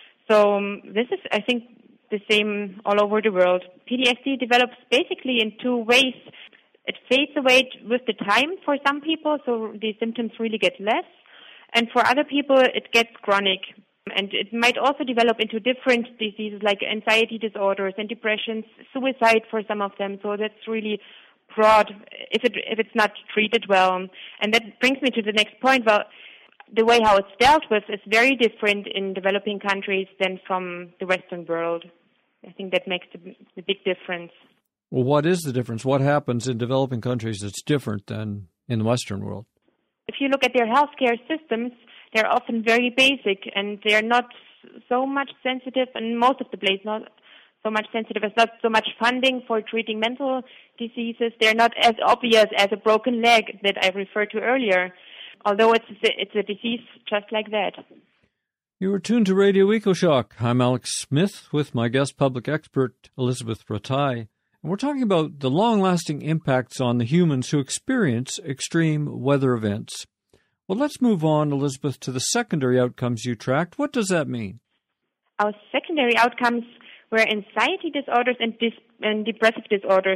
So um, this is, I think, the same all over the world. P T S D develops basically in two ways. It fades away with the time for some people, so the symptoms really get less. And for other people, it gets chronic. And it might also develop into different diseases like anxiety disorders and depressions, suicide for some of them. So that's really broad if it if it's not treated well. And that brings me to the next point. Well, the way how it's dealt with is very different in developing countries than from the Western world. I think that makes the, the big difference. Well, what is the difference? What happens in developing countries that's different than in the Western world? If you look at their healthcare systems, they're often very basic, and they're not so much sensitive, and most of the places not so much sensitive. There's not so much funding for treating mental diseases. They're not as obvious as a broken leg that I referred to earlier, although it's it's a disease just like that. You are tuned to Radio EcoShock. I'm Alex Smith with my guest public expert, Elizabeth Rattay. And we're talking about the long-lasting impacts on the humans who experience extreme weather events. Well, let's move on, Elizabeth, to the secondary outcomes you tracked. What does that mean? Our secondary outcomes were anxiety disorders and, dis- and depressive disorders.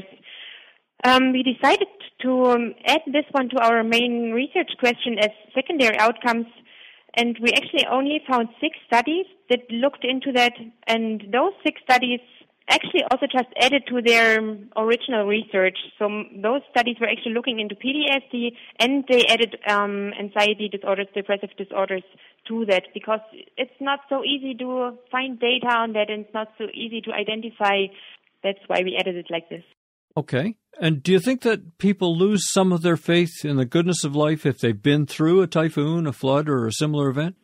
Um, we decided to um, add this one to our main research question as secondary outcomes, and we actually only found six studies that looked into that, and those six studies actually also just added to their original research. So those studies were actually looking into P T S D, and they added um, anxiety disorders, depressive disorders to that, because it's not so easy to find data on that, and it's not so easy to identify. That's why we added it like this. Okay. And do you think that people lose some of their faith in the goodness of life if they've been through a typhoon, a flood, or a similar event?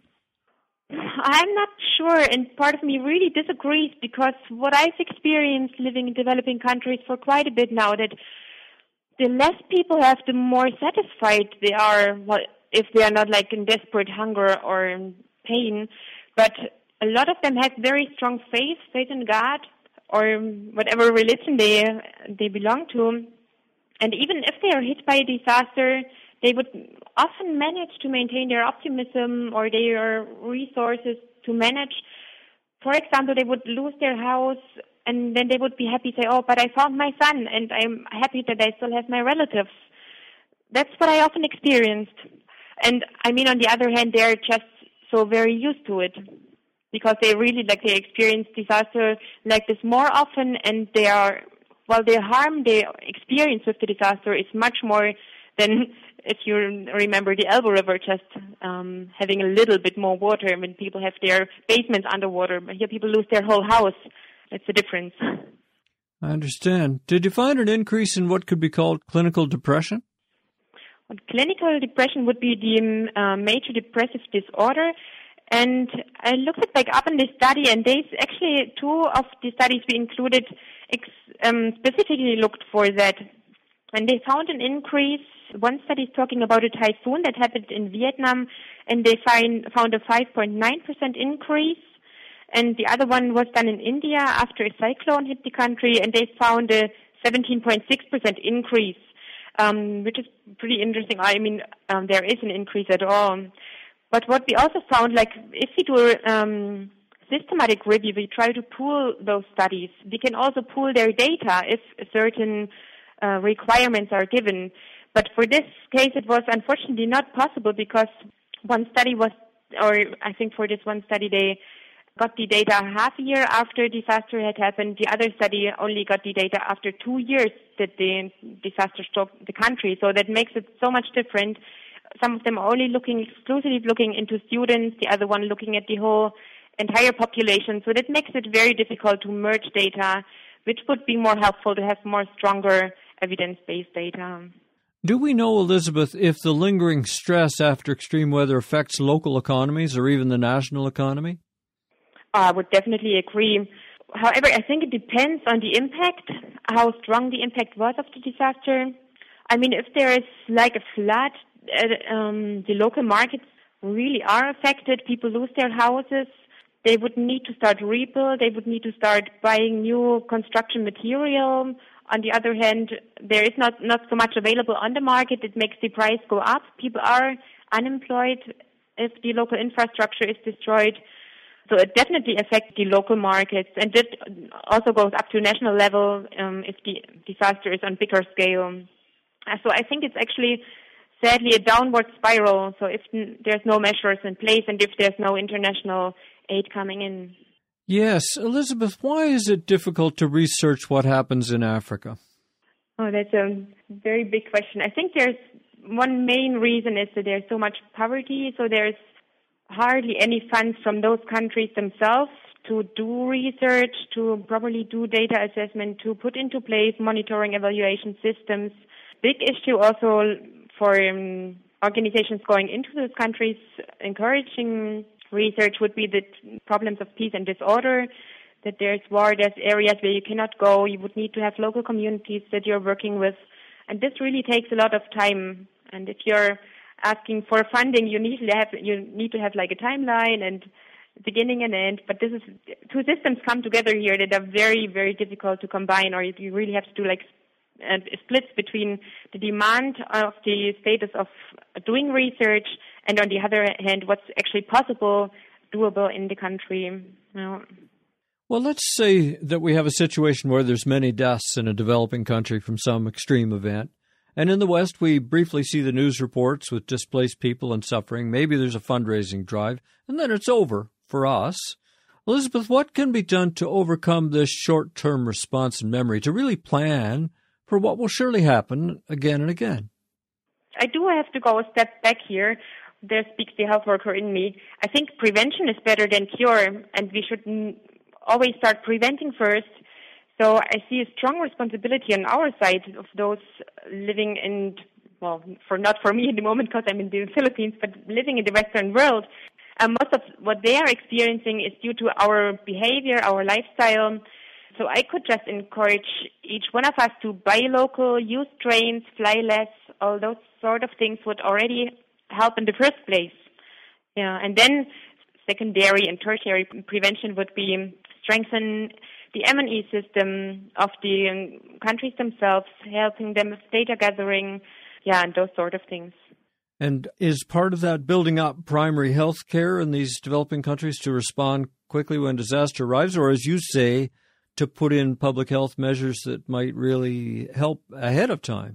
I'm not sure, and part of me really disagrees, because what I've experienced living in developing countries for quite a bit now, that the less people have, the more satisfied they are, if they are not like in desperate hunger or in pain. But a lot of them have very strong faith, faith in God, or whatever religion they they belong to. And even if they are hit by a disaster, they would often manage to maintain their optimism or their resources to manage. For example, they would lose their house, and then they would be happy, say, oh, but I found my son, and I'm happy that I still have my relatives. That's what I often experienced. And I mean, on the other hand, they're just so very used to it, because they really, like, they experience disaster like this more often, and they are, well, the harm they experience with the disaster is much more than, if you remember the Elbow River, just um, having a little bit more water when people have their basements underwater. Here people lose their whole house. That's the difference. I understand. Did you find an increase in what could be called clinical depression? Well, clinical depression would be the uh, major depressive disorder. And I looked it back up in this study, and there's actually two of the studies we included ex- um, specifically looked for that. And they found an increase. One study is talking about a typhoon that happened in Vietnam, and they find, found a five point nine percent increase. And the other one was done in India after a cyclone hit the country, and they found a seventeen point six percent increase, um, which is pretty interesting. I mean, um, there is an increase at all. But what we also found, like, if we do um, systematic review, we try to pool those studies. We can also pool their data if certain uh, requirements are given. But for this case, it was unfortunately not possible, because one study was, or I think for this one study, they got the data half a year after disaster had happened. The other study only got the data after two years that the disaster struck the country. So that makes it so much different some of them are only looking exclusively looking into students, the other one looking at the whole entire population. So that makes it very difficult to merge data, which would be more helpful to have more stronger evidence-based data. Do we know, Elizabeth, if the lingering stress after extreme weather affects local economies or even the national economy? I would definitely agree. However, I think it depends on the impact, how strong the impact was of the disaster. I mean, if there is like a flood, uh, um, the local markets really are affected. People lose their houses. They would need to start rebuild. They would need to start buying new construction material. On the other hand, there is not, not so much available on the market. It makes the price go up. People are unemployed if the local infrastructure is destroyed. So it definitely affects the local markets. And that also goes up to national level um, if the disaster is on bigger scale. Uh, so I think it's actually, sadly, a downward spiral. So if n- there's no measures in place and if there's no international aid coming in. Yes. Elizabeth, why is it difficult to research what happens in Africa? Oh, that's a very big question. I think there's one main reason is that there's so much poverty. So there's hardly any funds from those countries themselves to do research, to properly do data assessment, to put into place monitoring evaluation systems. Big issue also for um, organizations going into those countries encouraging research would be the problems of peace and disorder, that there's war, there's areas where you cannot go, you would need to have local communities that you're working with. And this really takes a lot of time. And if you're asking for funding, you need to have you need to have like a timeline and beginning and end. But this is two systems come together here that are very, very difficult to combine, or you really have to do like uh, splits between the demand of the status of doing research and on the other hand, what's actually possible, doable in the country. You know. Well, let's say that we have a situation where there's many deaths in a developing country from some extreme event. And in the West, we briefly see the news reports with displaced people and suffering. Maybe there's a fundraising drive, and then it's over for us. Elizabeth, what can be done to overcome this short-term response and memory, to really plan for what will surely happen again and again? I do have to go a step back here. There speaks the health worker in me. I think prevention is better than cure, and we should always start preventing first. So I see a strong responsibility on our side of those living in, well, for not for me at the moment because I'm in the Philippines, but living in the Western world. And most of what they are experiencing is due to our behavior, our lifestyle. So I could just encourage each one of us to buy local, use trains, fly less, all those sort of things would already help in the first place. Yeah, and then secondary and tertiary prevention would be strengthen the M and E system of the um, countries themselves, helping them with data gathering, yeah, and those sort of things. And is part of that building up primary health care in these developing countries to respond quickly when disaster arrives, or as you say, to put in public health measures that might really help ahead of time?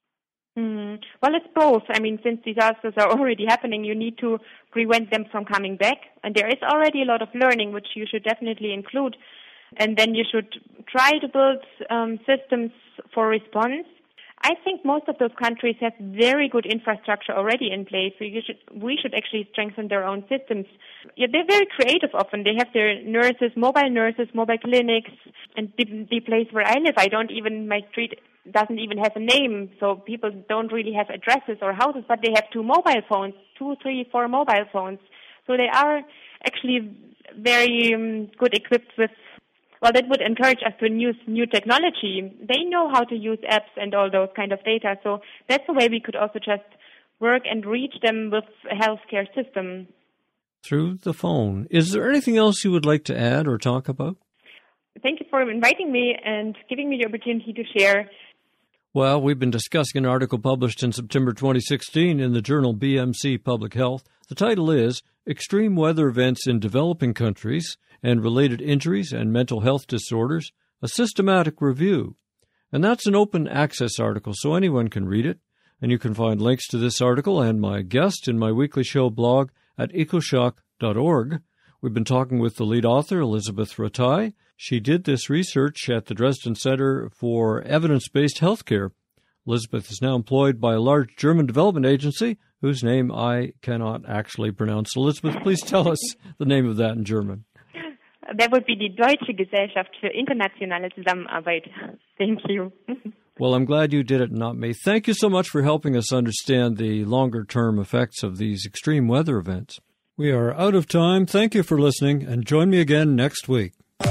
Mm. Well, it's both. I mean, since disasters are already happening, you need to prevent them from coming back. And there is already a lot of learning, which you should definitely include. And then you should try to build um, systems for response. I think most of those countries have very good infrastructure already in place, so you should, we should actually strengthen their own systems. Yeah, they're very creative often. They have their nurses, mobile nurses, mobile clinics, and the, the place where I live, I don't even, my street doesn't even have a name, so people don't really have addresses or houses, but they have two mobile phones, two, three, four mobile phones. So they are actually very um, good equipped with, well, that would encourage us to use new technology. They know how to use apps and all those kind of data. So that's the way we could also just work and reach them with a healthcare system. Through the phone. Is there anything else you would like to add or talk about? Thank you for inviting me and giving me the opportunity to share. Well, we've been discussing an article published in September twenty sixteen in the journal B M C Public Health. The title is Extreme Weather Events in Developing Countries and Related Injuries and Mental Health Disorders, a Systematic Review. And that's an open access article, so anyone can read it. And you can find links to this article and my guest in my weekly show blog at ecoshock dot org. We've been talking with the lead author, Elizabeth Rattay. She did this research at the Dresden Center for Evidence-Based Healthcare. Elizabeth is now employed by a large German development agency whose name I cannot actually pronounce. Elizabeth, please tell us the name of that in German. That would be die Deutsche Gesellschaft für internationale Zusammenarbeit. Thank you. Well, I'm glad you did it, not me. Thank you so much for helping us understand the longer-term effects of these extreme weather events. We are out of time. Thank you for listening, and join me again next week.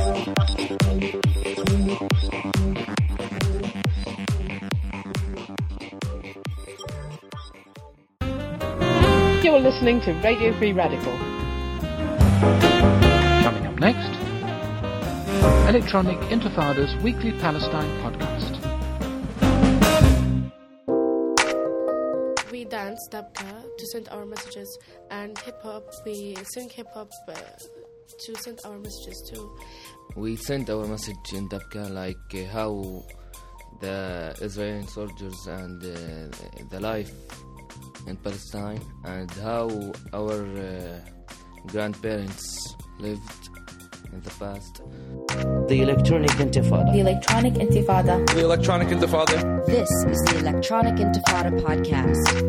You're listening to Radio Free Radical. Coming up next, Electronic Intifada's weekly Palestine podcast. We dance dabka to send our messages, and hip-hop, we sing hip-hop uh, to send our messages too. We send our message in dabka like uh, how the Israeli soldiers and uh, the life in Palestine, and how our uh, grandparents lived in the past. The Electronic Intifada. The Electronic Intifada. The Electronic Intifada. This is the Electronic Intifada podcast.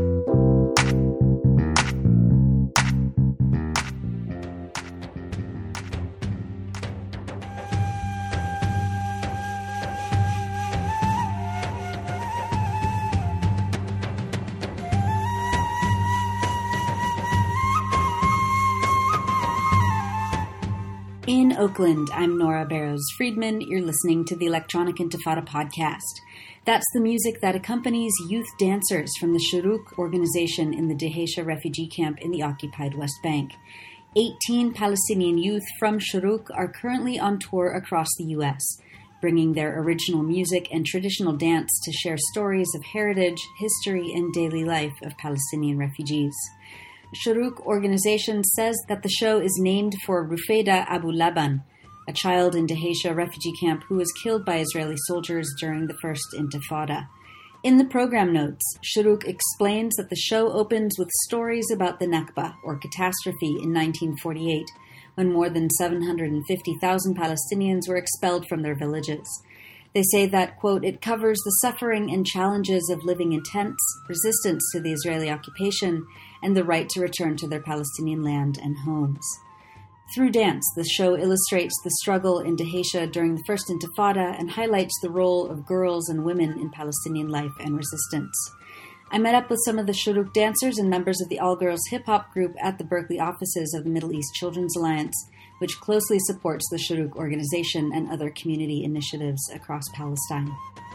In Oakland, I'm Nora Barrows-Friedman. You're listening to the Electronic Intifada podcast. That's the music that accompanies youth dancers from the Shuruk organization in the Dheisheh refugee camp in the occupied West Bank. eighteen Palestinian youth from Shuruk are currently on tour across the U S, bringing their original music and traditional dance to share stories of heritage, history, and daily life of Palestinian refugees. Shuruk organization says that the show is named for Rufeda Abu Laban, a child in Dheisheh refugee camp who was killed by Israeli soldiers during the First Intifada. In the program notes, Shuruk explains that the show opens with stories about the Nakba, or catastrophe, in nineteen forty-eight, when more than seven hundred fifty thousand Palestinians were expelled from their villages. They say that, quote, it covers the suffering and challenges of living in tents, resistance to the Israeli occupation, and the right to return to their Palestinian land and homes. Through dance, the show illustrates the struggle in Dheisheh during the First Intifada and highlights the role of girls and women in Palestinian life and resistance. I met up with some of the Shuruk dancers and members of the all-girls hip-hop group at the Berkeley offices of the Middle East Children's Alliance, which closely supports the Shuruk organization and other community initiatives across Palestine.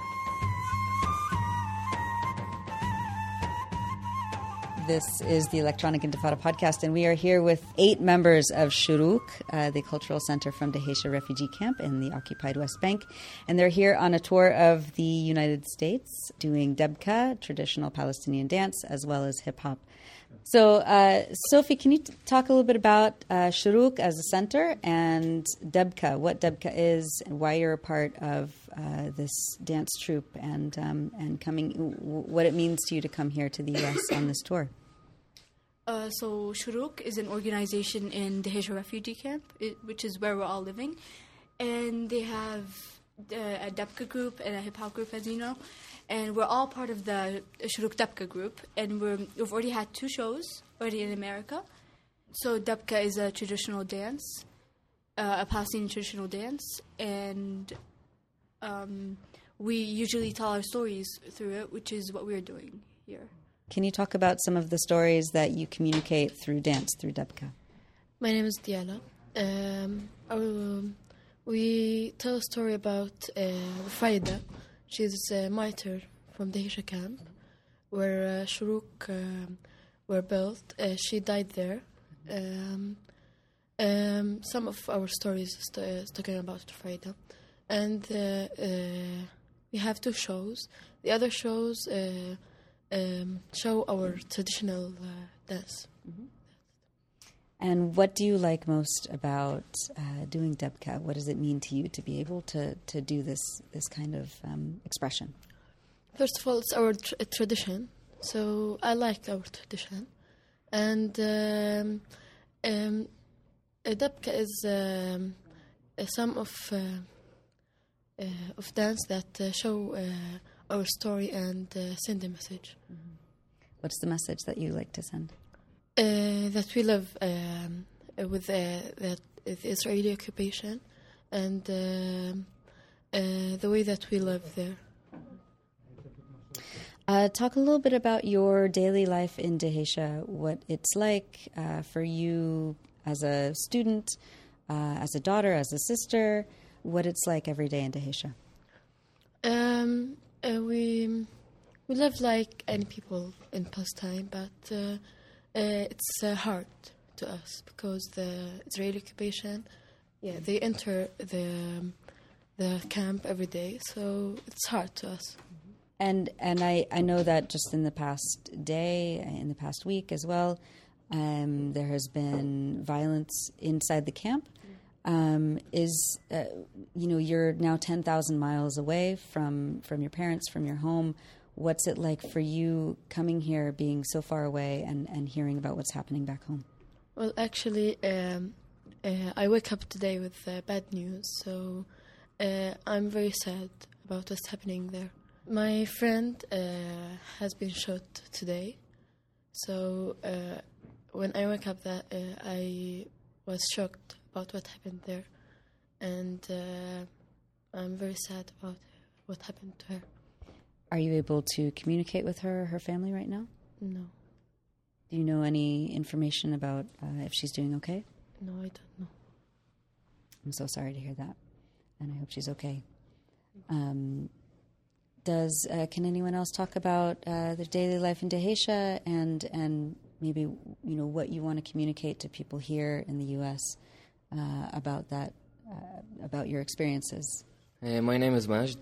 This is the Electronic Intifada podcast, and we are here with eight members of Shuruk, uh, the cultural center from Dheisheh refugee camp in the occupied West Bank. And they're here on a tour of the United States doing debka, traditional Palestinian dance, as well as hip-hop. So, uh, Sophie, can you t- talk a little bit about uh, Shuruk as a center and debka, what debka is, and why you're a part of uh, this dance troupe, and um, and coming, w- what it means to you to come here to the U S on this tour? Uh, so Shuruk is an organization in the Dheisheh refugee camp, it, which is where we're all living, and they have uh, a debka group and a hip hop group, as you know. And we're all part of the Shuruk Debka group, and we're, we've already had two shows already in America. So Debka is a traditional dance, uh, a Palestinian traditional dance, and um, we usually tell our stories through it, which is what we're doing here. Can you talk about some of the stories that you communicate through dance, through Debka? My name is Diana. Um, our, we tell a story about uh, Faida. She's a martyr from the Dheisheh camp, where uh, Shuruk um, were built. Uh, she died there. Um, um, some of our stories st- uh, talking about Faida. And uh, uh, we have two shows. The other shows uh, um, show our traditional uh, dance. Mm-hmm. And what do you like most about uh, doing debka? What does it mean to you to be able to, to do this this kind of um, expression? First of all, it's our tr- tradition, so I like our tradition. And um, um, debka is um, some of uh, uh, of dance that uh, show uh, our story and uh, send a message. Mm-hmm. What's the message that you like to send? Uh, that we live um, with uh, the, the Israeli occupation and uh, uh, the way that we live there. Uh, talk a little bit about your daily life in Dheisheh, what it's like uh, for you as a student, uh, as a daughter, as a sister, what it's like every day in Dheisheh. Um, uh, we we live like any people in Palestine, but uh, uh, it's uh, hard to us because the Israeli occupation, yeah, they enter the the camp every day, so it's hard to us. And and I, I know that just in the past day, in the past week as well, um, there has been violence inside the camp. Um, is uh, you know, you're now ten thousand miles away from, from your parents, from your home. What's it like for you coming here, being so far away, and, and hearing about what's happening back home? Well, actually, um, uh, I wake up today with uh, bad news, so uh, I'm very sad about what's happening there. My friend uh, has been shot today, so uh, when I woke up, that uh, I was shocked about what happened there, and uh, I'm very sad about what happened to her. Are you able to communicate with her or her family right now? No. Do you know any information about uh, if she's doing okay? No, I don't know. I'm so sorry to hear that, and I hope she's okay. Um, does uh, can anyone else talk about uh, their daily life in Dheisheh and and maybe, you know, what you want to communicate to people here in the U S uh, about that, uh, about your experiences? Uh, my name is Majd.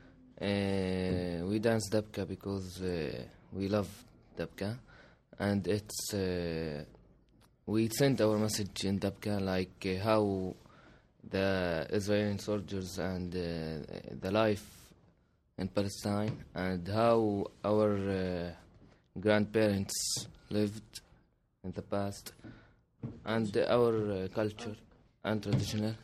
Uh, we dance Dabka because uh, we love Dabka, and it's uh, we sent our message in Dabka, like uh, how the Israeli soldiers and uh, the life in Palestine, and how our uh, grandparents lived in the past, and our uh, culture and traditional.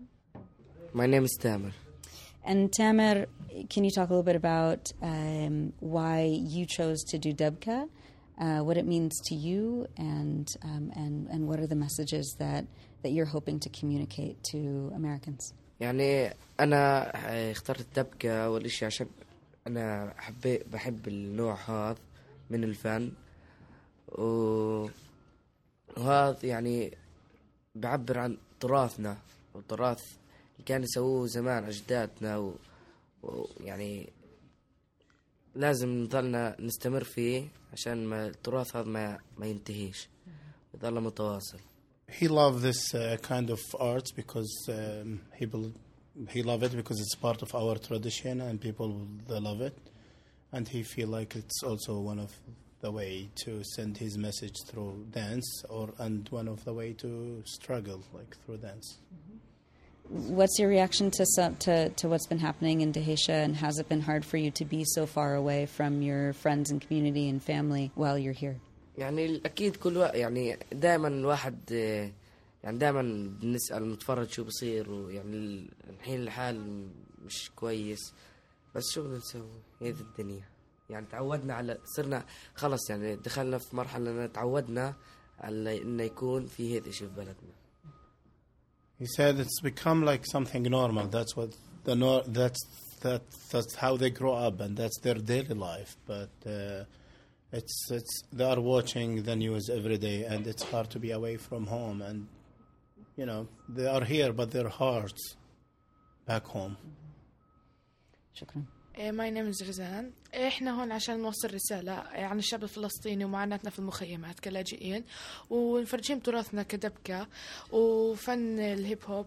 My name is Tamer. And Tamer, can you talk a little bit about um, why you chose to do Dabka, uh, what it means to you, and um, and and what are the messages that, that you're hoping to communicate to Americans? يعني أنا اخترت الدبكة أول شيء عشان أنا حبي بحب النوع هذا من الفن، وهذا يعني بعبر عن تراثنا والتراث اللي كانوا يسووه زمان أجدادنا، ويعني لازم نظلنا نستمر فيه عشان ما التراث هذا ما ما ينتهيش، يظل متواصل. He loved this uh, kind of art because um, he bel- he loved it because it's part of our tradition and people they love it, and he feel like it's also one of the way to send his message through dance, or and one of the way to struggle like through dance. What's your reaction to some, to to what's been happening in Dheisheh, and has it been hard for you to be so far away from your friends and community and family while you're here? يعني أكيد كل وقت يعني دائما الواحد يعني دائما بنسأل نتفرج شو بصير، ويعني الحين الحال مش كويس، بس شو بدنا نسوي؟ هذه الدنيا يعني تعودنا على صرنا خلص، يعني دخلنا في مرحلة أن تعودنا على إنه يكون في هذا شيء في بلدنا. He said it's become like something normal. That's what the nor- that's that that's how they grow up, and that's their daily life. But uh, it's it's they are watching the news every day, and it's hard to be away from home. And you know they are here, but their hearts back home. شكرا. My name is رزان. احنا هون عشان نوصل رسالة عن الشعب الفلسطيني ومعاناتنا في المخيمات كلاجئين، ونفرجيهم تراثنا كدبكة وفن الهيب هوب.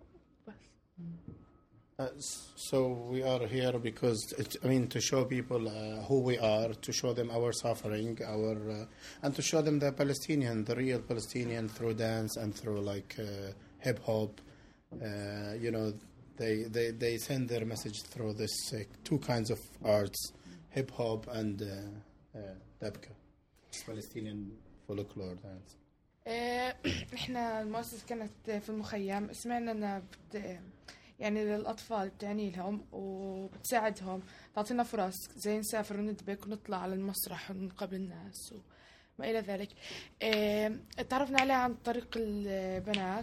Uh, so we are here because it, I mean to show people uh, who we are, to show them our suffering, our uh, and to show them the Palestinian, the real Palestinian, through dance and through like uh, hip hop. Uh, you know, they, they they send their message through this uh, two kinds of arts, hip hop and uh, uh, dabka, Palestinian folklore dance. احنا المؤسسة كانت في المخيم، سمعنا انها يعني للأطفال بتعني لهم وبتساعدهم تعطينا فرص زي نسافر وندبك ونطلع على المسرح ونقابل الناس وما إلى ذلك. اه تعرفنا عليها عن طريق البنات.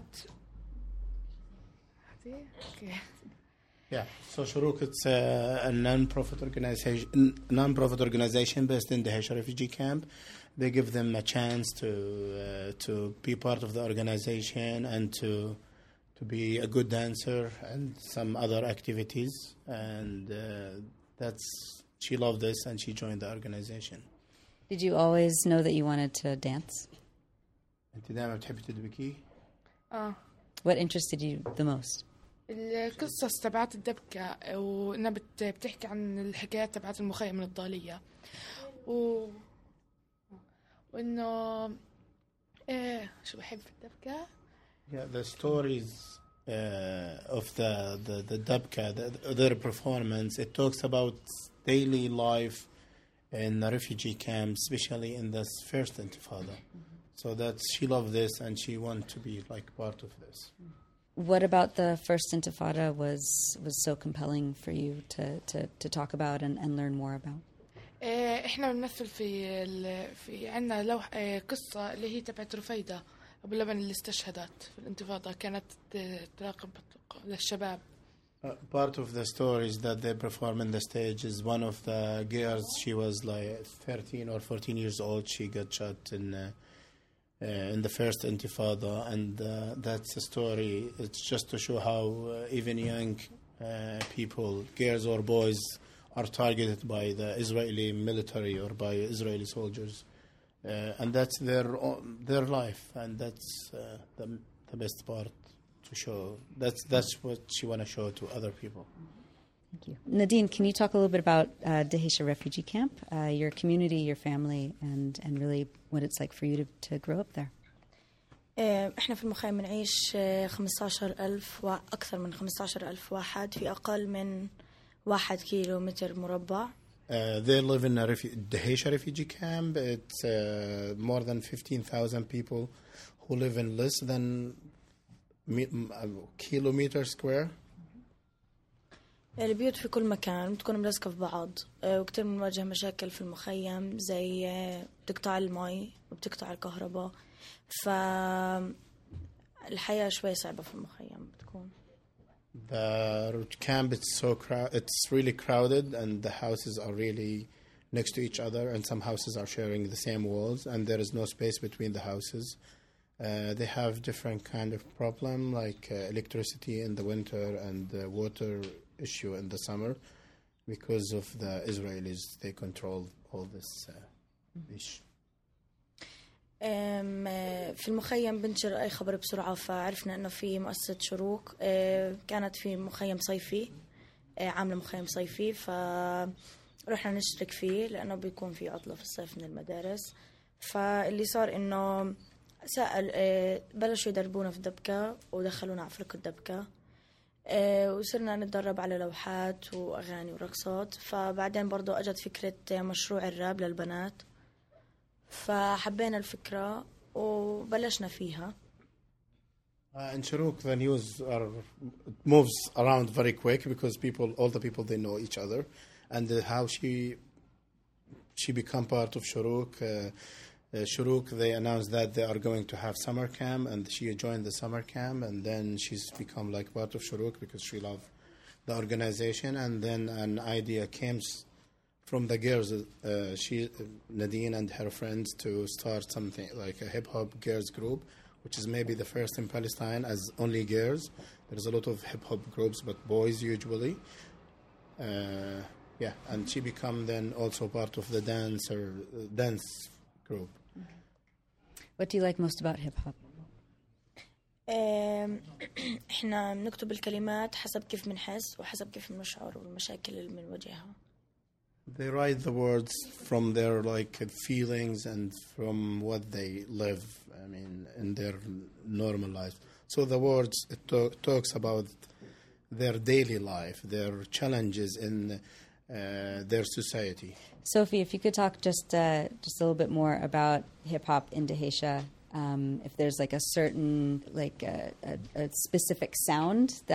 okay. Yeah, so Shuruk, it's a, a non-profit organization, non-profit organization based in the Dahesha refugee camp. They give them a chance to uh, to be part of the organization and to to be a good dancer and some other activities. And uh, that's she loved this and she joined the organization. Did you always know that you wanted to dance? أنت دائما بتحبي تدبكي؟ آه. What interested you the most? القصص تبعت الدبكة وإنها بت بتحكي عن الحكايات تبعت المخيم الضالية و وإنه إيه شو بحب في الدبكة. Yeah, the stories uh, of the the the dabka, the, their performance, it talks about daily life in the refugee camp, especially in this first Intifada. So that she loved this and she wanted to be like part of this. What about the first Intifada was was so compelling for you to to to talk about and, and learn more about? إحنا بنمثل في في عنا لوح قصة اللي هي تبعت رفيدة أبو لبن اللي استشهدت في الانتفاضة كانت تراقب للشباب. Uh, part of the stories that they perform in the stage is one of the girls. She was like thirteen or fourteen years old. She got shot in uh, uh, in the first Intifada, and uh, that's a story. It's just to show how uh, even young uh, people, girls or boys, are targeted by the Israeli military or by Israeli soldiers, uh, and that's their their life, and that's uh, the the best part to show. That's that's what she want to show to other people. Thank you, Nadine. Can you talk a little bit about uh, Dahesha refugee camp, uh, your community, your family, and and really what it's like for you to to grow up there? إحنا في المخيم نعيش خمسة عشر ألف وأكثر من خمسة عشر ألف واحد في أقل من واحد كيلو متر مربع. Uh, they live in a refu- Dahesha refugee camp. It's uh, more than fifteen thousand people who live in less than mi- a kilometer square. البيوت في كل مكان بتكون ملصقة في بعض وكتير بنواجه مشاكل في المخيم زي بتقطع المي وبتقطع الكهرباء فالحياة شوي صعبة في المخيم بتكون. The camp is so crowded. It's really crowded, and the houses are really next to each other, and some houses are sharing the same walls, and there is no space between the houses. Uh, they have different kind of problem, like uh, electricity in the winter and the water issue in the summer, because of the Israelis. They control all this uh, issue. في المخيم بنشر أي خبر بسرعة فعرفنا أنه في مؤسسة شروق كانت في مخيم صيفي عاملة مخيم صيفي فرحنا نشترك فيه لأنه بيكون في عطلة في الصيف من المدارس. فاللي صار إنه سأل بلشوا يدربونا في الدبكة ودخلونا على فريق الدبكة وصرنا نتدرب على لوحات وأغاني ورقصات. فبعدين برضو أجت فكرة مشروع الراب للبنات فحبينا الفكرة وبلشنا فيها. Uh, in Shuruk, the news are moves around very quick because people, all the people, they know each other, and uh, how she she become part of Shuruk. Uh, uh, Shuruk, they announced that they are going to have summer camp, and she joined the summer camp, and then she's become like part of Shuruk because she loved the organization, and then an idea came from the girls, uh, she, Nadine and her friends, to start something like a hip-hop girls group, which is maybe the first in Palestine as only girls. There's a lot of hip-hop groups, but boys usually. Uh, yeah, and she become then also part of the dancer uh, dance group. What do you like most about hip-hop? إحنا بنكتب الكلمات حسب كيف بنحس وحسب كيف بنشعر والمشاكل اللي بنواجهها. They write the words from their like feelings and from what they live, I mean, in their normal life. So the words, it to- talks about their daily life, their challenges in uh, their society. Sophie, if you could talk just uh, just a little bit more about hip-hop in Dahesha, um, if there's like a certain, like a, a, a specific sound that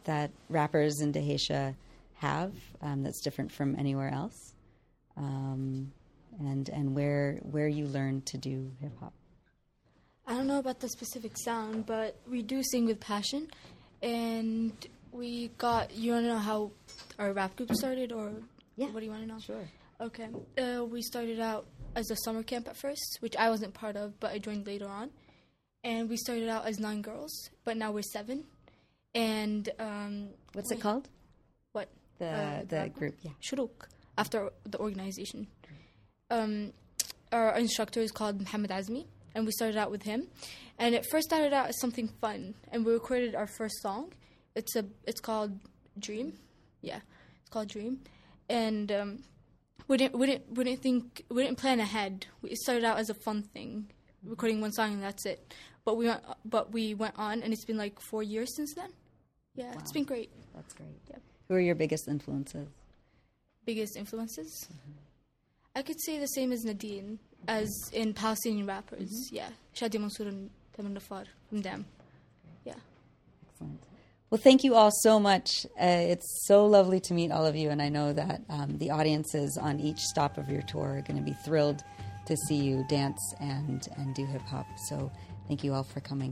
that rappers in Dheisheh have um, that's different from anywhere else, um, and and where where you learned to do hip hop? I don't know about the specific sound, but we do sing with passion, and we got. You want to know how our rap group started, or yeah. What do you want to know? Sure. Okay. Uh, we started out as a summer camp at first, which I wasn't part of, but I joined later on. And we started out as nine girls, but now we're seven. And um, what's it called? What the uh, the, the group? Yeah, Shuruk, after the organization. Um, our instructor is called Muhammad Azmi, and we started out with him. And it first started out as something fun, and we recorded our first song. It's a it's called Dream. Yeah, it's called Dream, and um, we didn't we didn't we didn't think we didn't plan ahead. We, it started out as a fun thing, recording one song and that's it. But we went, but we went on, and it's been like four years since then. Yeah, wow. It's been great. That's great. Yeah. Who are your biggest influences? Biggest influences? Mm-hmm. I could say the same as Nadine, as in Palestinian rappers. Mm-hmm. Yeah, Shadi Mansour and Tamer Nafar from them. Yeah. Excellent. Well, thank you all so much. Uh, it's so lovely to meet all of you, and I know that um, the audiences on each stop of your tour are going to be thrilled to see you dance and, and do hip-hop. So thank you all for coming.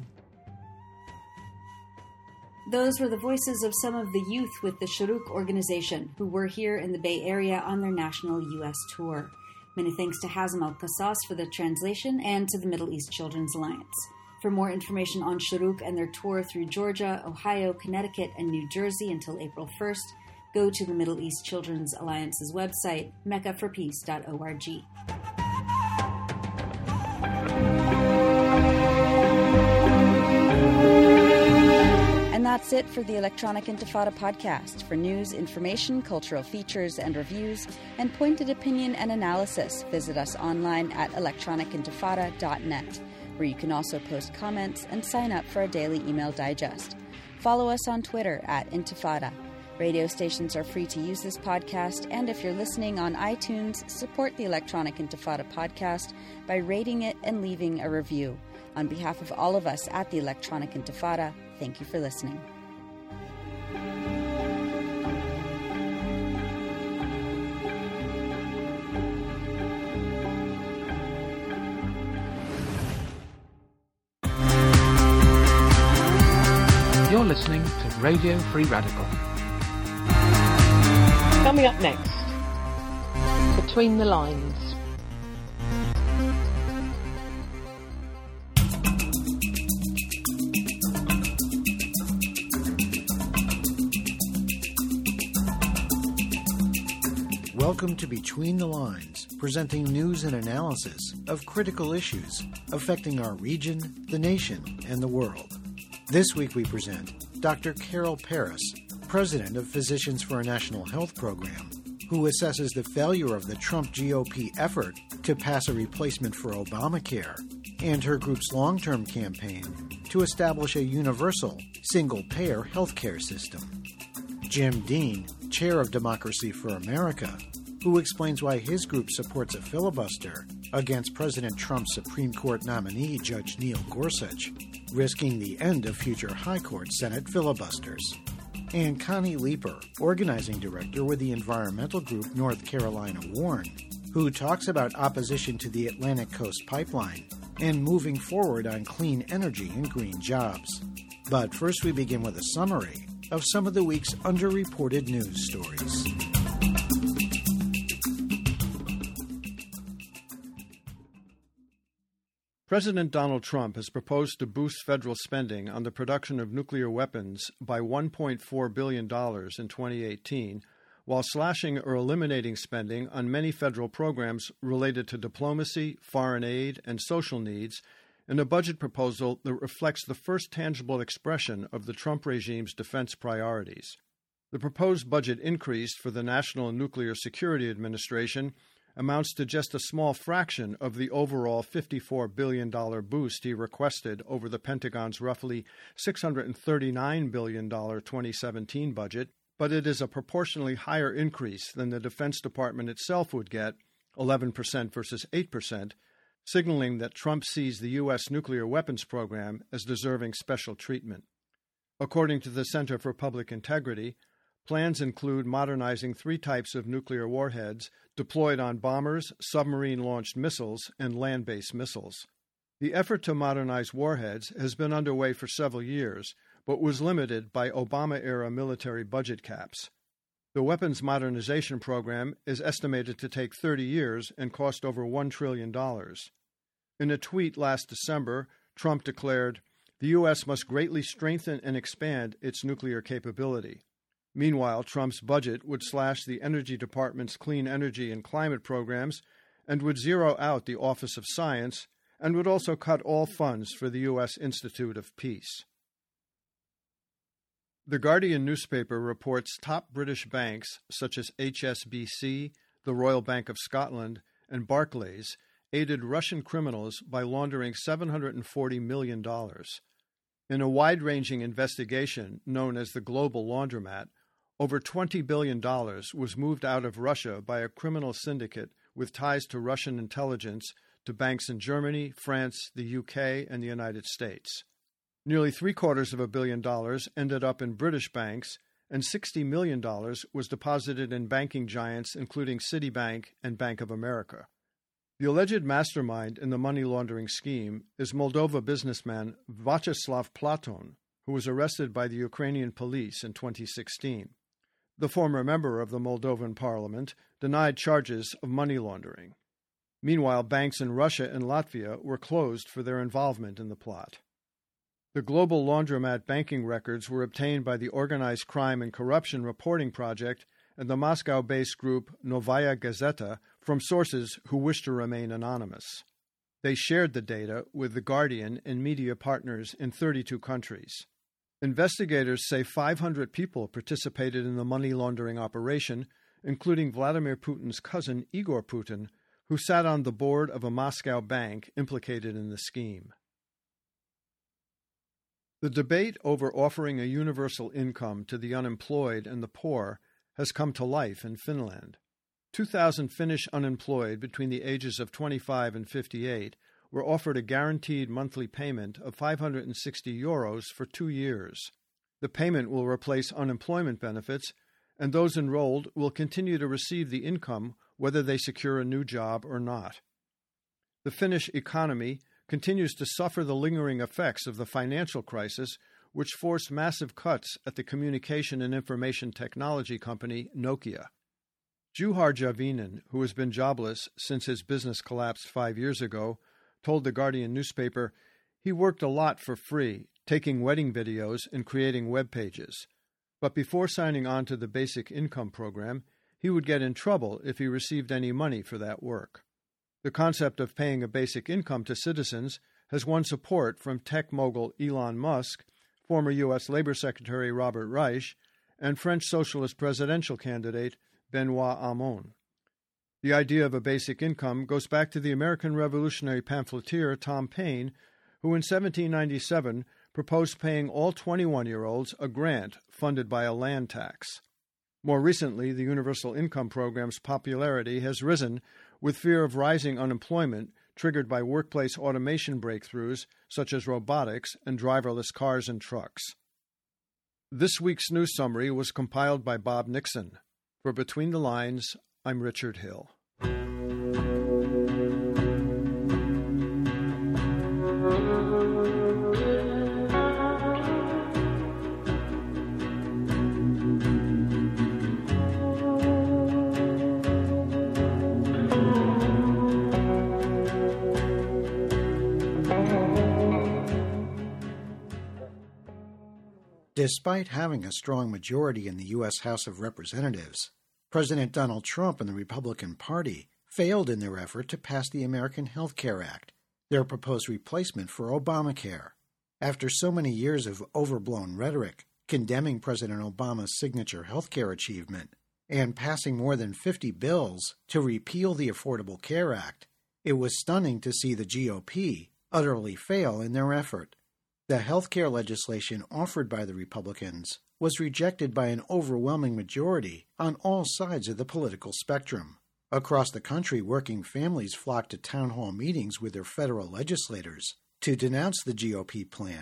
Those were the voices of some of the youth with the Shuruk organization who were here in the Bay Area on their national U S tour. Many thanks to Hazem Al-Qasas for the translation and to the Middle East Children's Alliance. For more information on Shuruk and their tour through Georgia, Ohio, Connecticut, and New Jersey until April first, go to the Middle East Children's Alliance's website, mecca for peace dot org. And that's it for the Electronic Intifada podcast. For news, information, cultural features and reviews, and pointed opinion and analysis, visit us online at electronic intifada dot net, where you can also post comments and sign up for a daily email digest. Follow us on Twitter at Intifada. Radio stations are free to use this podcast, and if you're listening on iTunes, support the Electronic Intifada podcast by rating it and leaving a review. On behalf of all of us at the Electronic Intifada, thank you for listening. You're listening to Radio Free Radical. Coming up next, Between the Lines. Welcome to Between the Lines, presenting news and analysis of critical issues affecting our region, the nation, and the world. This week we present Doctor Carol Paris, President of Physicians for a National Health Program, who assesses the failure of the Trump G O P effort to pass a replacement for Obamacare, and her group's long-term campaign to establish a universal, single-payer healthcare system. Jim Dean, Chair of Democracy for America, who explains why his group supports a filibuster against President Trump's Supreme Court nominee, Judge Neil Gorsuch, risking the end of future High Court Senate filibusters. And Connie Leeper, Organizing Director with the environmental group North Carolina Warn, who talks about opposition to the Atlantic Coast Pipeline and moving forward on clean energy and green jobs. But first we begin with a summary of some of the week's underreported news stories. President Donald Trump has proposed to boost federal spending on the production of nuclear weapons by one point four billion dollars in twenty eighteen, while slashing or eliminating spending on many federal programs related to diplomacy, foreign aid, and social needs, in a budget proposal that reflects the first tangible expression of the Trump regime's defense priorities. The proposed budget increase for the National Nuclear Security Administration amounts to just a small fraction of the overall fifty-four billion dollars boost he requested over the Pentagon's roughly six hundred thirty-nine billion dollars twenty seventeen budget, but it is a proportionally higher increase than the Defense Department itself would get, eleven percent versus eight percent, signaling that Trump sees the U S nuclear weapons program as deserving special treatment. According to the Center for Public Integrity, plans include modernizing three types of nuclear warheads deployed on bombers, submarine-launched missiles, and land-based missiles. The effort to modernize warheads has been underway for several years, but was limited by Obama-era military budget caps. The weapons modernization program is estimated to take thirty years and cost over one trillion dollars. In a tweet last December, Trump declared, "The U S must greatly strengthen and expand its nuclear capability." Meanwhile, Trump's budget would slash the Energy Department's clean energy and climate programs and would zero out the Office of Science and would also cut all funds for the U S Institute of Peace. The Guardian newspaper reports top British banks such as H S B C, the Royal Bank of Scotland, and Barclays aided Russian criminals by laundering seven hundred forty million dollars. In a wide-ranging investigation known as the Global Laundromat, over twenty billion dollars was moved out of Russia by a criminal syndicate with ties to Russian intelligence to banks in Germany, France, the U K, and the United States. Nearly three-quarters of a billion dollars ended up in British banks, and sixty million dollars was deposited in banking giants including Citibank and Bank of America. The alleged mastermind in the money laundering scheme is Moldova businessman Vyacheslav Platon, who was arrested by the Ukrainian police in twenty sixteen. The former member of the Moldovan parliament denied charges of money laundering. Meanwhile, banks in Russia and Latvia were closed for their involvement in the plot. The Global Laundromat banking records were obtained by the Organized Crime and Corruption Reporting Project and the Moscow-based group Novaya Gazeta from sources who wish to remain anonymous. They shared the data with The Guardian and media partners in thirty-two countries. Investigators say five hundred people participated in the money laundering operation, including Vladimir Putin's cousin Igor Putin, who sat on the board of a Moscow bank implicated in the scheme. The debate over offering a universal income to the unemployed and the poor has come to life in Finland. two thousand Finnish unemployed between the ages of twenty-five and fifty-eight were offered a guaranteed monthly payment of five hundred sixty euros for two years. The payment will replace unemployment benefits, and those enrolled will continue to receive the income whether they secure a new job or not. The Finnish economy continues to suffer the lingering effects of the financial crisis, which forced massive cuts at the communication and information technology company Nokia. Juhar Javinen, who has been jobless since his business collapsed five years ago, told the Guardian newspaper he worked a lot for free, taking wedding videos and creating web pages. But before signing on to the basic income program, he would get in trouble if he received any money for that work. The concept of paying a basic income to citizens has won support from tech mogul Elon Musk, former U S Labor Secretary Robert Reich, and French socialist presidential candidate Benoît Hamon. The idea of a basic income goes back to the American revolutionary pamphleteer Tom Paine, who in seventeen ninety-seven proposed paying all twenty-one-year-olds a grant funded by a land tax. More recently, the universal income program's popularity has risen with fear of rising unemployment triggered by workplace automation breakthroughs such as robotics and driverless cars and trucks. This week's news summary was compiled by Bob Nixon. For Between the Lines, I'm Richard Hill. Despite having a strong majority in the U S House of Representatives, President Donald Trump and the Republican Party failed in their effort to pass the American Health Care Act, their proposed replacement for Obamacare. After so many years of overblown rhetoric condemning President Obama's signature health care achievement and passing more than fifty bills to repeal the Affordable Care Act, it was stunning to see the G O P utterly fail in their effort. The health care legislation offered by the Republicans was rejected by an overwhelming majority on all sides of the political spectrum. Across the country, working families flocked to town hall meetings with their federal legislators to denounce the G O P plan,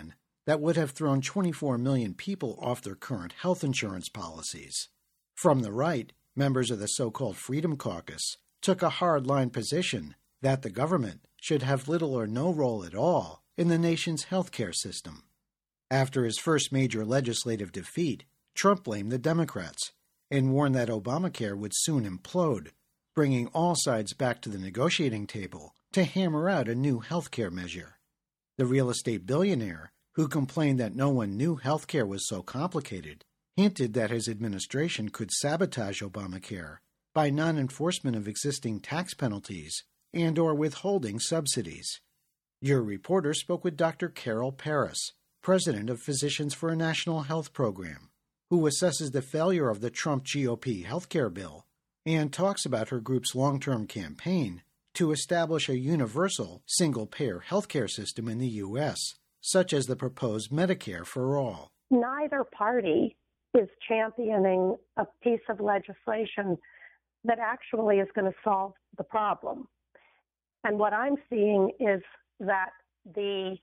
that would have thrown twenty-four million people off their current health insurance policies. From the right, members of the so-called Freedom Caucus took a hard-line position that the government should have little or no role at all in the nation's health care system. After his first major legislative defeat, Trump blamed the Democrats and warned that Obamacare would soon implode, bringing all sides back to the negotiating table to hammer out a new health care measure. The real estate billionaire, who complained that no one knew health care was so complicated, hinted that his administration could sabotage Obamacare by non-enforcement of existing tax penalties and or withholding subsidies. Your reporter spoke with Doctor Carol Paris, president of Physicians for a National Health Program, who assesses the failure of the Trump G O P health care bill and talks about her group's long-term campaign to establish a universal single-payer health care system in the U S, such as the proposed Medicare for All. Neither party is championing a piece of legislation that actually is going to solve the problem. And what I'm seeing is that the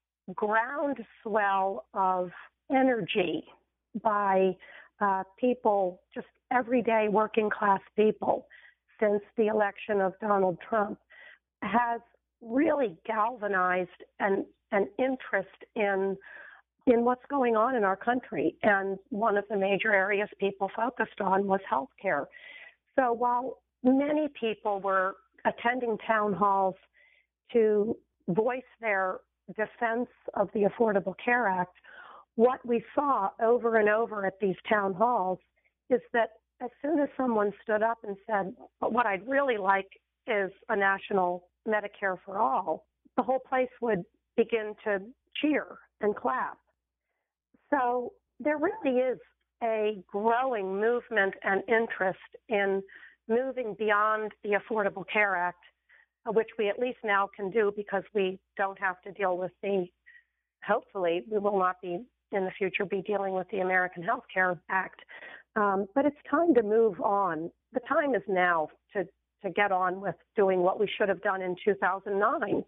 groundswell of energy by uh, people, just everyday working class people, since the election of Donald Trump, has really galvanized an, an interest in in what's going on in our country. And one of the major areas people focused on was health care. So while many people were attending town halls to voice their defense of the Affordable Care Act, what we saw over and over at these town halls is that as soon as someone stood up and said, but what I'd really like is a national Medicare for all, the whole place would begin to cheer and clap. So there really is a growing movement and interest in moving beyond the Affordable Care Act, which we at least now can do because we don't have to deal with the, hopefully we will not be in the future be dealing with the American Health Care Act. Um, but it's time to move on. The time is now to, to get on with doing what we should have done in two thousand nine.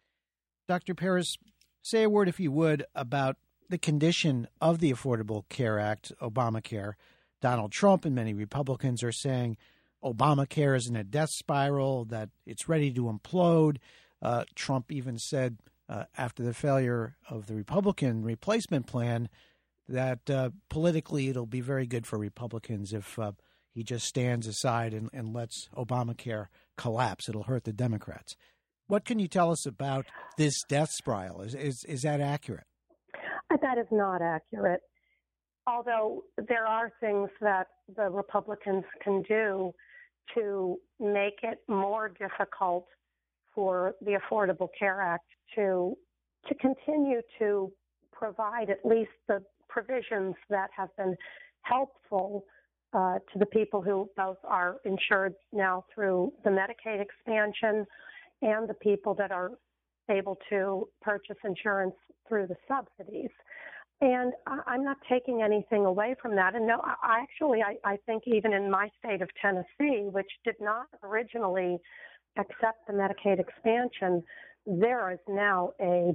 Doctor Paris, say a word, if you would, about the condition of the Affordable Care Act, Obamacare. Donald Trump and many Republicans are saying Obamacare is in a death spiral, that it's ready to implode. Uh, Trump even said uh, after the failure of the Republican replacement plan that uh, politically it'll be very good for Republicans if uh, he just stands aside and, and lets Obamacare collapse. It'll hurt the Democrats. What can you tell us about this death spiral? Is, is, is that accurate? That is not accurate. Although there are things that the Republicans can do to make it more difficult for the Affordable Care Act to to continue to provide at least the provisions that have been helpful uh, to the people who both are insured now through the Medicaid expansion and the people that are able to purchase insurance through the subsidies. And I'm not taking anything away from that. And no, I actually, I, I think even in my state of Tennessee, which did not originally accept the Medicaid expansion, there is now a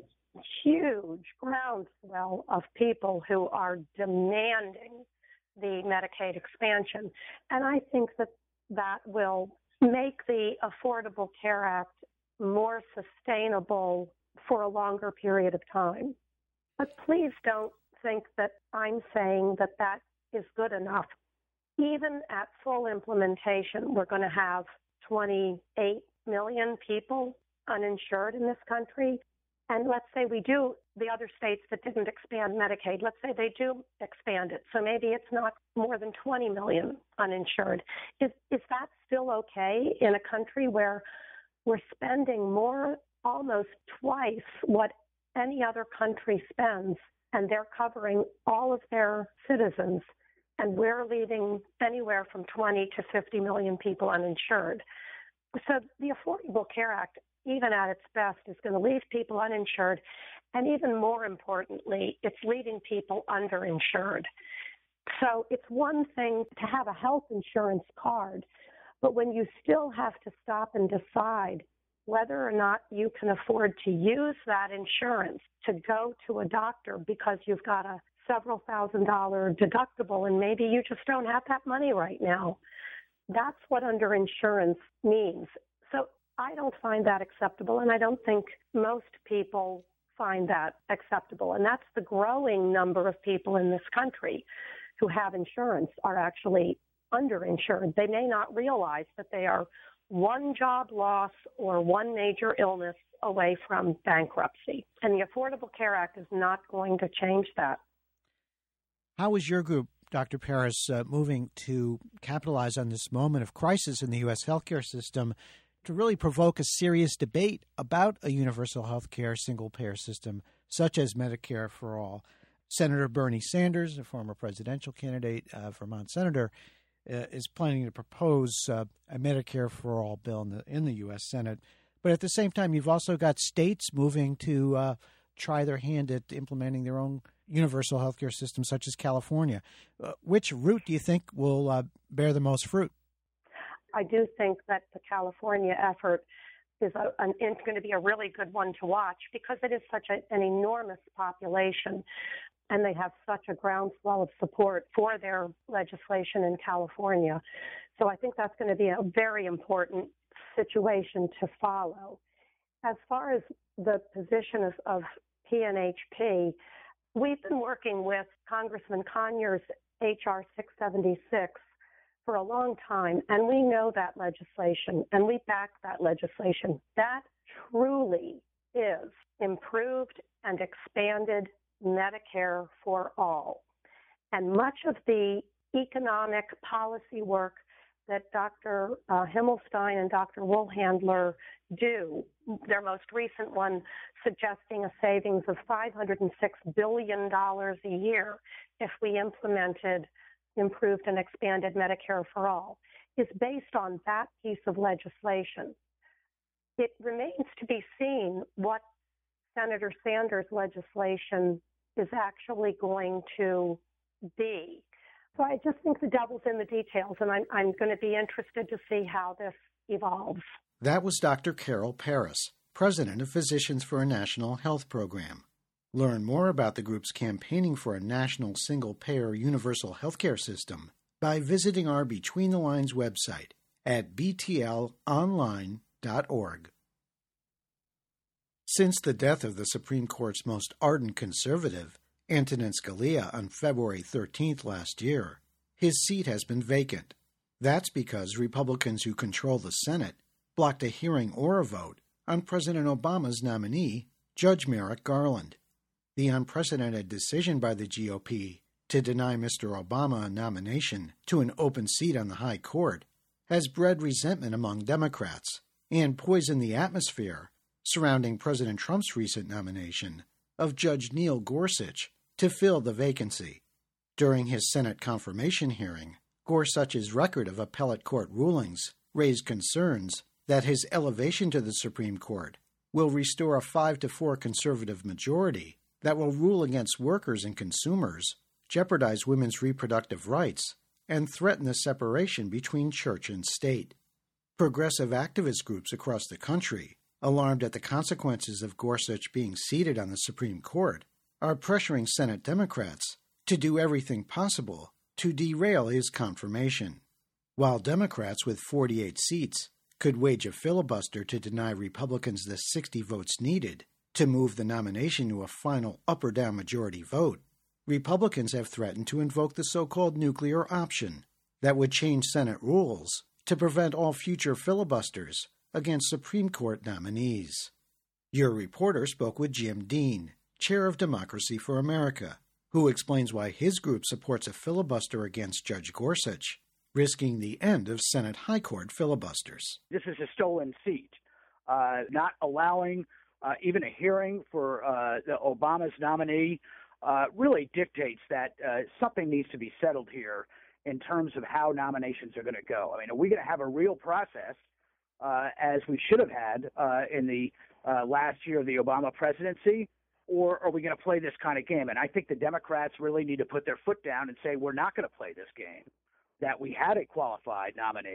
huge groundswell of people who are demanding the Medicaid expansion. And I think that that will make the Affordable Care Act more sustainable for a longer period of time. But please don't think that I'm saying that that is good enough. Even at full implementation, we're going to have twenty-eight million people uninsured in this country. And let's say we do, the other states that didn't expand Medicaid, let's say they do expand it. So maybe it's not more than twenty million uninsured. Is, is that still okay in a country where we're spending more, almost twice what any other country spends, and they're covering all of their citizens, and we're leaving anywhere from twenty to fifty million people uninsured? So the Affordable Care Act, even at its best, is going to leave people uninsured, and even more importantly, it's leaving people underinsured. So it's one thing to have a health insurance card, but when you still have to stop and decide whether or not you can afford to use that insurance to go to a doctor because you've got a several thousand dollar deductible and maybe you just don't have that money right now. That's what underinsurance means. So I don't find that acceptable, and I don't think most people find that acceptable. And that's the growing number of people in this country who have insurance are actually underinsured. They may not realize that they are one job loss or one major illness away from bankruptcy. And the Affordable Care Act is not going to change that. How is your group, Doctor Paris, uh, moving to capitalize on this moment of crisis in the U S healthcare system to really provoke a serious debate about a universal healthcare single-payer system such as Medicare for All? Senator Bernie Sanders, a former presidential candidate, uh, Vermont senator, uh, is planning to propose uh, a Medicare for All bill in the, in the U S Senate. But at the same time, you've also got states moving to uh, try their hand at implementing their own universal healthcare system, such as California. Uh, which route do you think will uh, bear the most fruit? I do think that the California effort is a, an, it's going to be a really good one to watch because it is such a, an enormous population, and they have such a groundswell of support for their legislation in California. So I think that's going to be a very important situation to follow. As far as the position of, of P N H P, we've been working with Congressman Conyers' H R six seventy-six for a long time, and we know that legislation, and we back that legislation. That truly is improved and expanded Medicare for all. And much of the economic policy work that Doctor Uh, Himmelstein and Doctor Woolhandler do, their most recent one suggesting a savings of five hundred six billion dollars a year if we implemented improved and expanded Medicare for All, is based on that piece of legislation. It remains to be seen what Senator Sanders' legislation is actually going to be. So I just think the devil's in the details, and I'm, I'm going to be interested to see how this evolves. That was Doctor Carol Paris, president of Physicians for a National Health Program. Learn more about the group's campaigning for a national single-payer universal healthcare system by visiting our Between the Lines website at b t l online dot org. Since the death of the Supreme Court's most ardent conservative, Antonin Scalia, on February thirteenth last year, his seat has been vacant. That's because Republicans who control the Senate blocked a hearing or a vote on President Obama's nominee, Judge Merrick Garland. The unprecedented decision by the G O P to deny Mister Obama a nomination to an open seat on the High Court has bred resentment among Democrats and poisoned the atmosphere surrounding President Trump's recent nomination of Judge Neil Gorsuch to fill the vacancy. During his Senate confirmation hearing, Gorsuch's record of appellate court rulings raised concerns that his elevation to the Supreme Court will restore a five to four conservative majority that will rule against workers and consumers, jeopardize women's reproductive rights, and threaten the separation between church and state. Progressive activist groups across the country, alarmed at the consequences of Gorsuch being seated on the Supreme Court, are pressuring Senate Democrats to do everything possible to derail his confirmation. While Democrats with forty-eight seats could wage a filibuster to deny Republicans the sixty votes needed to move the nomination to a final up or down majority vote, Republicans have threatened to invoke the so-called nuclear option that would change Senate rules to prevent all future filibusters against Supreme Court nominees. Your reporter spoke with Jim Dean, chair of Democracy for America, who explains why his group supports a filibuster against Judge Gorsuch, risking the end of Senate High Court filibusters. This is a stolen seat. Uh, not allowing uh, even a hearing for uh, the Obama's nominee uh, really dictates that uh, something needs to be settled here in terms of how nominations are going to go. I mean, are we going to have a real process uh, as we should have had uh, in the uh, last year of the Obama presidency, or are we going to play this kind of game? And I think the Democrats really need to put their foot down and say, we're not going to play this game, that we had a qualified nominee,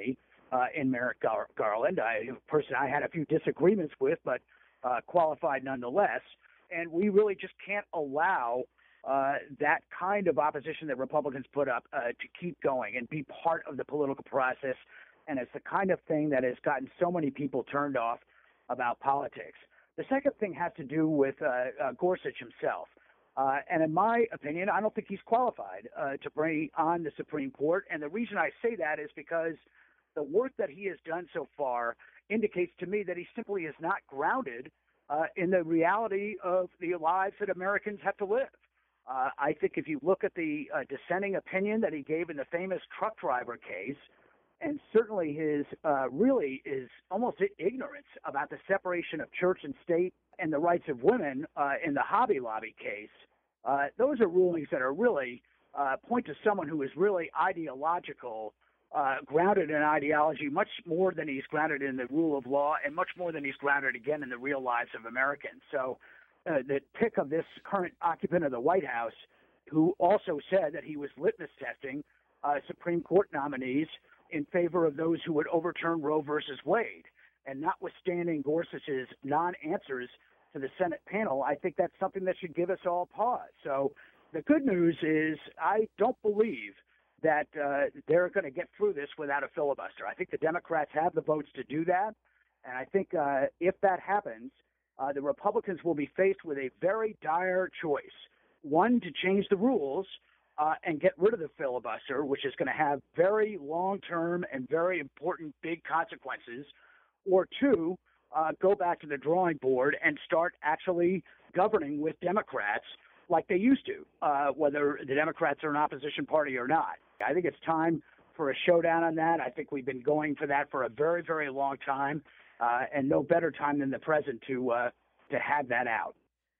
uh, in Merrick Gar- Garland, I, a person I had a few disagreements with, but uh, qualified nonetheless. And we really just can't allow uh, that kind of opposition that Republicans put up uh, to keep going and be part of the political process. And it's the kind of thing that has gotten so many people turned off about politics. The second thing has to do with uh, uh, Gorsuch himself. Uh, and in my opinion, I don't think he's qualified uh, to bring on the Supreme Court. And the reason I say that is because the work that he has done so far indicates to me that he simply is not grounded uh, in the reality of the lives that Americans have to live. Uh, I think if you look at the uh, dissenting opinion that he gave in the famous truck driver case, and certainly his uh, really is almost ignorance about the separation of church and state and the rights of women uh, in the Hobby Lobby case, uh, those are rulings that are really uh, point to someone who is really ideological, uh, grounded in ideology much more than he's grounded in the rule of law and much more than he's grounded, again, in the real lives of Americans. So uh, the pick of this current occupant of the White House, who also said that he was litmus testing uh, Supreme Court nominees in favor of those who would overturn Roe versus Wade. And notwithstanding Gorsuch's non-answers to the Senate panel, I think that's something that should give us all pause. So the good news is I don't believe that uh, they're going to get through this without a filibuster. I think the Democrats have the votes to do that. And I think uh, if that happens, uh, the Republicans will be faced with a very dire choice. One, to change the rules Uh, and get rid of the filibuster, which is going to have very long-term and very important big consequences, or two, uh, go back to the drawing board and start actually governing with Democrats like they used to, uh, whether the Democrats are an opposition party or not. I think it's time for a showdown on that. I think we've been going for that for a very, very long time, uh, and no better time than the present to uh, to have that out.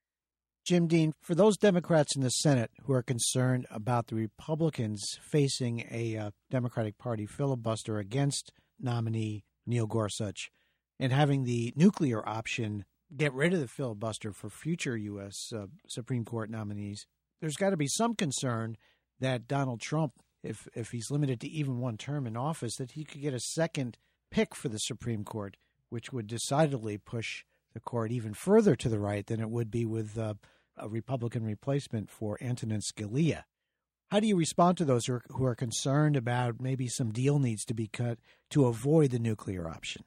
Jim Dean, for those Democrats in the Senate who are concerned about the Republicans facing a uh, Democratic Party filibuster against nominee Neil Gorsuch and having the nuclear option get rid of the filibuster for future U S Uh, Supreme Court nominees, there's got to be some concern that Donald Trump, if, if he's limited to even one term in office, that he could get a second pick for the Supreme Court, which would decidedly push the court even further to the right than it would be with uh, a Republican replacement for Antonin Scalia. How do you respond to those who are, who are concerned about maybe some deal needs to be cut to avoid the nuclear option?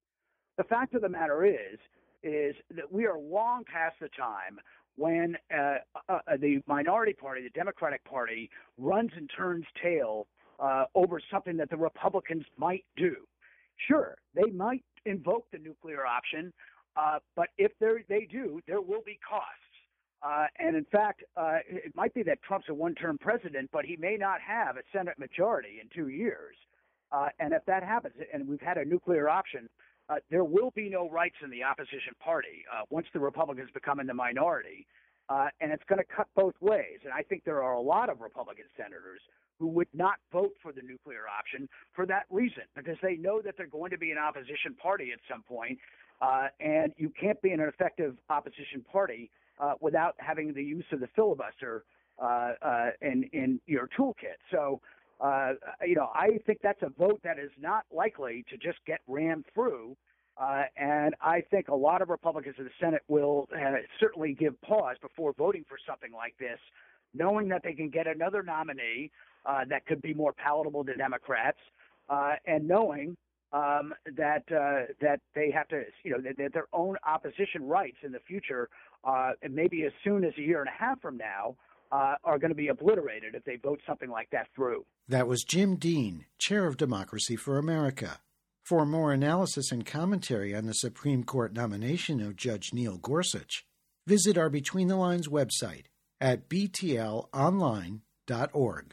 The fact of the matter is, is that we are long past the time when uh, uh, the minority party, the Democratic Party, runs and turns tail uh, over something that the Republicans might do. Sure, they might invoke the nuclear option, uh, but if they do, there will be costs. Uh, and in fact, uh, it might be that Trump's a one-term president, but he may not have a Senate majority in two years. Uh, and if that happens, and we've had a nuclear option, uh, there will be no rights in the opposition party uh, once the Republicans become in the minority. Uh, and it's going to cut both ways. And I think there are a lot of Republican senators who would not vote for the nuclear option for that reason, because they know that they're going to be an opposition party at some point, uh, and you can't be an effective opposition party Uh, without having the use of the filibuster uh, uh, in, in your toolkit. So, uh, you know, I think that's a vote that is not likely to just get rammed through. Uh, and I think a lot of Republicans in the Senate will uh, certainly give pause before voting for something like this, knowing that they can get another nominee uh, that could be more palatable to Democrats, uh, and knowing Um, that uh, that they have to, you know, that, that their own opposition rights in the future, uh, and maybe as soon as a year and a half from now, uh, are going to be obliterated if they vote something like that through. That was Jim Dean, Chair of Democracy for America. For more analysis and commentary on the Supreme Court nomination of Judge Neil Gorsuch, visit our Between the Lines website at b t l online dot org.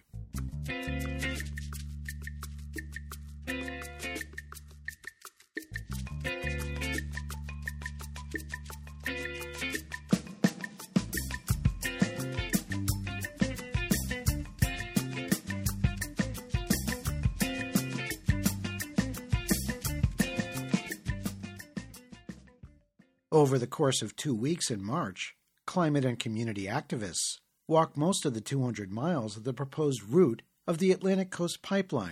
Over the course of two weeks in March, climate and community activists walked most of the two hundred miles of the proposed route of the Atlantic Coast Pipeline,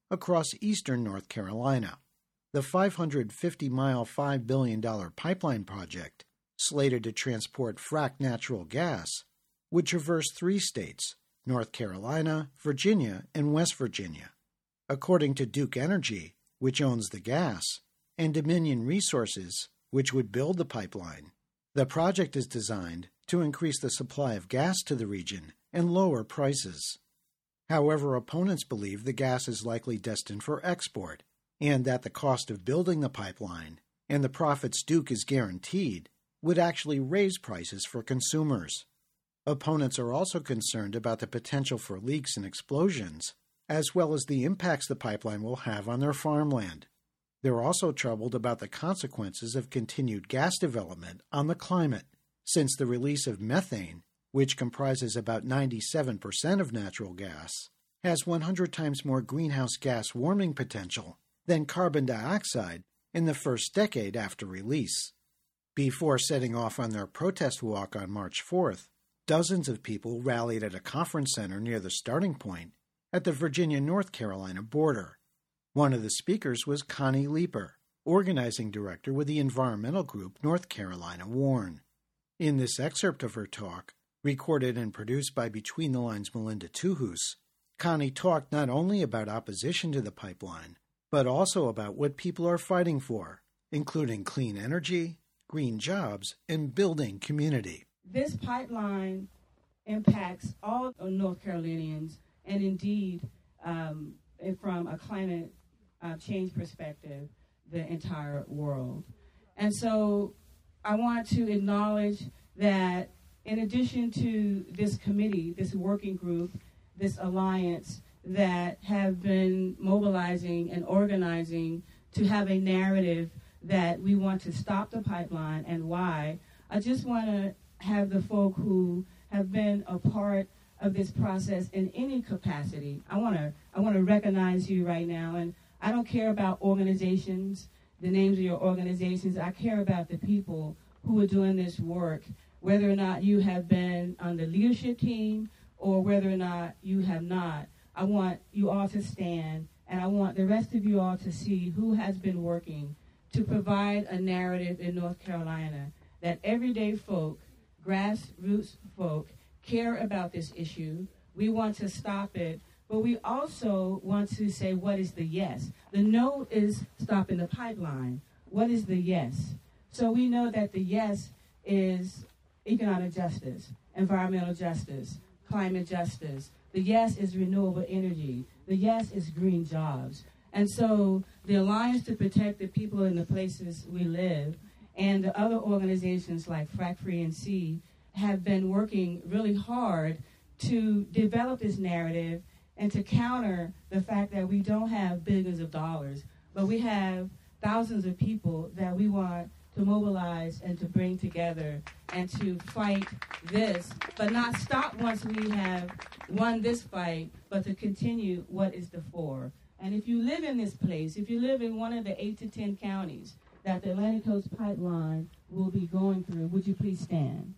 across eastern North Carolina. The five hundred fifty mile, five billion dollars pipeline project, slated to transport fracked natural gas, would traverse three states, North Carolina, Virginia, and West Virginia. According to Duke Energy, which owns the gas, and Dominion Resources, which would build the pipeline, the project is designed to increase the supply of gas to the region and lower prices. However, opponents believe the gas is likely destined for export, and that the cost of building the pipeline and the profits Duke is guaranteed would actually raise prices for consumers. Opponents are also concerned about the potential for leaks and explosions, as well as the impacts the pipeline will have on their farmland. They're also troubled about the consequences of continued gas development on the climate, since the release of methane, which comprises about ninety-seven percent of natural gas, has one hundred times more greenhouse gas warming potential than carbon dioxide in the first decade after release. Before setting off on their protest walk on March fourth, dozens of people rallied at a conference center near the starting point at the Virginia-North Carolina border. One of the speakers was Connie Leeper, organizing director with the environmental group North Carolina Warn. In this excerpt of her talk, recorded and produced by Between the Lines' Melinda Tuhus, Connie talked not only about opposition to the pipeline, but also about what people are fighting for, including clean energy, green jobs, and building community. This pipeline impacts all North Carolinians, and indeed, um, from a climate uh, change perspective, the entire world. And so I want to acknowledge that in addition to this committee, this working group, this alliance that have been mobilizing and organizing to have a narrative that we want to stop the pipeline and why, I just want to have the folk who have been a part of this process in any capacity. I want to I want to recognize you right now, and I don't care about organizations, the names of your organizations. I care about the people who are doing this work, whether or not you have been on the leadership team or whether or not you have not. I want you all to stand, and I want the rest of you all to see who has been working to provide a narrative in North Carolina that everyday folk, grassroots folk, care about this issue. We want to stop it, but we also want to say, what is the yes? The no is stopping the pipeline. What is the yes? So we know that the yes is economic justice, environmental justice, climate justice. The yes is renewable energy. The yes is green jobs. And so the Alliance to Protect the People in the Places We Live and the other organizations like Frack Free N C have been working really hard to develop this narrative and to counter the fact that we don't have billions of dollars, but we have thousands of people that we want to mobilize and to bring together and to fight this, but not stop once we have won this fight, but to continue what is the for. And if you live in this place, if you live in one of the eight to ten counties that the Atlantic Coast Pipeline will be going through, would you please stand?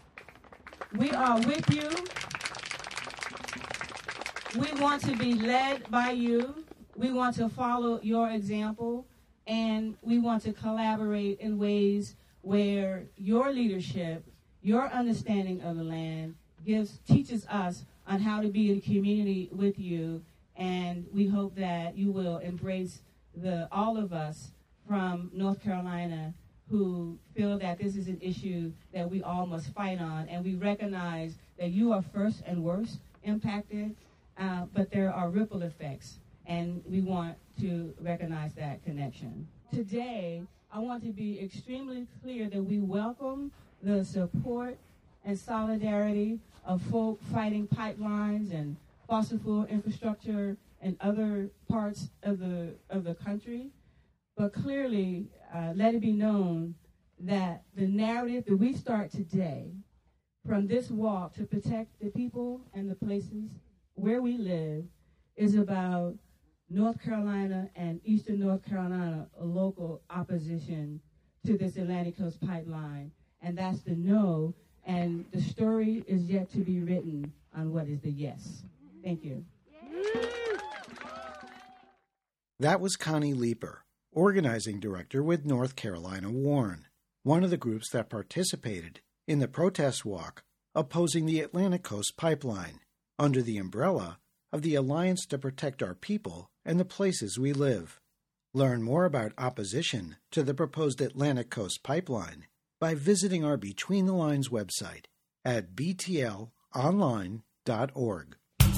We are with you. We want to be led by you. We want to follow your example. And we want to collaborate in ways where your leadership, your understanding of the land gives teaches us on how to be in a community with you. And we hope that you will embrace the all of us from North Carolina who feel that this is an issue that we all must fight on. And we recognize that you are first and worst impacted, uh, but there are ripple effects. And we want to recognize that connection. Today, I want to be extremely clear that we welcome the support and solidarity of folk fighting pipelines and fossil fuel infrastructure and other parts of the of the country. But clearly, uh, let it be known that the narrative that we start today from this walk to protect the people and the places where we live is about North Carolina and Eastern North Carolina local opposition to this Atlantic Coast Pipeline. And that's the no, and the story is yet to be written on what is the yes. Thank you. That was Connie Leeper, organizing director with North Carolina Warn, one of the groups that participated in the protest walk opposing the Atlantic Coast Pipeline, under the umbrella of the Alliance to Protect Our People and the Places We Live. Learn more about opposition to the proposed Atlantic Coast Pipeline by visiting our Between the Lines website at b t l online dot org.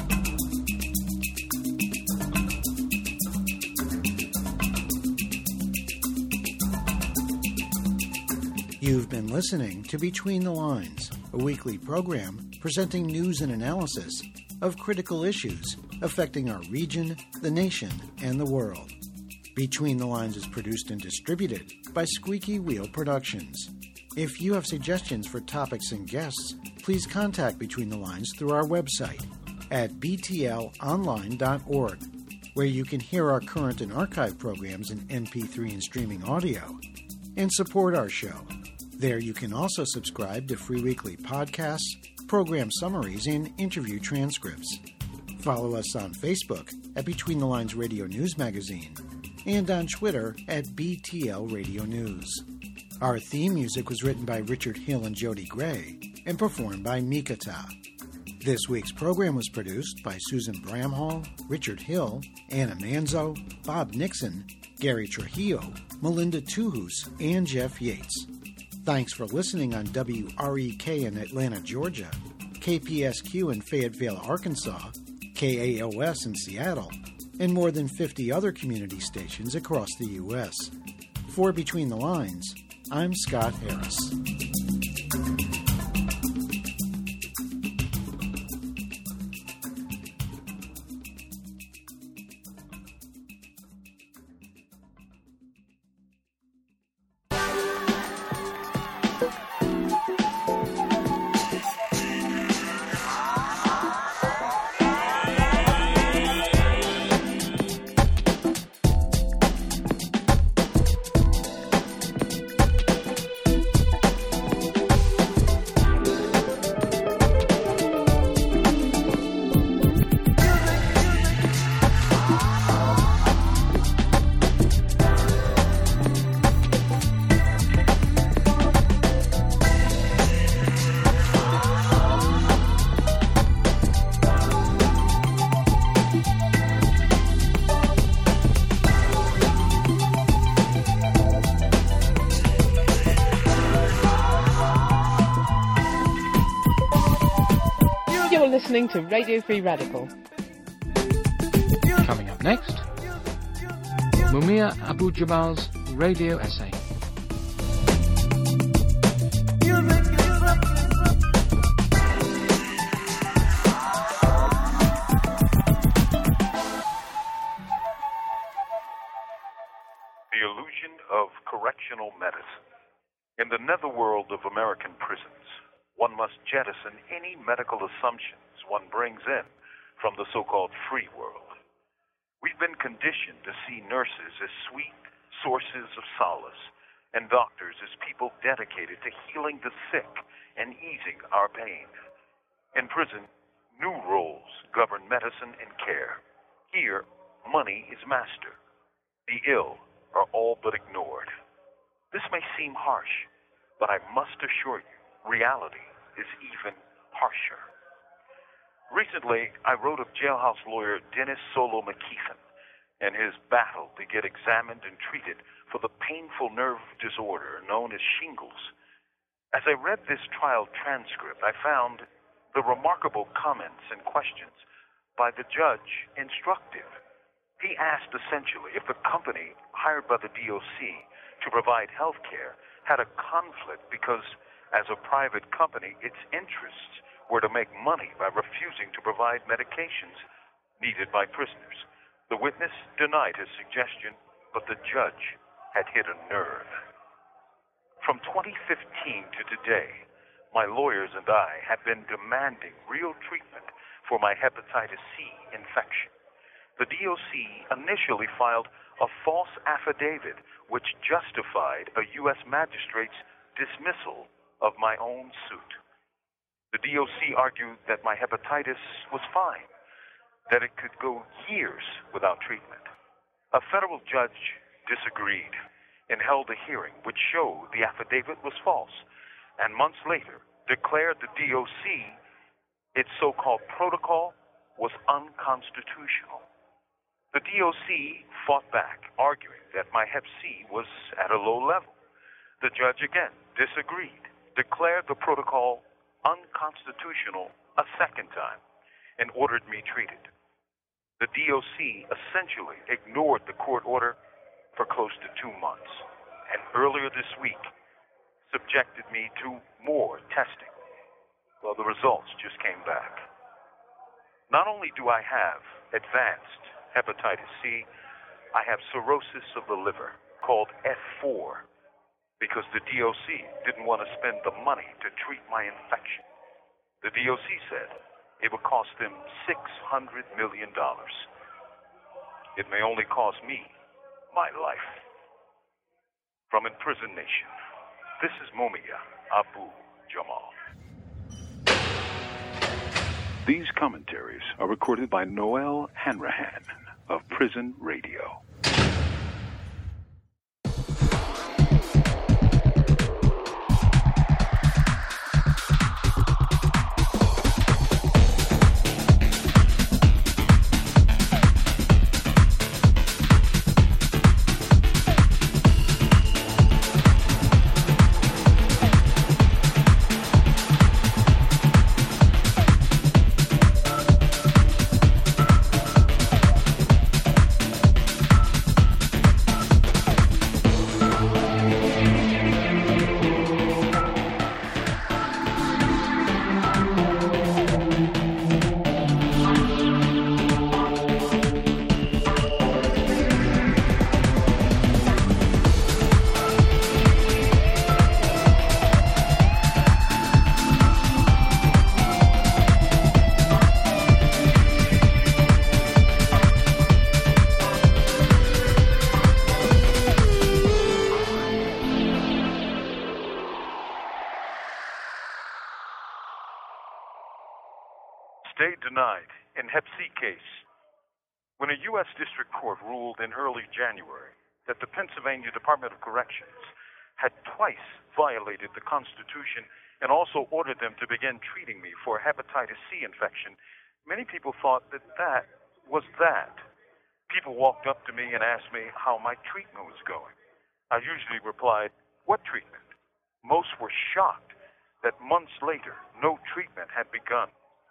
You've been listening to Between the Lines, a weekly program presenting news and analysis of critical issues affecting our region, the nation, and the world. Between the Lines is produced and distributed by Squeaky Wheel Productions. If you have suggestions for topics and guests, please contact Between the Lines through our website at b t l online dot org, where you can hear our current and archive programs in M P three and streaming audio, and support our show. There you can also subscribe to free weekly podcasts, program summaries, and interview transcripts. Follow us on Facebook at Between the Lines Radio News Magazine and on Twitter at B T L Radio News. Our theme music was written by Richard Hill and Jody Gray and performed by Mikata. This week's program was produced by Susan Bramhall, Richard Hill, Anna Manzo, Bob Nixon, Gary Trujillo, Melinda Tuhus, and Jeff Yates. Thanks for listening on W R E K in Atlanta, Georgia, K P S Q in Fayetteville, Arkansas, K A O S in Seattle, and more than fifty other community stations across the U S. For Between the Lines, I'm Scott Harris. Listening to Radio Free Radical. Coming up next, Mumia Abu Jamal's radio essay. The illusion of correctional medicine. In the netherworld of American prisons, one must jettison any medical assumptions one brings in from the so-called free world. We've been conditioned to see nurses as sweet sources of solace and doctors as people dedicated to healing the sick and easing our pain. In prison, new roles govern medicine and care. Here, money is master. The ill are all but ignored. This may seem harsh, but I must assure you, reality is even harsher. Recently, I wrote of jailhouse lawyer Dennis Solo McKeithen and his battle to get examined and treated for the painful nerve disorder known as shingles. As I read this trial transcript, I found the remarkable comments and questions by the judge instructive. He asked essentially if the company hired by the D O C to provide health care had a conflict because, as a private company, its interests were to make money by refusing to provide medications needed by prisoners. The witness denied his suggestion, but the judge had hit a nerve. From twenty fifteen to today, my lawyers and I have been demanding real treatment for my hepatitis C infection. The D O C initially filed a false affidavit which justified a U S magistrate's dismissal of my own suit. The D O C argued that my hepatitis was fine, that it could go years without treatment. A federal judge disagreed and held a hearing which showed the affidavit was false, and months later declared the D O C, its so-called protocol, was unconstitutional. The D O C fought back, arguing that my hep C was at a low level. The judge again disagreed, declared the protocol unconstitutional a second time, and ordered me treated. The D O C essentially ignored the court order for close to two months, and earlier this week subjected me to more testing. Well, the results just came back. Not only do I have advanced hepatitis C, I have cirrhosis of the liver, called F four, because the D O C didn't want to spend the money to treat my infection. The D O C said it would cost them six hundred million dollars. It may only cost me my life. From Imprisoned Nation, this is Mumia Abu Jamal. These commentaries are recorded by Noel Hanrahan of Prison Radio. Stay denied in hep C case. When a U S District Court ruled in early January that the Pennsylvania Department of Corrections had twice violated the Constitution and also ordered them to begin treating me for a hepatitis C infection, many people thought that that was that. People walked up to me and asked me how my treatment was going. I usually replied, "What treatment?" Most were shocked that months later, no treatment had begun.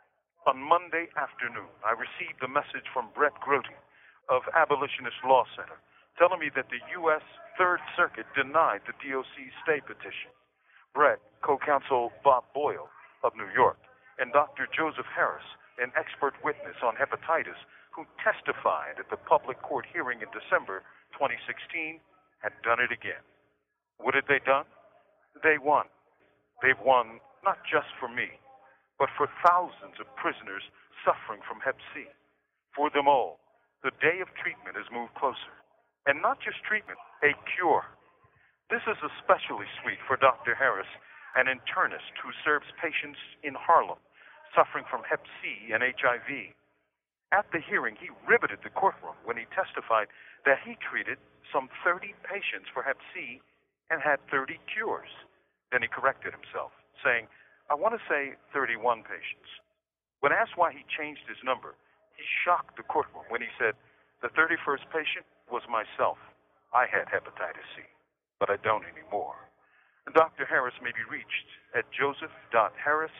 On Monday afternoon, I received a message from Brett Grote of Abolitionist Law Center telling me that the U S Third Circuit denied the D O C stay petition. Brett, co-counsel Bob Boyle of New York, and Doctor Joseph Harris, an expert witness on hepatitis who testified at the public court hearing in December twenty sixteen, had done it again. What had they done? They won. They've won not just for me, but for thousands of prisoners suffering from hep C. For them all, the day of treatment has moved closer. And not just treatment, a cure. This is especially sweet for Doctor Harris, an internist who serves patients in Harlem suffering from hep C and H I V. At the hearing, he riveted the courtroom when he testified that he treated some thirty patients for hep C and had thirty cures. Then he corrected himself, saying, I want to say thirty-one patients. When asked why he changed his number, he shocked the courtroom when he said, the thirty-first patient was myself. I had hepatitis C, but I don't anymore. And Doctor Harris may be reached at joseph.harris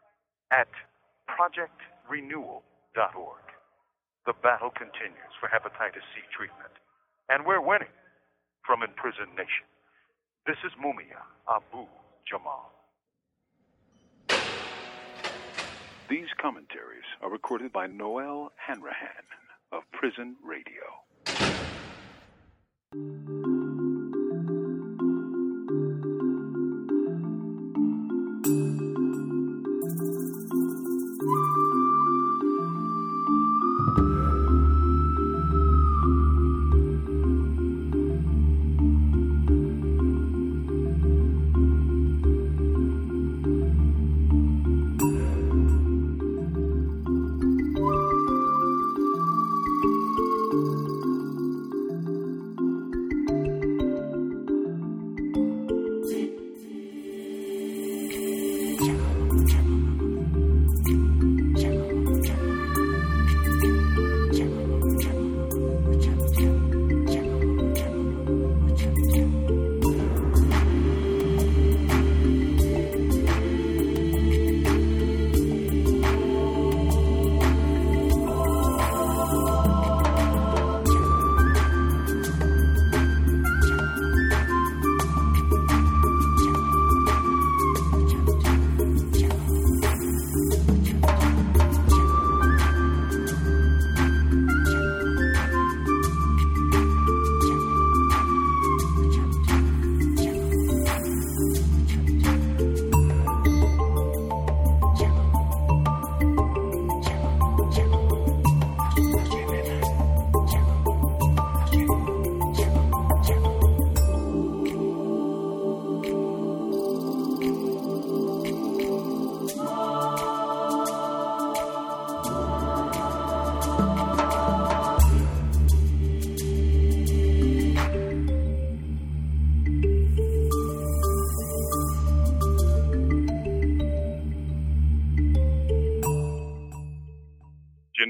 at project renewal dot org. The battle continues for hepatitis C treatment, and we're winning. From Imprisoned Nation, this is Mumia Abu Jamal. These commentaries are recorded by Noel Hanrahan of Prison Radio.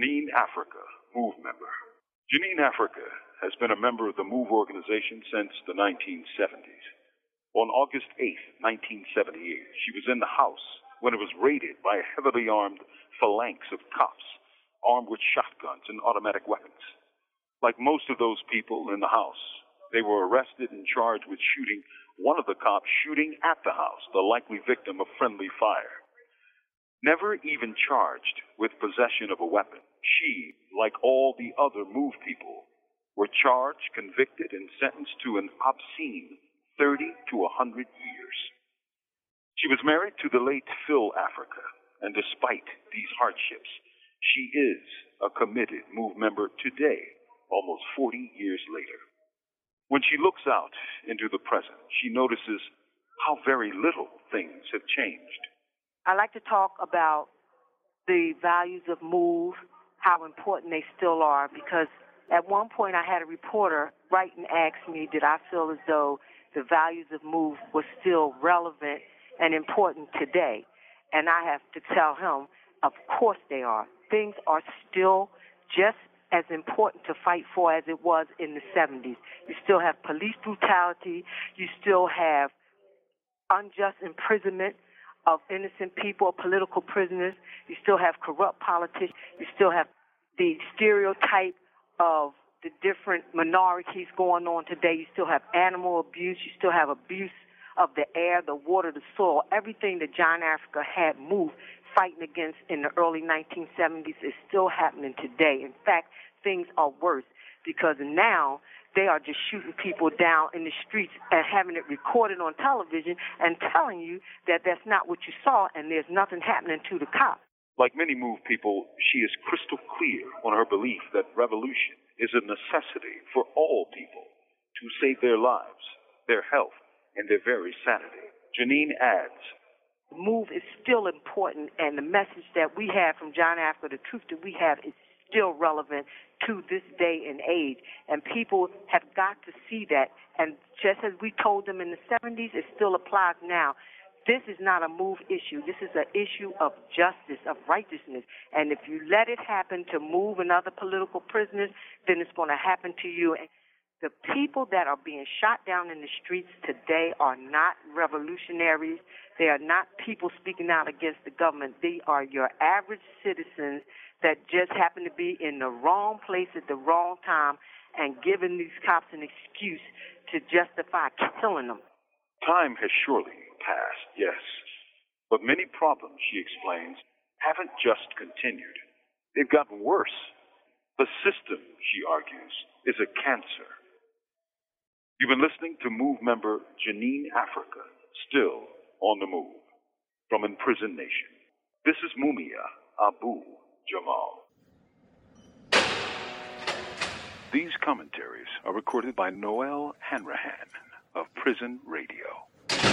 Janine Africa, MOVE member. Janine Africa has been a member of the MOVE organization since the nineteen seventies. On August eighth, nineteen seventy-eight, she was in the house when it was raided by a heavily armed phalanx of cops, armed with shotguns and automatic weapons. Like most of those people in the house, they were arrested and charged with shooting one of the cops shooting at the house, the likely victim of friendly fire. Never even charged with possession of a weapon, she, like all the other MOVE people, were charged, convicted, and sentenced to an obscene thirty to one hundred years. She was married to the late Phil Africa, and despite these hardships, she is a committed MOVE member today, almost forty years later. When she looks out into the present, she notices how very little things have changed. I like to talk about the values of MOVE, how important they still are, because at one point I had a reporter write and ask me, did I feel as though the values of MOVE were still relevant and important today? And I have to tell him, of course they are. Things are still just as important to fight for as it was in the seventies. You still have police brutality. You still have unjust imprisonment of innocent people, political prisoners. You still have corrupt politicians. You still have the stereotype of the different minorities going on today. You still have animal abuse. You still have abuse of the air, the water, the soil. Everything that John Africa had moved fighting against in the early nineteen seventies is still happening today. In fact, things are worse because now they are just shooting people down in the streets and having it recorded on television and telling you that that's not what you saw and there's nothing happening to the cops. Like many MOVE people, she is crystal clear on her belief that revolution is a necessity for all people to save their lives, their health, and their very sanity. Janine adds, MOVE is still important, and the message that we have from John Africa, the truth that we have, is still relevant to this day and age. And people have got to see that. And just as we told them in the seventies, it still applies now. This is not a MOVE issue. This is an issue of justice, of righteousness. And if you let it happen to MOVE and other political prisoners, then it's going to happen to you. And the people that are being shot down in the streets today are not revolutionaries. They are not people speaking out against the government. They are your average citizens that just happen to be in the wrong place at the wrong time and giving these cops an excuse to justify killing them. Time has surely passed, yes, but many problems, she explains, haven't just continued. They've gotten worse. The system, she argues, is a cancer. You've been listening to MOVE member Janine Africa, still on the move, from Imprisoned Nation. This is Mumia Abu Jamal. These commentaries are recorded by Noel Hanrahan of Prison Radio.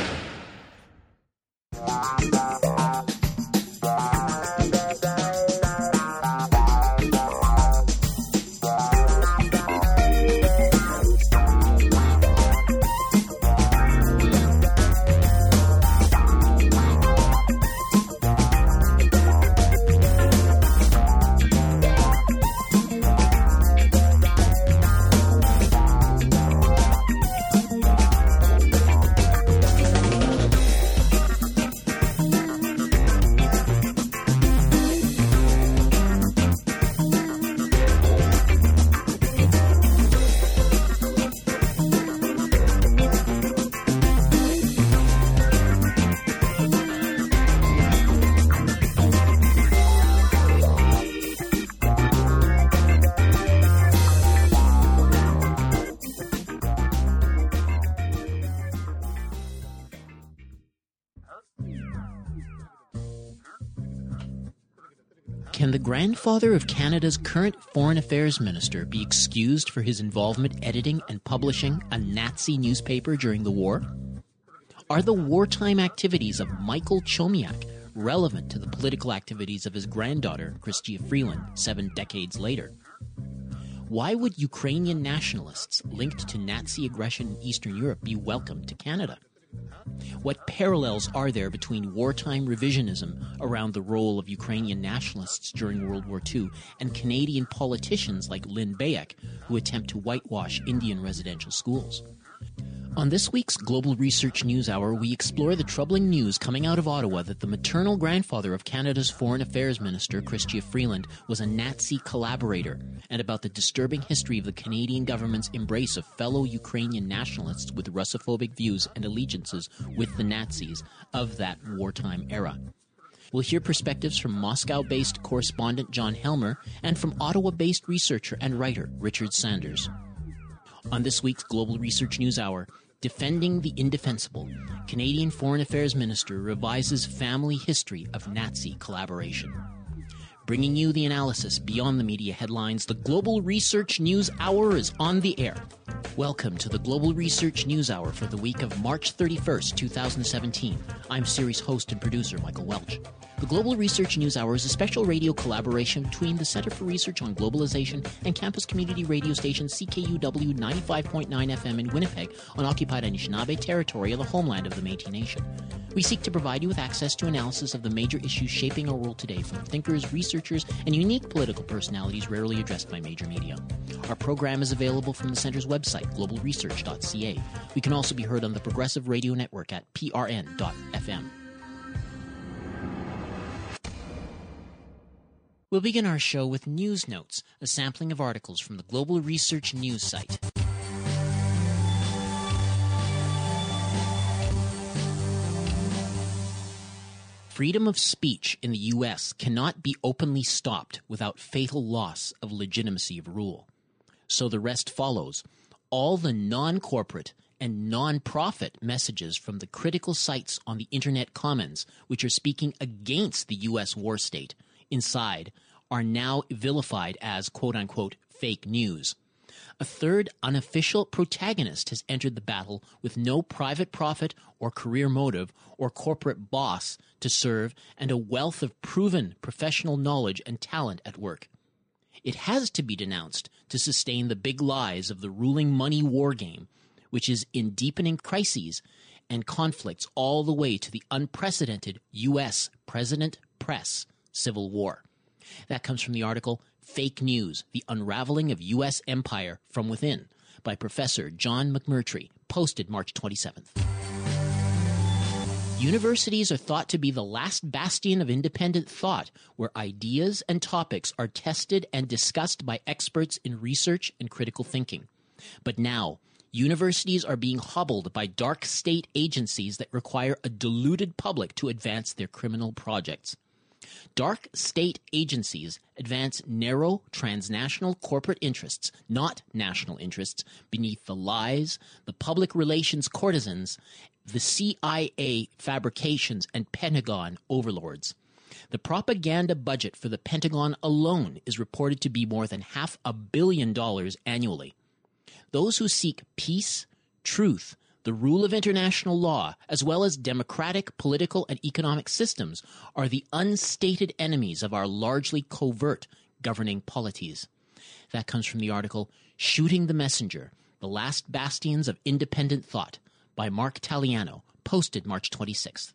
Can the grandfather of Canada's current Foreign Affairs Minister be excused for his involvement editing and publishing a Nazi newspaper during the war? Are the wartime activities of Michael Chomiak relevant to the political activities of his granddaughter, Chrystia Freeland, seven decades later? Why would Ukrainian nationalists linked to Nazi aggression in Eastern Europe be welcomed to Canada? What parallels are there between wartime revisionism around the role of Ukrainian nationalists during World War Two and Canadian politicians like Lynn Bayek, who attempt to whitewash Indian residential schools? On this week's Global Research News Hour, we explore the troubling news coming out of Ottawa that the maternal grandfather of Canada's Foreign Affairs Minister, Chrystia Freeland, was a Nazi collaborator, and about the disturbing history of the Canadian government's embrace of fellow Ukrainian nationalists with Russophobic views and allegiances with the Nazis of that wartime era. We'll hear perspectives from Moscow-based correspondent John Helmer and from Ottawa-based researcher and writer Richard Sanders. On this week's Global Research News Hour, Defending the Indefensible, Canadian Foreign Affairs Minister revises family history of Nazi collaboration. Bringing you the analysis beyond the media headlines, the Global Research News Hour is on the air. Welcome to the Global Research News Hour for the week of March thirty-first, twenty seventeen. I'm series host and producer Michael Welch. The Global Research News Hour is a special radio collaboration between the Center for Research on Globalization and campus community radio station C K U W ninety-five point nine F M in Winnipeg on occupied Anishinaabe territory of the homeland of the Métis Nation. We seek to provide you with access to analysis of the major issues shaping our world today from thinkers, researchers, and unique political personalities rarely addressed by major media. Our program is available from the Center's website, global research dot c a. We can also be heard on the Progressive Radio Network at p r n dot f m. We'll begin our show with News Notes, a sampling of articles from the Global Research News site. Freedom of speech in the U S cannot be openly stopped without fatal loss of legitimacy of rule. So the rest follows. All the non-corporate and non-profit messages from the critical sites on the Internet Commons, which are speaking against the U S war state, inside, are now vilified as quote-unquote fake news. A third unofficial protagonist has entered the battle with no private profit or career motive or corporate boss to serve and a wealth of proven professional knowledge and talent at work. It has to be denounced to sustain the big lies of the ruling money war game, which is in deepening crises and conflicts all the way to the unprecedented U S president-press civil war. That comes from the article Fake News, The Unraveling of U S Empire from Within by Professor John McMurtry, posted March twenty-seventh. Universities are thought to be the last bastion of independent thought, where ideas and topics are tested and discussed by experts in research and critical thinking. But now, universities are being hobbled by dark state agencies that require a deluded public to advance their criminal projects. Dark state agencies advance narrow transnational corporate interests, not national interests, beneath the lies, the public relations courtesans, the C I A fabrications, and Pentagon overlords. The propaganda budget for the Pentagon alone is reported to be more than half a billion dollars annually. Those who seek peace, truth, the rule of international law, as well as democratic, political, and economic systems, are the unstated enemies of our largely covert governing polities. That comes from the article Shooting the Messenger, The Last Bastions of Independent Thought by Mark Taliano, posted March twenty-sixth.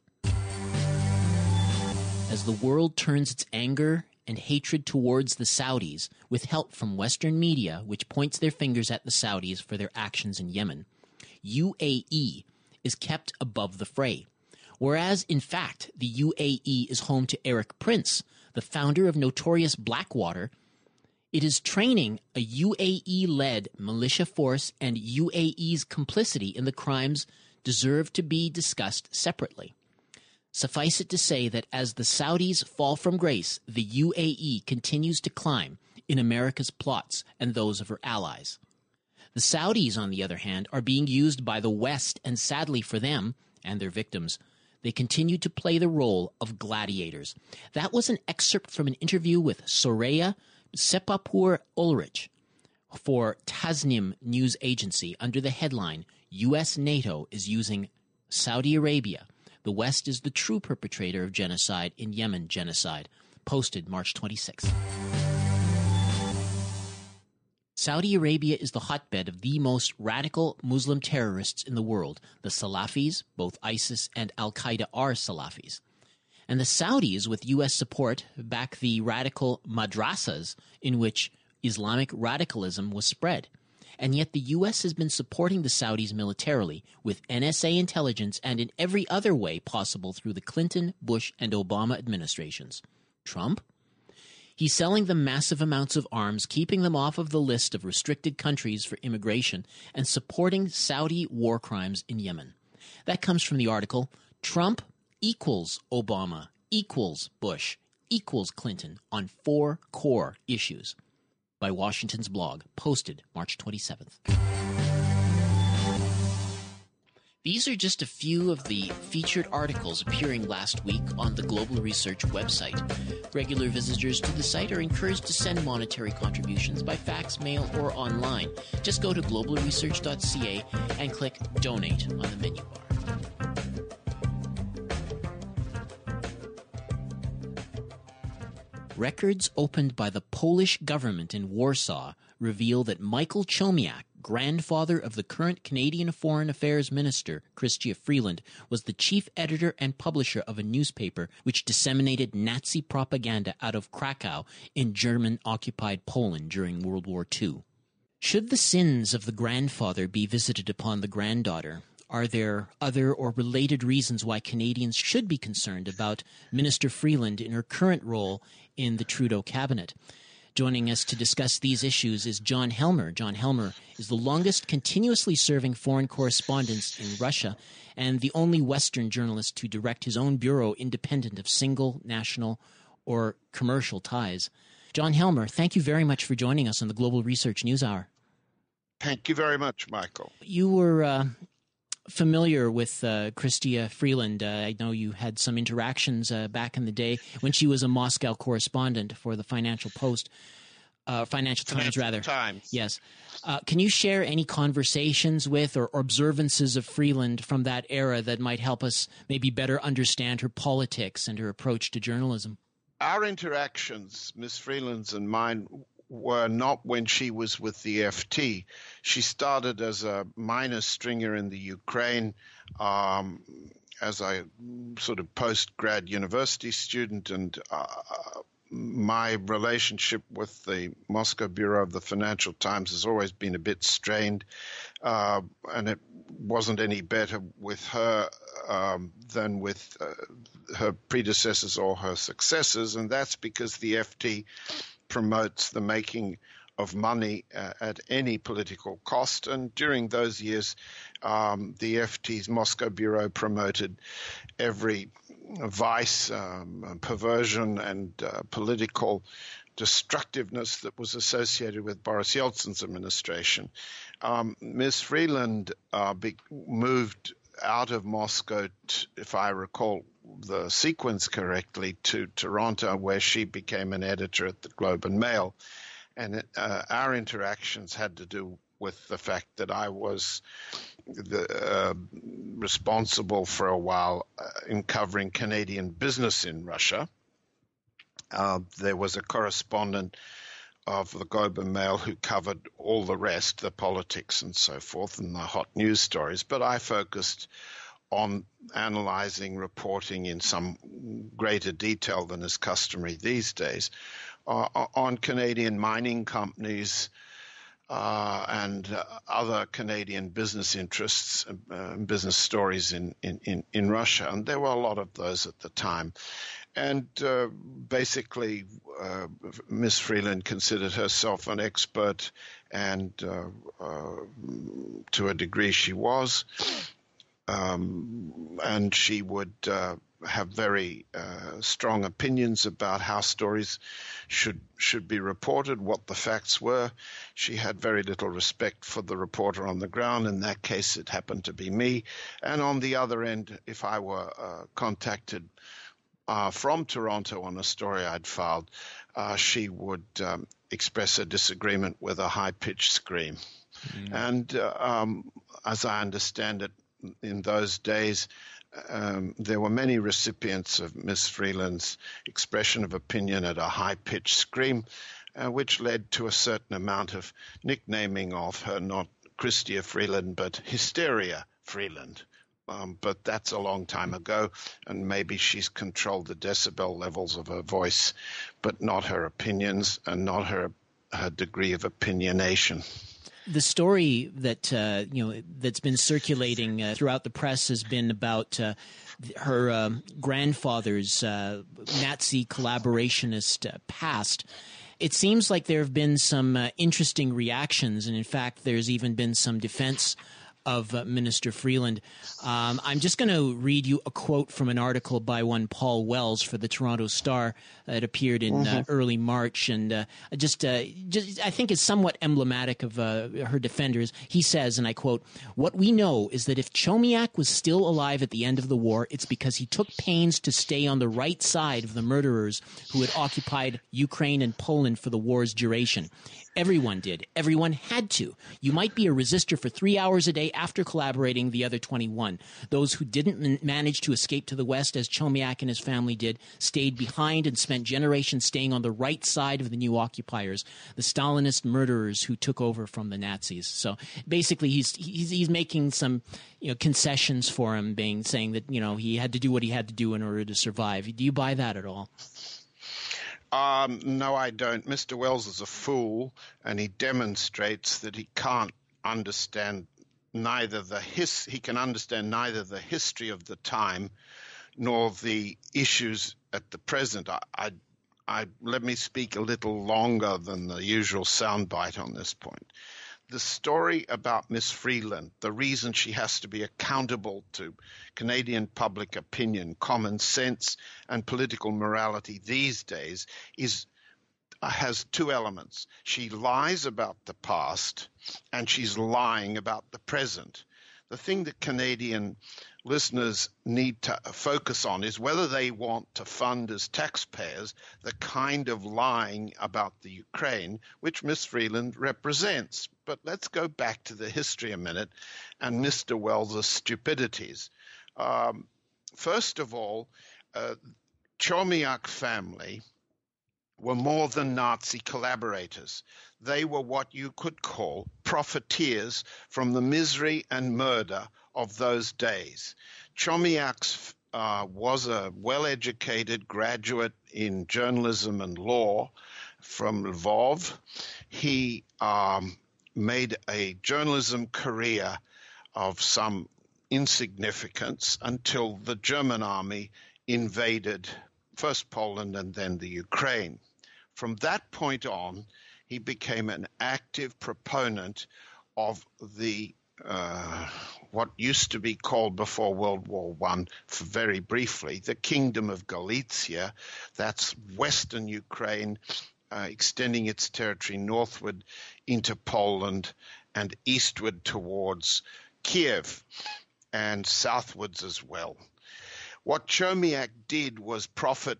As the world turns its anger and hatred towards the Saudis, with help from Western media, which points their fingers at the Saudis for their actions in Yemen, U A E is kept above the fray. Whereas, in fact, the U A E is home to Eric Prince, the founder of notorious Blackwater, it is training a U A E-led militia force, and U A E's complicity in the crimes deserve to be discussed separately. Suffice it to say that as the Saudis fall from grace, the U A E continues to climb in America's plots and those of her allies. The Saudis, on the other hand, are being used by the West, and sadly for them and their victims, they continue to play the role of gladiators. That was an excerpt from an interview with Soraya Sepapur Ulrich for Tasnim News Agency under the headline, U S NATO is using Saudi Arabia. The West is the true perpetrator of genocide in Yemen genocide, posted March twenty-sixth. Saudi Arabia is the hotbed of the most radical Muslim terrorists in the world. The Salafis, both ISIS and Al-Qaeda, are Salafis. And the Saudis, with U S support, back the radical madrasas in which Islamic radicalism was spread. And yet the U S has been supporting the Saudis militarily with N S A intelligence and in every other way possible through the Clinton, Bush, and Obama administrations. Trump? He's selling them massive amounts of arms, keeping them off of the list of restricted countries for immigration, and supporting Saudi war crimes in Yemen. That comes from the article, Trump equals Obama equals Bush equals Clinton on four core issues, by Washington's blog, posted March twenty-seventh. These are just a few of the featured articles appearing last week on the Global Research website. Regular visitors to the site are encouraged to send monetary contributions by fax, mail, or online. Just go to global research dot c a and click Donate on the menu bar. Records opened by the Polish government in Warsaw reveal that Michael Chomiak, grandfather of the current Canadian Foreign Affairs Minister, Chrystia Freeland, was the chief editor and publisher of a newspaper which disseminated Nazi propaganda out of Krakow in German-occupied Poland during World War Two. Should the sins of the grandfather be visited upon the granddaughter? Are there other or related reasons why Canadians should be concerned about Minister Freeland in her current role in the Trudeau cabinet? Joining us to discuss these issues is John Helmer. John Helmer is the longest continuously serving foreign correspondent in Russia and the only Western journalist to direct his own bureau independent of single, national, or commercial ties. John Helmer, thank you very much for joining us on the Global Research News Hour. Thank you very much, Michael. You were uh, familiar with uh, Chrystia Freeland. Uh, I know you had some interactions uh, back in the day when she was a Moscow correspondent for the Financial Post, uh, Financial Times, Financial rather. Times. Yes. Uh, can you share any conversations with or observances of Freeland from that era that might help us maybe better understand her politics and her approach to journalism? Our interactions, Miss Freeland's and mine, were not when she was with the F T. She started as a minor stringer in the Ukraine um, as a sort of post-grad university student, and uh, my relationship with the Moscow Bureau of the Financial Times has always been a bit strained, uh, and it wasn't any better with her um, than with uh, her predecessors or her successors, and that's because the F T promotes the making of money uh, at any political cost. And during those years, um, the F T's Moscow Bureau promoted every vice, um, perversion, and uh, political destructiveness that was associated with Boris Yeltsin's administration. Um, Miz Freeland uh, be- moved out of Moscow, t- if I recall the sequence correctly, to Toronto, where she became an editor at the Globe and Mail. And it, uh, our interactions had to do with the fact that I was the, uh, responsible for a while uh, in covering Canadian business in Russia. Uh, there was a correspondent of the Globe and Mail who covered all the rest, the politics and so forth, and the hot news stories. But I focused on analyzing, reporting in some greater detail than is customary these days, uh, on Canadian mining companies uh, and uh, other Canadian business interests, uh, business stories in, in, in, in Russia. And there were a lot of those at the time. And uh, basically, uh, Miss Freeland considered herself an expert, and uh, uh, to a degree she was. Um, and she would uh, have very uh, strong opinions about how stories should should be reported, what the facts were. She had very little respect for the reporter on the ground. In that case, it happened to be me. And on the other end, if I were uh, contacted Uh, from Toronto on a story I'd filed, uh, she would um, express a disagreement with a high-pitched scream. Mm. And uh, um, as I understand it, in those days, um, there were many recipients of Miss Freeland's expression of opinion at a high-pitched scream, uh, which led to a certain amount of nicknaming of her, not Chrystia Freeland, but Hysteria Freeland. Um, but that's a long time ago, and maybe she's controlled the decibel levels of her voice, but not her opinions and not her, her degree of opinionation. The story that uh, you know that's been circulating uh, throughout the press has been about uh, her um, grandfather's uh, Nazi collaborationist uh, past. It seems like there have been some uh, interesting reactions, and in fact, there's even been some defense of uh, Minister Freeland. Um, I'm just going to read you a quote from an article by one Paul Wells for the Toronto Star. It appeared in mm-hmm. uh, early March, and uh, just, uh, just I think it's somewhat emblematic of uh, her defenders. He says, and I quote, "What we know is that if Chomiak was still alive at the end of the war, it's because he took pains to stay on the right side of the murderers who had occupied Ukraine and Poland for the war's duration. Everyone did. Everyone had to. You might be a resistor for three hours a day after collaborating the other twenty-one. Those who didn't manage to escape to the West, as Chomiak and his family did, stayed behind and spent generations staying on the right side of the new occupiers, the Stalinist murderers who took over from the Nazis." So basically, he's he's, he's making some you know concessions for him, being saying that you know he had to do what he had to do in order to survive. Do you buy that at all? Um, no, I don't. Mister Wells is a fool, and he demonstrates that he can't understand neither the his he can understand neither the history of the time nor the issues at the present. I, I, I let me speak a little longer than the usual soundbite on this point. The story about Miss Freeland, the reason she has to be accountable to Canadian public opinion, common sense, and political morality these days is has two elements. She lies about the past, and she's lying about the present. The thing that Canadian listeners need to focus on is whether they want to fund as taxpayers the kind of lying about the Ukraine which Miss Freeland represents. But let's go back to the history a minute and Mister Wells' stupidities. Um, first of all, uh, Chomiak family were more than Nazi collaborators. They were what you could call profiteers from the misery and murder of those days. Chomiak uh, was a well-educated graduate in journalism and law from Lvov. He um, made a journalism career of some insignificance until the German army invaded first Poland and then the Ukraine. From that point on, he became an active proponent of the uh, what used to be called before World War One, for very briefly, the Kingdom of Galicia. That's western Ukraine, uh, extending its territory northward into Poland and eastward towards Kiev and southwards as well. What Chomiak did was profit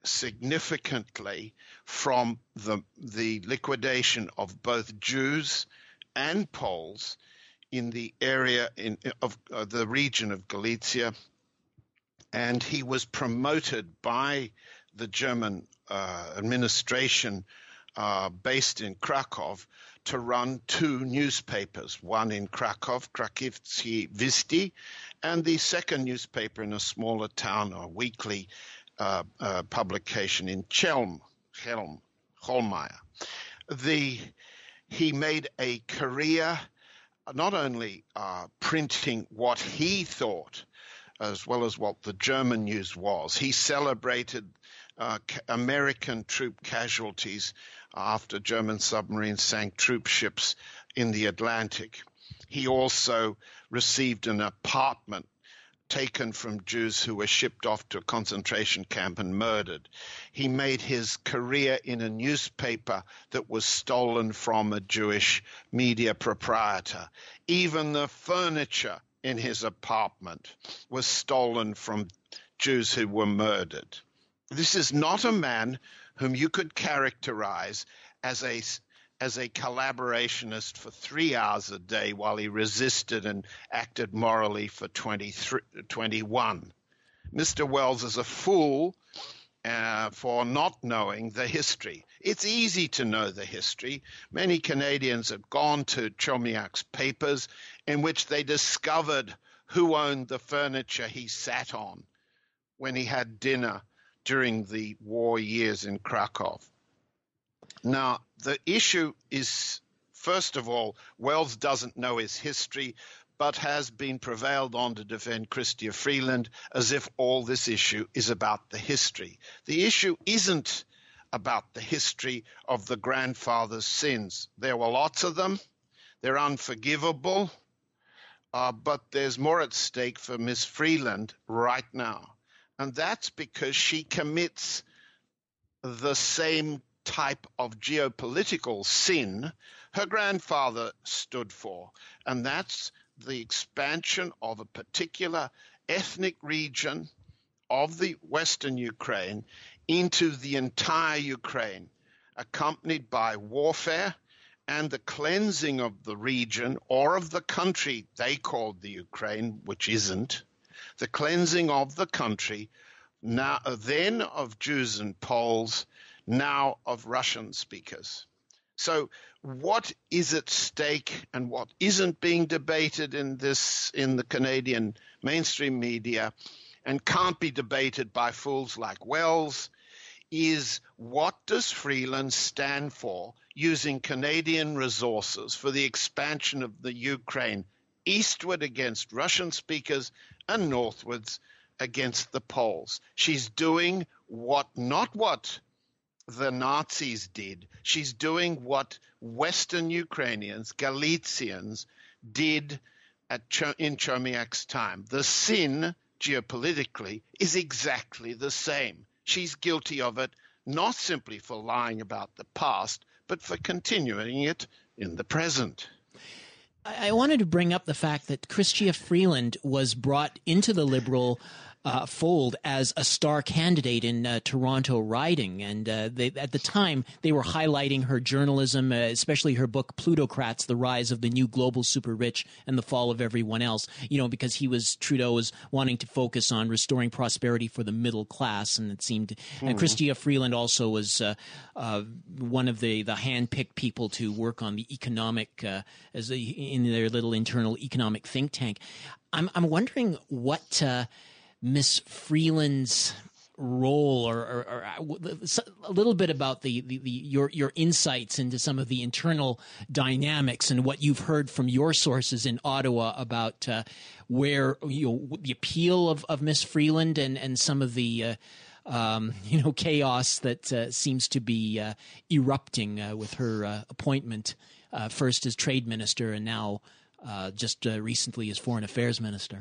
significantly from the the liquidation of both Jews and Poles in the area in, of uh, the region of Galicia, and he was promoted by the German uh, administration uh, based in Krakow to run two newspapers, one in Krakow, Krakowskie Wieści, and the second newspaper in a smaller town, a weekly uh, uh, publication in Chelm, Chelm, Holmeyer. The, he made a career not only uh, printing what he thought as well as what the German news was. He celebrated uh, American troop casualties after German submarines sank troop ships in the Atlantic. He also received an apartment taken from Jews who were shipped off to a concentration camp and murdered. He made his career in a newspaper that was stolen from a Jewish media proprietor. Even the furniture in his apartment was stolen from Jews who were murdered. This is not a man whom you could characterize as a as a collaborationist for three hours a day while he resisted and acted morally for twenty-one. Mister Wells is a fool, uh, for not knowing the history. It's easy to know the history. Many Canadians have gone to Chomiak's papers in which they discovered who owned the furniture he sat on when he had dinner during the war years in Krakow. Now, the issue is, first of all, Wells doesn't know his history, but has been prevailed on to defend Chrystia Freeland as if all this issue is about the history. The issue isn't about the history of the grandfather's sins. There were lots of them. They're unforgivable, uh, but there's more at stake for Miss Freeland right now. And that's because she commits the same type of geopolitical sin her grandfather stood for, and that's the expansion of a particular ethnic region of the Western Ukraine into the entire Ukraine, accompanied by warfare and the cleansing of the region or of the country they called the Ukraine, which isn't, the cleansing of the country, now then of Jews and Poles, now of Russian speakers. So what is at stake and what isn't being debated in this, in the Canadian mainstream media, and can't be debated by fools like Wells, is what does Freeland stand for using Canadian resources for the expansion of the Ukraine eastward against Russian speakers and northwards against the Poles. She's doing what, not what the Nazis did. She's doing what Western Ukrainians, Galicians, did at Ch- in Chomiak's time. The sin, geopolitically, is exactly the same. She's guilty of it, not simply for lying about the past, but for continuing it in the present. I wanted to bring up the fact that Chrystia Freeland was brought into the Liberal uh, fold as a star candidate in uh, Toronto riding. And uh, they, at the time, they were highlighting her journalism, uh, especially her book, Plutocrats, The Rise of the New Global Super Rich and the Fall of Everyone Else, you know, because he was, Trudeau was wanting to focus on restoring prosperity for the middle class. And it seemed, mm-hmm. and Chrystia Freeland also was uh, uh, one of the, the hand-picked people to work on the economic, uh, as a, in their little internal economic think tank. I'm, I'm wondering what uh, Miss Freeland's role, or, or, or a little bit about the, the, the your your insights into some of the internal dynamics and what you've heard from your sources in Ottawa about uh, where, you know, the appeal of, of Miss Freeland and, and some of the uh, um, you know chaos that uh, seems to be uh, erupting uh, with her uh, appointment uh, first as trade minister and now uh, just uh, recently as foreign affairs minister.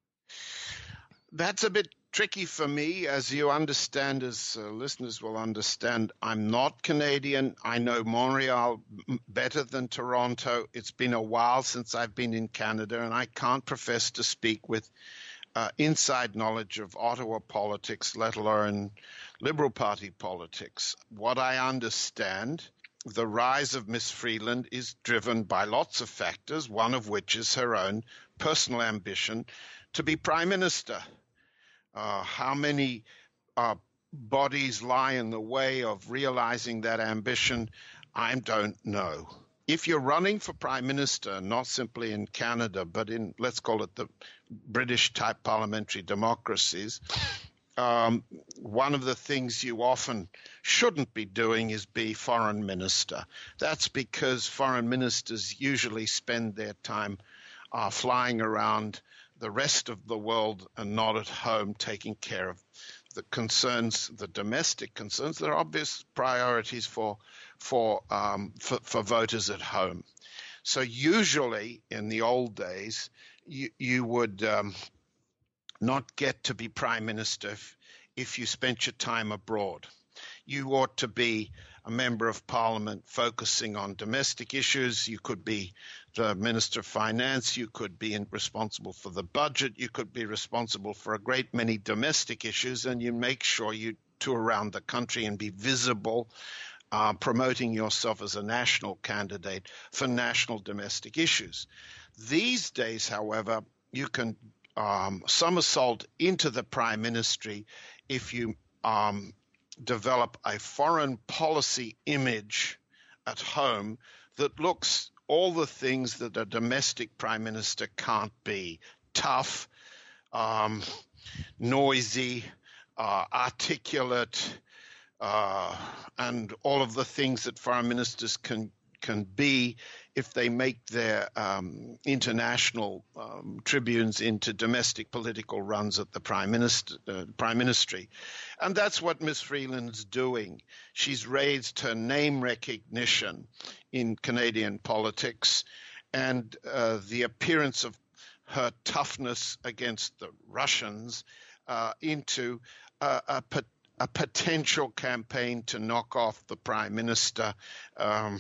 That's a bit tricky for me, as you understand, as uh, listeners will understand. I'm not Canadian. I know Montreal better than Toronto. It's been a while since I've been in Canada, and I can't profess to speak with uh, inside knowledge of Ottawa politics, let alone Liberal Party politics. What I understand, the rise of Miss Freeland is driven by lots of factors, one of which is her own personal ambition to be Prime Minister. Uh, how many uh, bodies lie in the way of realizing that ambition? I don't know. If you're running for Prime Minister, not simply in Canada, but in, let's call it the British-type parliamentary democracies, um, one of the things you often shouldn't be doing is be foreign minister. That's because foreign ministers usually spend their time uh, flying around the rest of the world and not at home taking care of the concerns, the domestic concerns. There are obvious priorities for for um, for, for voters at home. So usually in the old days, you, you would um, not get to be Prime Minister if, if you spent your time abroad. You ought to be a member of Parliament focusing on domestic issues. You could be the Minister of Finance. You could be in, responsible for the budget. You could be responsible for a great many domestic issues, and you make sure you tour around the country and be visible, uh, promoting yourself as a national candidate for national domestic issues. These days, however, you can um, somersault into the Prime Ministry if you um, develop a foreign policy image at home that looks all the things that a domestic prime minister can't be: tough, um, noisy, uh, articulate, uh, and all of the things that foreign ministers can can be if they make their um, international um, tribunes into domestic political runs at the prime minister, uh, prime ministry. And that's what Miss Freeland's doing. She's raised her name recognition in Canadian politics, and uh, the appearance of her toughness against the Russians uh, into a, a, a potential campaign to knock off the prime minister um,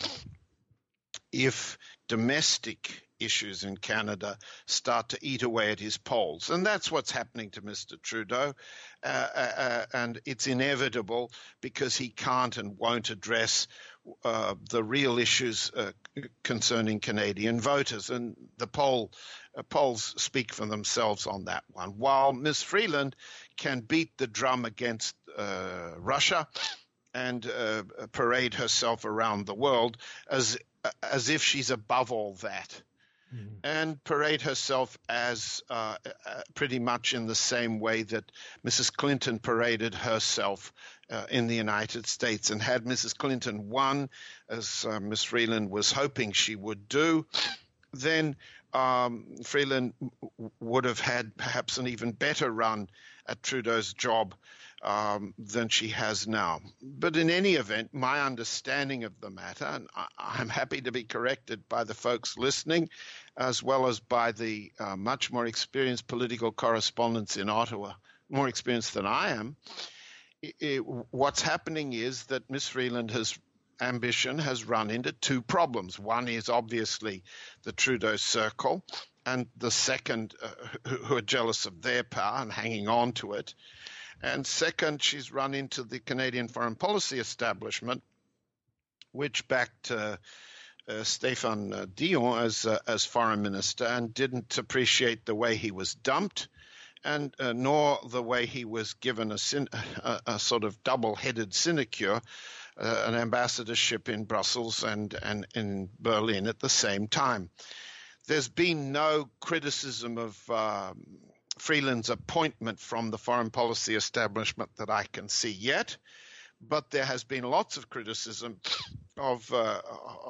if domestic issues in Canada start to eat away at his polls. And that's what's happening to Mister Trudeau. Uh, uh, and it's inevitable because he can't and won't address uh, the real issues uh, concerning Canadian voters. And the poll, uh, polls speak for themselves on that one. While Miz Freeland can beat the drum against uh, Russia and uh, parade herself around the world as as if she's above all that, mm-hmm. and parade herself as uh, uh, pretty much in the same way that Missus Clinton paraded herself uh, in the United States. And had Missus Clinton won, as uh, Miz Freeland was hoping she would do, then um, Freeland w- would have had perhaps an even better run at Trudeau's job Um, than she has now. But in any event, my understanding of the matter, and I, I'm happy to be corrected by the folks listening, as well as by the uh, much more experienced political correspondents in Ottawa, more experienced than I am, it, it, what's happening is that Miss Freeland has ambition has run into two problems. One is obviously the Trudeau circle, and the second, uh, who, who are jealous of their power and hanging on to it. And second, she's run into the Canadian foreign policy establishment, which backed uh, uh, Stéphane uh, Dion as uh, as foreign minister and didn't appreciate the way he was dumped, and uh, nor the way he was given a, sin- a, a sort of double-headed sinecure, uh, an ambassadorship in Brussels and, and in Berlin at the same time. There's been no criticism of um, Freeland's appointment from the foreign policy establishment that I can see yet, but there has been lots of criticism of uh,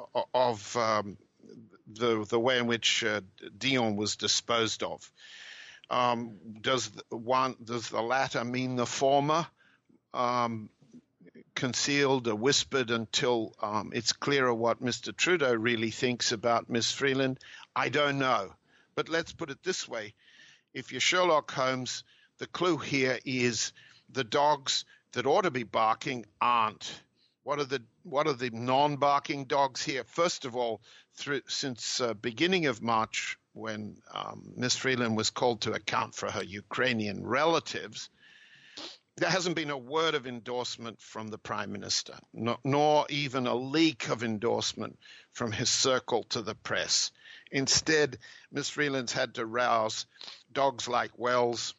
of um, the the way in which uh, Dion was disposed of. Um, does one does the latter mean the former? Um, concealed or whispered until um, it's clearer what Mister Trudeau really thinks about Miss Freeland? I don't know, but let's put it this way. If you're Sherlock Holmes, the clue here is the dogs that ought to be barking aren't. What are the what are the non-barking dogs here? First of all, through, since uh, beginning of March, when um, Miss Freeland was called to account for her Ukrainian relatives, there hasn't been a word of endorsement from the Prime Minister, no, nor even a leak of endorsement from his circle to the press. Instead, Miss Freeland's had to rouse dogs like Wells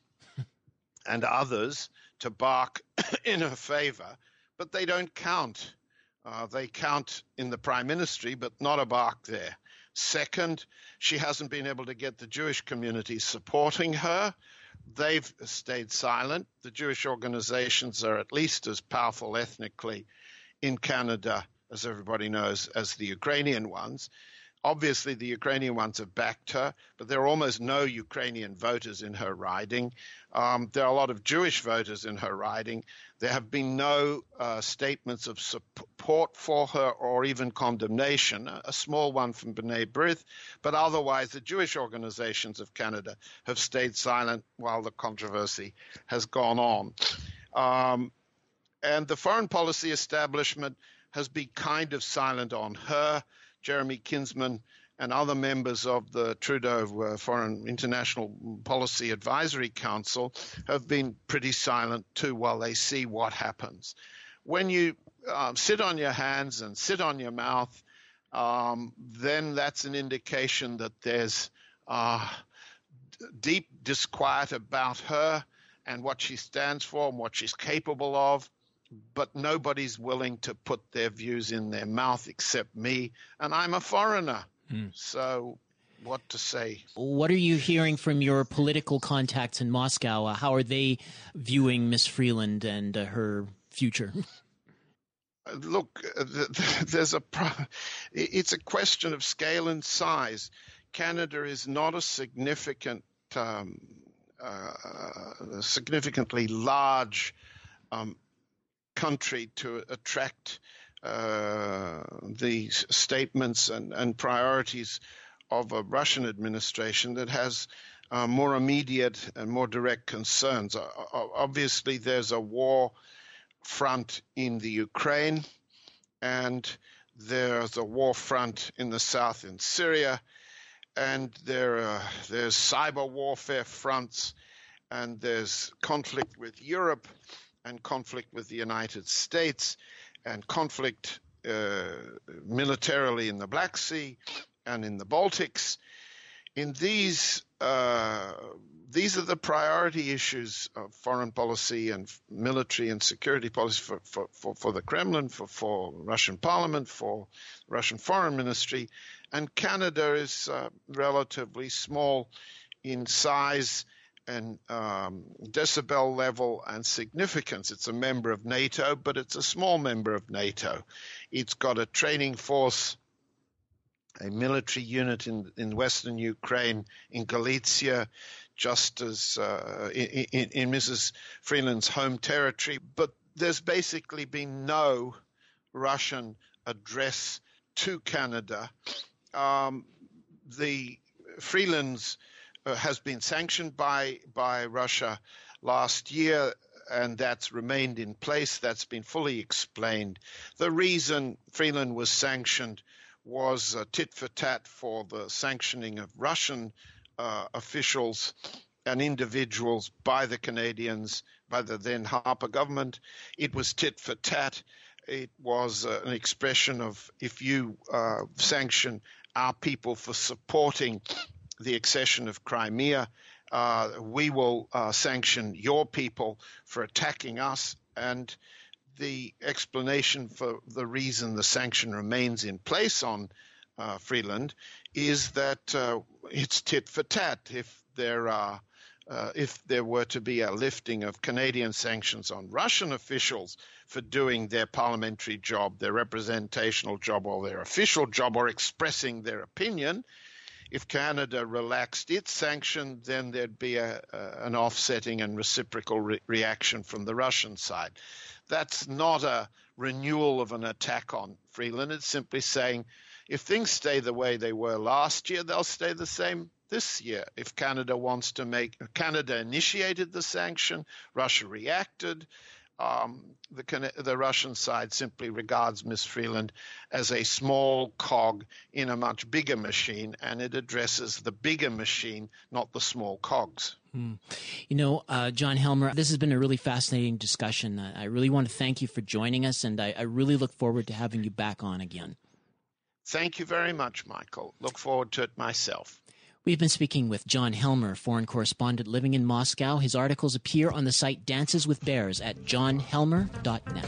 and others to bark in her favor, but they don't count. Uh, they count in the Prime Ministry, but not a bark there. Second, she hasn't been able to get the Jewish community supporting her. They've stayed silent. The Jewish organizations are at least as powerful ethnically in Canada, as everybody knows, as the Ukrainian ones. Obviously, the Ukrainian ones have backed her, but there are almost no Ukrainian voters in her riding. Um, there are a lot of Jewish voters in her riding. There have been no uh, statements of support for her or even condemnation, a small one from B'nai B'rith, but otherwise the Jewish organizations of Canada have stayed silent while the controversy has gone on. Um, and the foreign policy establishment has been kind of silent on her. Jeremy Kinsman and other members of the Trudeau uh, Foreign International Policy Advisory Council have been pretty silent too while they see what happens. When you uh, sit on your hands and sit on your mouth, um, then that's an indication that there's uh, d- deep disquiet about her and what she stands for and what she's capable of. but nobody's willing to put their views in their mouth except me, and I'm a foreigner. Mm. So what to say? What are you hearing from your political contacts in Moscow? Uh, how are they viewing Miss Freeland and uh, her future? Look, there's a pro- it's a question of scale and size. Canada is not a significant, um, uh, significantly large um, country to attract uh, the statements and, and priorities of a Russian administration that has uh, more immediate and more direct concerns. Uh, obviously, there's a war front in the Ukraine, and there's a war front in the south in Syria, and there are, there's cyber warfare fronts, and there's conflict with Europe, and conflict with the United States, and conflict uh, militarily in the Black Sea and in the Baltics. In these uh, these are the priority issues of foreign policy and military and security policy for, for, for, for the Kremlin, for, for Russian Parliament, for Russian Foreign Ministry. And Canada is uh, relatively small in size and um, decibel level and significance. It's a member of NATO, but it's a small member of NATO. It's got a training force, a military unit in, in western Ukraine, in Galicia, just as uh, in, in, in Missus Freeland's home territory. But there's basically been no Russian address to Canada. Um, the Freeland's uh, has been sanctioned by, by Russia last year, and that's remained in place. That's been fully explained. The reason Freeland was sanctioned was uh, tit for tat for the sanctioning of Russian uh, officials and individuals by the Canadians, by the then Harper government. It was tit for tat. It was uh, an expression of, if you uh, sanction our people for supporting the accession of Crimea, uh, we will uh, sanction your people for attacking us. And the explanation for the reason the sanction remains in place on uh, Freeland is that uh, it's tit for tat. If there are, uh, if there were to be a lifting of Canadian sanctions on Russian officials for doing their parliamentary job, their representational job, or their official job, or expressing their opinion, if Canada relaxed its sanction, then there'd be a, a, an offsetting and reciprocal re- reaction from the Russian side. That's not a renewal of an attack on Freeland. It's simply saying if things stay the way they were last year, they'll stay the same this year. If Canada wants to make – Canada initiated the sanction, Russia reacted. Um, the, the Russian side simply regards Miss Freeland as a small cog in a much bigger machine, and it addresses the bigger machine, not the small cogs. Hmm. You know, uh, John Helmer, this has been a really fascinating discussion. Uh, I really want to thank you for joining us, and I, I really look forward to having you back on again. Thank you very much, Michael. Look forward to it myself. We've been speaking with John Helmer, foreign correspondent living in Moscow. His articles appear on the site Dances with Bears at john helmer dot net.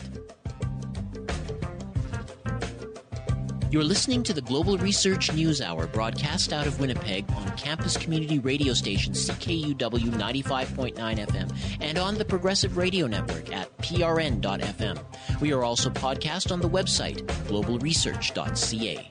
You're listening to the Global Research News Hour, broadcast out of Winnipeg on campus community radio station C K U W ninety-five point nine F M and on the Progressive Radio Network at P R N dot F M. We are also podcast on the website global research dot C A.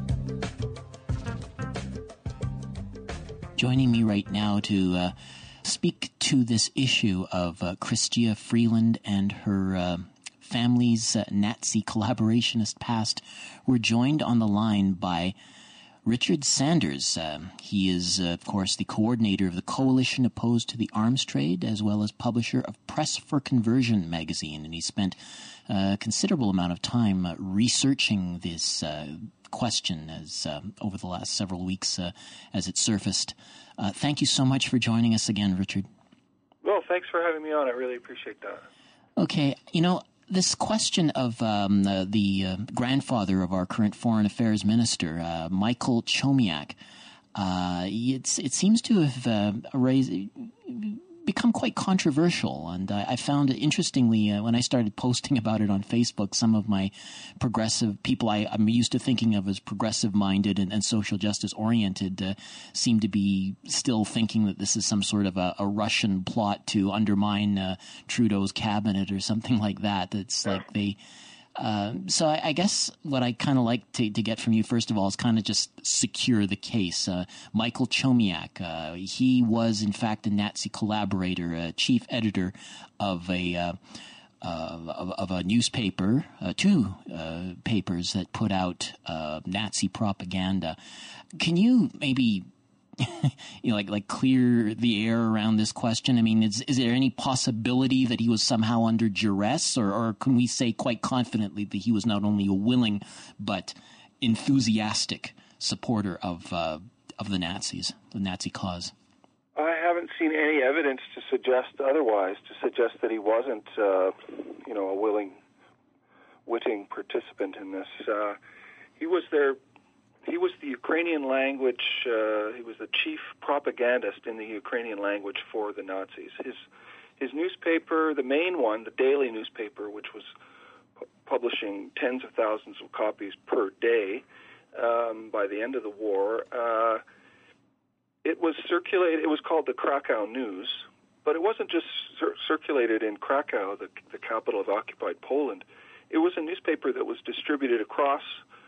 Joining me right now to uh, speak to this issue of uh, Chrystia Freeland and her uh, family's uh, Nazi collaborationist past, we're joined on the line by Richard Sanders. Uh, he is, uh, of course, the coordinator of the Coalition Opposed to the Arms Trade, as well as publisher of Press for Conversion magazine, and he spent uh, a considerable amount of time uh, researching this uh question as uh, over the last several weeks uh, as it surfaced. Uh, thank you so much for joining us again, Richard. Well, thanks for having me on. I really appreciate that. Okay, you know, this question of um, uh, the uh, grandfather of our current foreign affairs minister, uh, Michael Chomiak, uh, it's, it seems to have uh, raised, become quite controversial. And uh, I found it interestingly uh, when I started posting about it on Facebook, some of my progressive people I, I'm used to thinking of as progressive-minded and, and social justice-oriented uh, seem to be still thinking that this is some sort of a, a Russian plot to undermine uh, Trudeau's cabinet or something like that. It's like they... Uh, so I, I guess what I kind of like to, to get from you, first of all, is kind of just secure the case. Uh, Michael Chomiak, uh, he was, in fact, a Nazi collaborator, a chief editor of a uh, uh, of, of a newspaper, uh, two uh, papers that put out uh, Nazi propaganda. Can you maybe... you know, like like clear the air around this question? I mean, is is there any possibility that he was somehow under duress, or, or can we say quite confidently that he was not only a willing but enthusiastic supporter of uh, of the Nazis, the Nazi cause? I haven't seen any evidence to suggest otherwise, to suggest that he wasn't, uh, you know, a willing, witting participant in this. Uh, he was there. He was the Ukrainian language, uh, he was the chief propagandist in the Ukrainian language for the Nazis. His his newspaper, the main one, the daily newspaper, which was pu- publishing tens of thousands of copies per day um, by the end of the war, uh, it was circulated, it was called the Krakow News, but it wasn't just cir- circulated in Krakow, the, the capital of occupied Poland. It was a newspaper that was distributed across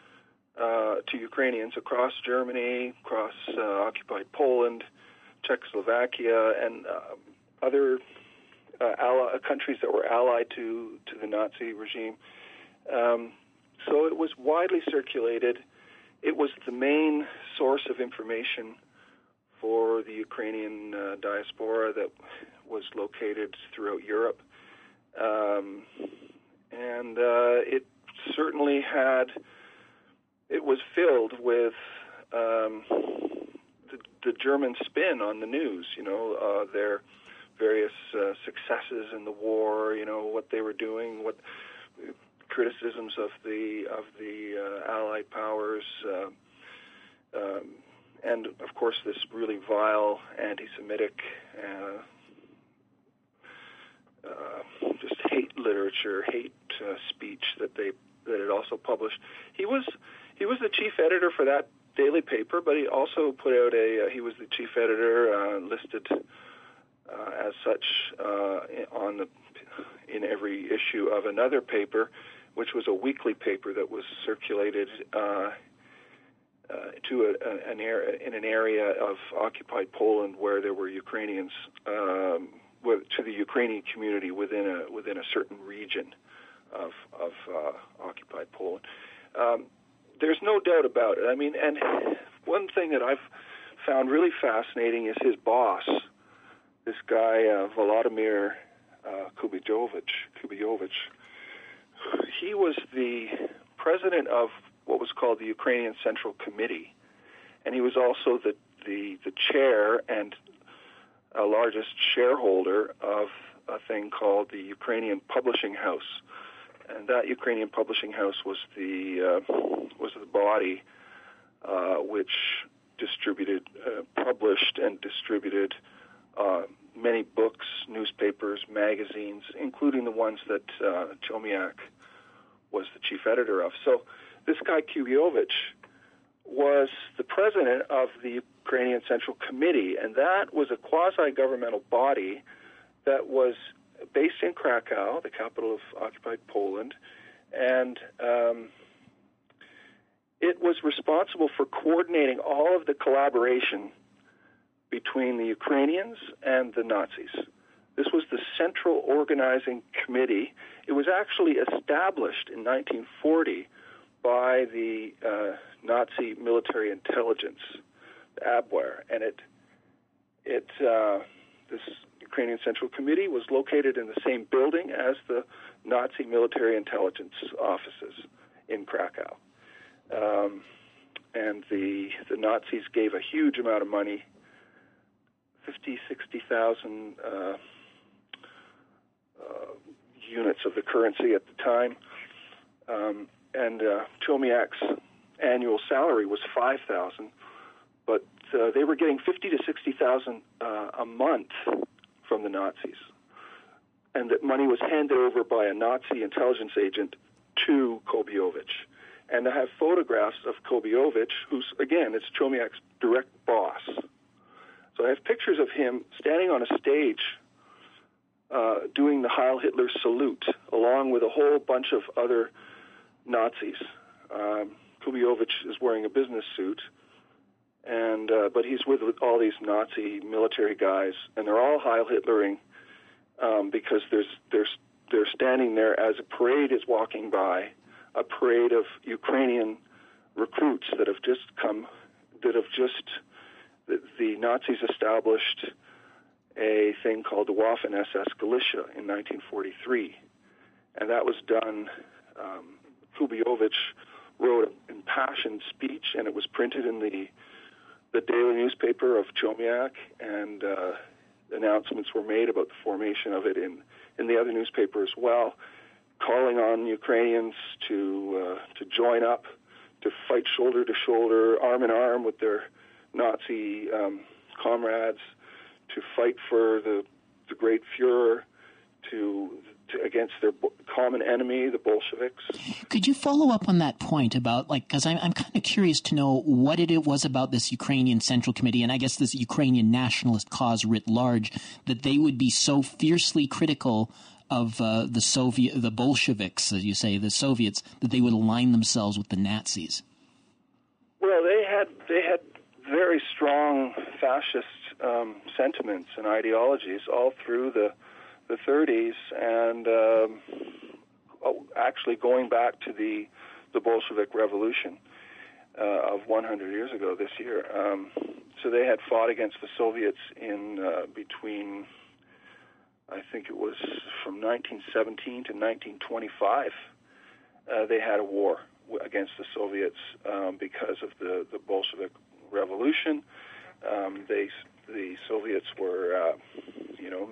Uh, to Ukrainians across Germany, across uh, occupied Poland, Czechoslovakia, and uh, other uh, ally- countries that were allied to, to the Nazi regime. Um, so it was widely circulated. It was the main source of information for the Ukrainian uh, diaspora that was located throughout Europe. Um, and uh, it certainly had... It was filled with um, the, the German spin on the news, you know, uh, their various uh, successes in the war, you know, what they were doing, what criticisms of the of the uh, Allied powers, uh, um, and of course this really vile anti-Semitic, uh, uh, just hate literature, hate uh, speech that they that it also published. He was. He was the chief editor for that daily paper, but he also put out a, uh, he was the chief editor, uh, listed uh, as such uh, on the, in every issue of another paper, which was a weekly paper that was circulated uh, uh, to a, an area, in an area of occupied Poland where there were Ukrainians, um, to the Ukrainian community within a, within a certain region of, of uh, occupied Poland. Um, There's no doubt about it. I mean, and one thing that I've found really fascinating is his boss, this guy, uh, Volodymyr uh, Kubijovich. Kubijovich. He was the president of what was called the Ukrainian Central Committee, and he was also the, the, the chair and uh, largest shareholder of a thing called the Ukrainian Publishing House. And that Ukrainian Publishing House was the uh, was the body uh, which distributed, uh, published, and distributed uh, many books, newspapers, magazines, including the ones that uh, Chomiak was the chief editor of. So this guy Kubijovich was the president of the Ukrainian Central Committee, and that was a quasi-governmental body that was based in Krakow, the capital of occupied Poland, and um, it was responsible for coordinating all of the collaboration between the Ukrainians and the Nazis. This was the central organizing committee. It was actually established in nineteen forty by the uh, Nazi military intelligence, the Abwehr, and it it uh, this Ukrainian Central Committee was located in the same building as the Nazi military intelligence offices in Krakow. Um, and the the Nazis gave a huge amount of money, fifty, sixty thousand uh, uh, units of the currency at the time. Um, and uh, Chomiak's annual salary was five thousand, but uh, they were getting fifty to sixty thousand uh, a month from the Nazis, and that money was handed over by a Nazi intelligence agent to Kobiovich. And I have photographs of Kobiovich, who's, again, it's Chomiak's direct boss. So I have pictures of him standing on a stage uh, doing the Heil Hitler salute, along with a whole bunch of other Nazis. Um, Kobiovich is wearing a business suit, and uh, but he's with, with all these Nazi military guys, and they're all Heil Hitlering um, because there's there's they're standing there as a parade is walking by, a parade of Ukrainian recruits that have just come, that have just, the, the Nazis established a thing called the Waffen-S S Galicia in nineteen forty-three. And that was done, um, Kobiovich wrote an impassioned speech, and it was printed in the the daily newspaper of Chomiak, and uh, announcements were made about the formation of it in, in the other newspaper as well, calling on Ukrainians to uh, to join up, to fight shoulder to shoulder, arm in arm with their Nazi um, comrades, to fight for the the great Führer, to, to against their common enemy, the Bolsheviks. Could you follow up on that point about, like, because I'm, I'm kind of curious to know what it was about this Ukrainian Central Committee, and I guess this Ukrainian nationalist cause writ large, that they would be so fiercely critical of uh, the Soviet, the Bolsheviks, as you say, the Soviets, that they would align themselves with the Nazis? Well, they had they had very strong fascist um, sentiments and ideologies all through the the thirties, and um, actually going back to the the Bolshevik Revolution uh, of one hundred years ago this year. Um, so they had fought against the Soviets in uh, between, I think it was from nineteen seventeen to nineteen twenty-five. Uh, they had a war against the Soviets um, because of the, the Bolshevik Revolution. Um, they the Soviets were, uh, you know.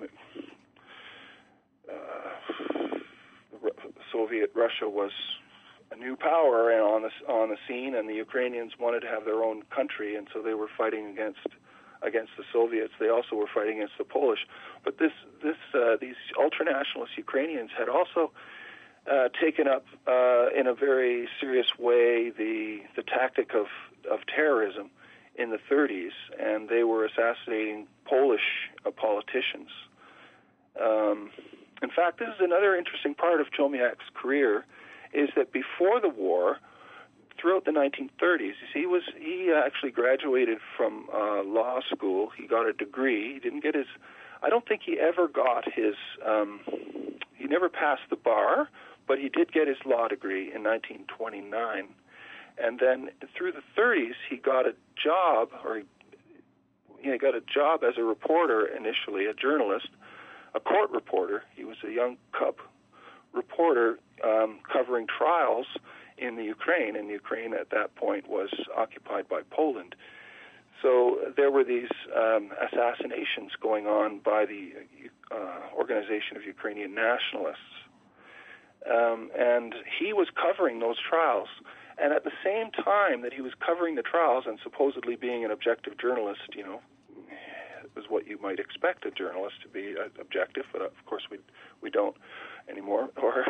Uh, Soviet Russia was a new power and on the on the scene, and the Ukrainians wanted to have their own country, and so they were fighting against against the Soviets. They also were fighting against the Polish. But this this uh, these ultranationalist Ukrainians had also uh, taken up uh, in a very serious way the the tactic of of terrorism in the thirties, and they were assassinating Polish uh, politicians. Um, In fact, this is another interesting part of Chomiak's career, is that before the war, throughout the nineteen thirties, you see, he was he actually graduated from uh, law school. He got a degree. He didn't get his. I don't think he ever got his. Um, he never passed the bar, but he did get his law degree in nineteen twenty-nine. And then through the thirties, he got a job, or he, he got a job as a reporter initially, a journalist. A court reporter. He was a young cub reporter um, covering trials in the Ukraine, and Ukraine at that point was occupied by Poland. So there were these um, assassinations going on by the uh, Organization of Ukrainian Nationalists. Um, and he was covering those trials. And at the same time that he was covering the trials and supposedly being an objective journalist, you know, is what you might expect a journalist to be uh, objective, but of course we we don't anymore. Or,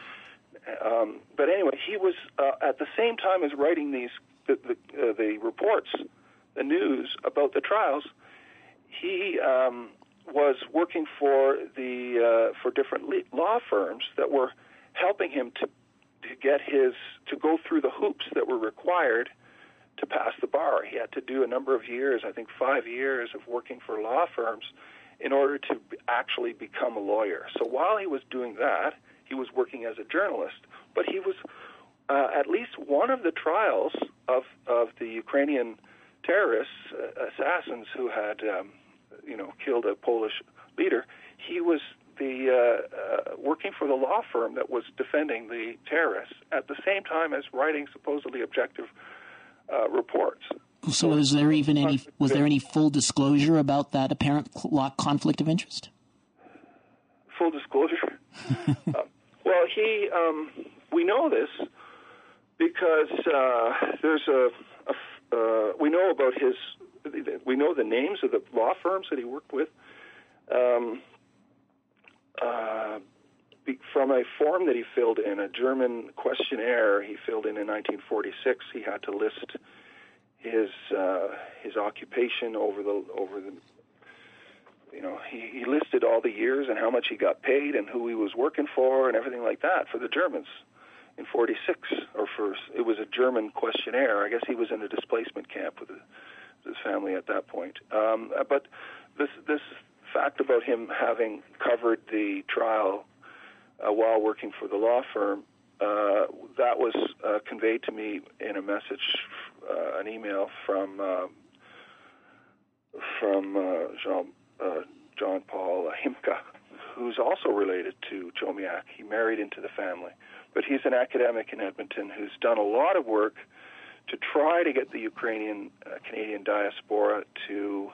um, but anyway, he was uh, at the same time as writing these the the, uh, the reports, the news about the trials. He um, was working for the uh, for different le- law firms that were helping him to to get his to go through the hoops that were required to pass the bar. He had to do a number of years, I think five years of working for law firms in order to actually become a lawyer. So while he was doing that, he was working as a journalist. But he was, uh, at least one of the trials of, of the Ukrainian terrorists, uh, assassins who had, um, you know, killed a Polish leader, he was the uh, uh, working for the law firm that was defending the terrorists at the same time as writing supposedly objective Uh, reports. So, was there even any was there any full disclosure about that apparent conflict of interest? Full disclosure. uh, well, he um, we know this because uh, there's a, a uh, we know about his we know the names of the law firms that he worked with. um, uh, from a form that he filled in, a German questionnaire he filled in in nineteen forty-six. He had to list his uh, his occupation over the over the. You know, he, he listed all the years and how much he got paid and who he was working for and everything like that for the Germans in forty-six. Or for it was a German questionnaire. I guess he was in a displacement camp with his family at that point. Um, but this this fact about him having covered the trial uh, while working for the law firm, uh, that was uh, conveyed to me in a message, uh, an email from uh, from uh, Jean. Uh, John Paul Himka, who's also related to Chomiak. He married into the family. But he's an academic in Edmonton who's done a lot of work to try to get the Ukrainian uh, Canadian diaspora to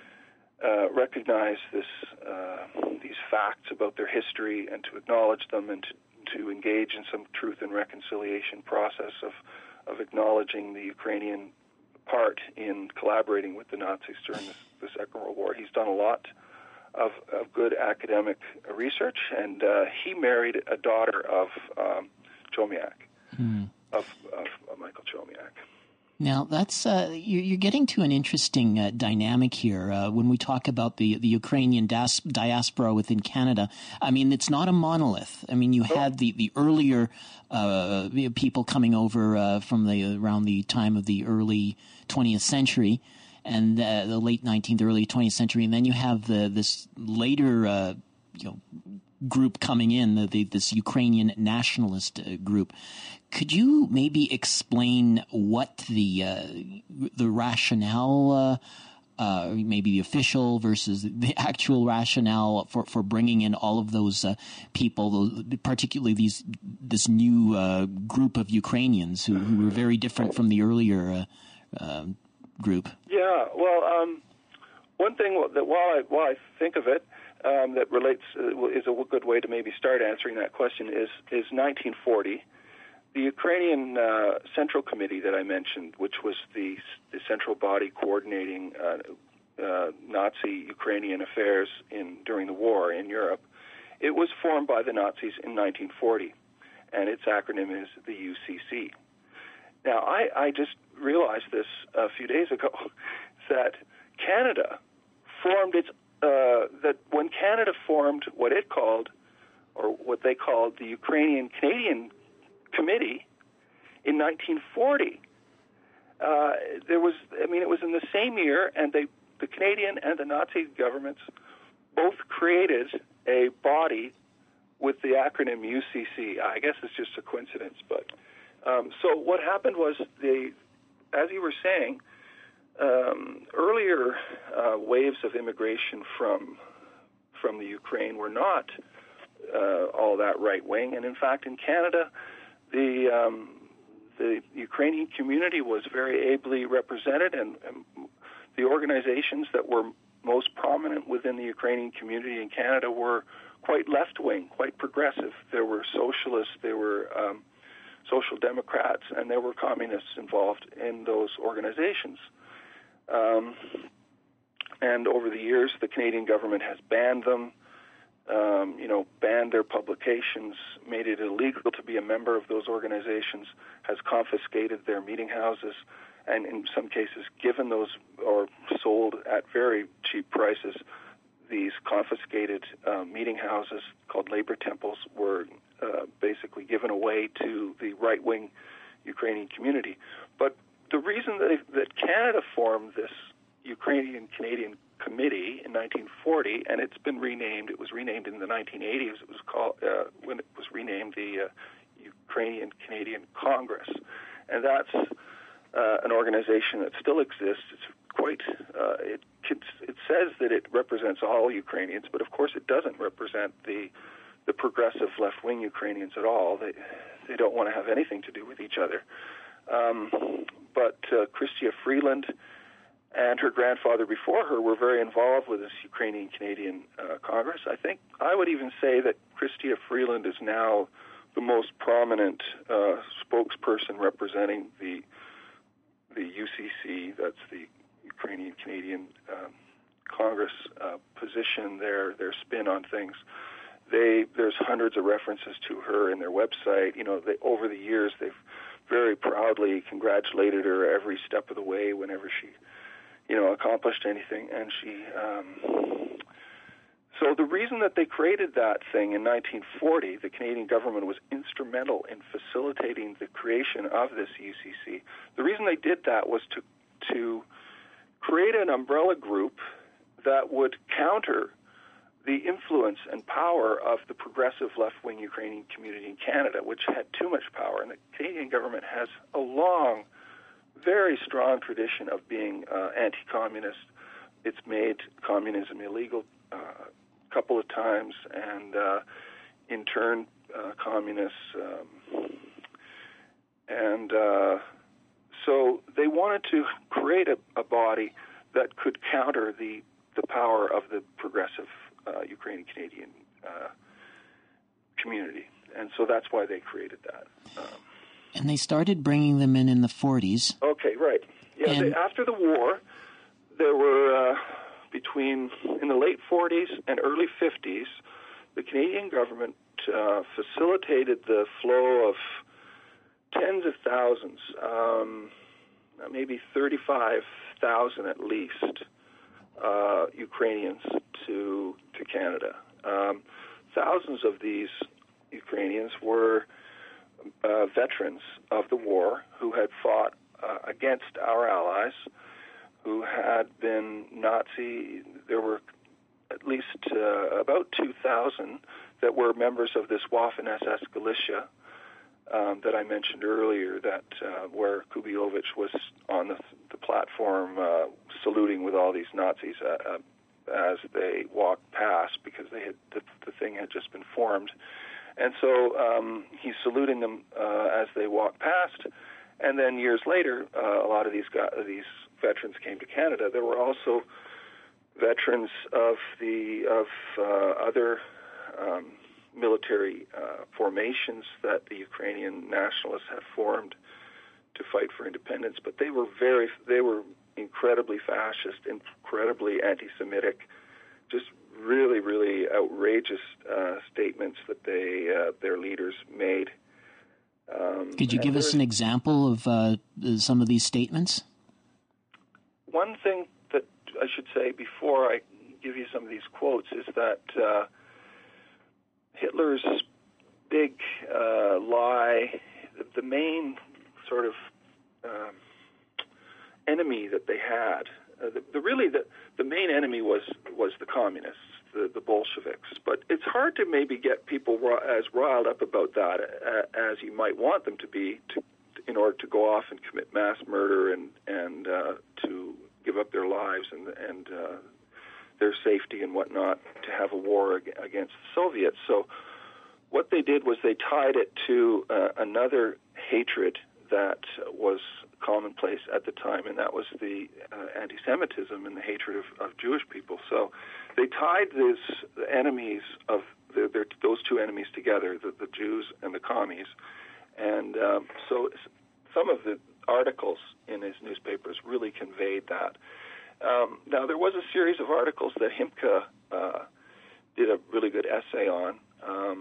uh, recognize this uh, these facts about their history and to acknowledge them and to, to engage in some truth and reconciliation process of, of acknowledging the Ukrainian part in collaborating with the Nazis during this, the Second World War. He's done a lot of, of good academic research, and uh, he married a daughter of um, Chomiak, hmm. of, of, of Michael Chomiak. Now, that's uh, you're getting to an interesting uh, dynamic here uh, when we talk about the, the Ukrainian das- diaspora within Canada. I mean, it's not a monolith. I mean, you had the, the earlier uh, people coming over uh, from the around the time of the early twentieth century and uh, the late nineteenth, early twentieth century, and then you have the this later uh, you know group coming in, the, the, this Ukrainian nationalist uh, group. Could you maybe explain what the uh, the rationale, uh, uh, maybe the official versus the actual rationale for, for bringing in all of those uh, people, those, particularly these this new uh, group of Ukrainians who, who were very different from the earlier uh, uh, group? Yeah, well, um, one thing that while I while I think of it, um, that relates uh, is a good way to maybe start answering that question is is nineteen forty. The Ukrainian uh, Central Committee that I mentioned, which was the, the central body coordinating uh, uh, Nazi Ukrainian affairs in during the war in Europe, it was formed by the Nazis in nineteen forty, and its acronym is the U C C. Now, I, I just realized this a few days ago, that Canada formed its, uh, that when Canada formed what it called, or what they called the Ukrainian Canadian Committee in nineteen forty. Uh, there was, I mean, it was in the same year, and they, the Canadian and the Nazi governments both created a body with the acronym U C C. I guess it's just a coincidence, but um, so what happened was, the, as you were saying, um, earlier uh, waves of immigration from from the Ukraine were not uh, all that right wing, and in fact, in Canada, The um, the Ukrainian community was very ably represented, and, and the organizations that were most prominent within the Ukrainian community in Canada were quite left-wing, quite progressive. There were socialists, there were um, social democrats, and there were communists involved in those organizations. Um, and over the years, the Canadian government has banned them. Um, you know, banned their publications, made it illegal to be a member of those organizations, has confiscated their meeting houses, and in some cases given those or sold at very cheap prices. These confiscated uh, meeting houses called labor temples were uh, basically given away to the right-wing Ukrainian community. But the reason that, that Canada formed this Ukrainian-Canadian Committee in nineteen forty, and it's been renamed. It was renamed in the nineteen eighties. It was called uh, when it was renamed the uh, Ukrainian Canadian Congress, and that's uh, an organization that still exists. It's quite. Uh, it it says that it represents all Ukrainians, but of course it doesn't represent the the progressive left-wing Ukrainians at all. They they don't want to have anything to do with each other. Um, but uh, Chrystia Freeland and her grandfather before her were very involved with this Ukrainian-Canadian uh, Congress. I think I would even say that Chrystia Freeland is now the most prominent uh, spokesperson representing the the U C C, that's the Ukrainian-Canadian um, Congress uh, position, their their spin on things. They there's hundreds of references to her in their website. You know, they, over the years they've very proudly congratulated her every step of the way whenever she, you know, accomplished anything. And she, um, so the reason that they created that thing in nineteen forty, the Canadian government was instrumental in facilitating the creation of this U C C. The reason they did that was to to create an umbrella group that would counter the influence and power of the progressive left-wing Ukrainian community in Canada, which had too much power. And the Canadian government has a long, very strong tradition of being uh, anti-communist. It's made communism illegal uh, a couple of times, and uh, in turn, uh, communists. Um, and uh, so they wanted to create a, a body that could counter the, the power of the progressive Uh, Ukrainian Canadian uh, community, and so that's why they created that. Um, and they started bringing them in in the forties. Okay, right. Yeah. And they, after the war, there were uh, between in the late forties and early fifties, the Canadian government uh, facilitated the flow of tens of thousands, um, maybe thirty-five thousand at least. Uh, Ukrainians to to Canada. Um, thousands of these Ukrainians were uh, veterans of the war who had fought uh, against our allies, who had been Nazi. There were at least uh, about two thousand that were members of this Waffen-S S Galicia um, that I mentioned earlier, that uh, where Kubilovich was on the, the platform uh, saluting with all these Nazis uh, uh, as they walked past, because they had the, the thing had just been formed. And so um, he's saluting them uh, as they walk past. And then years later, uh, a lot of these guys, these veterans came to Canada. There were also veterans of the of uh, other um, military uh, formations that the Ukrainian nationalists had formed to fight for independence, but they were very they were incredibly fascist, incredibly anti-Semitic, just really, really outrageous uh, statements that they uh, their leaders made. Um, Could you give us an example of uh, some of these statements? One thing that I should say before I give you some of these quotes is that uh, Hitler's big uh, lie, the, the main sort of um, enemy that they had, uh, the, the really the, the main enemy was was the communists, the, the Bolsheviks. But it's hard to maybe get people as riled up about that uh, as you might want them to be, to, in order to go off and commit mass murder and and uh, to give up their lives and and uh, their safety and whatnot to have a war against the Soviets. So what they did was they tied it to uh, another hatred that was commonplace at the time, and that was the uh, anti-Semitism and the hatred of, of Jewish people. So they tied these the enemies of the, their, those two enemies together, the, the Jews and the commies. And um, so some of the articles in his newspapers really conveyed that. Um, now, there was a series of articles that Himka uh, did a really good essay on, um,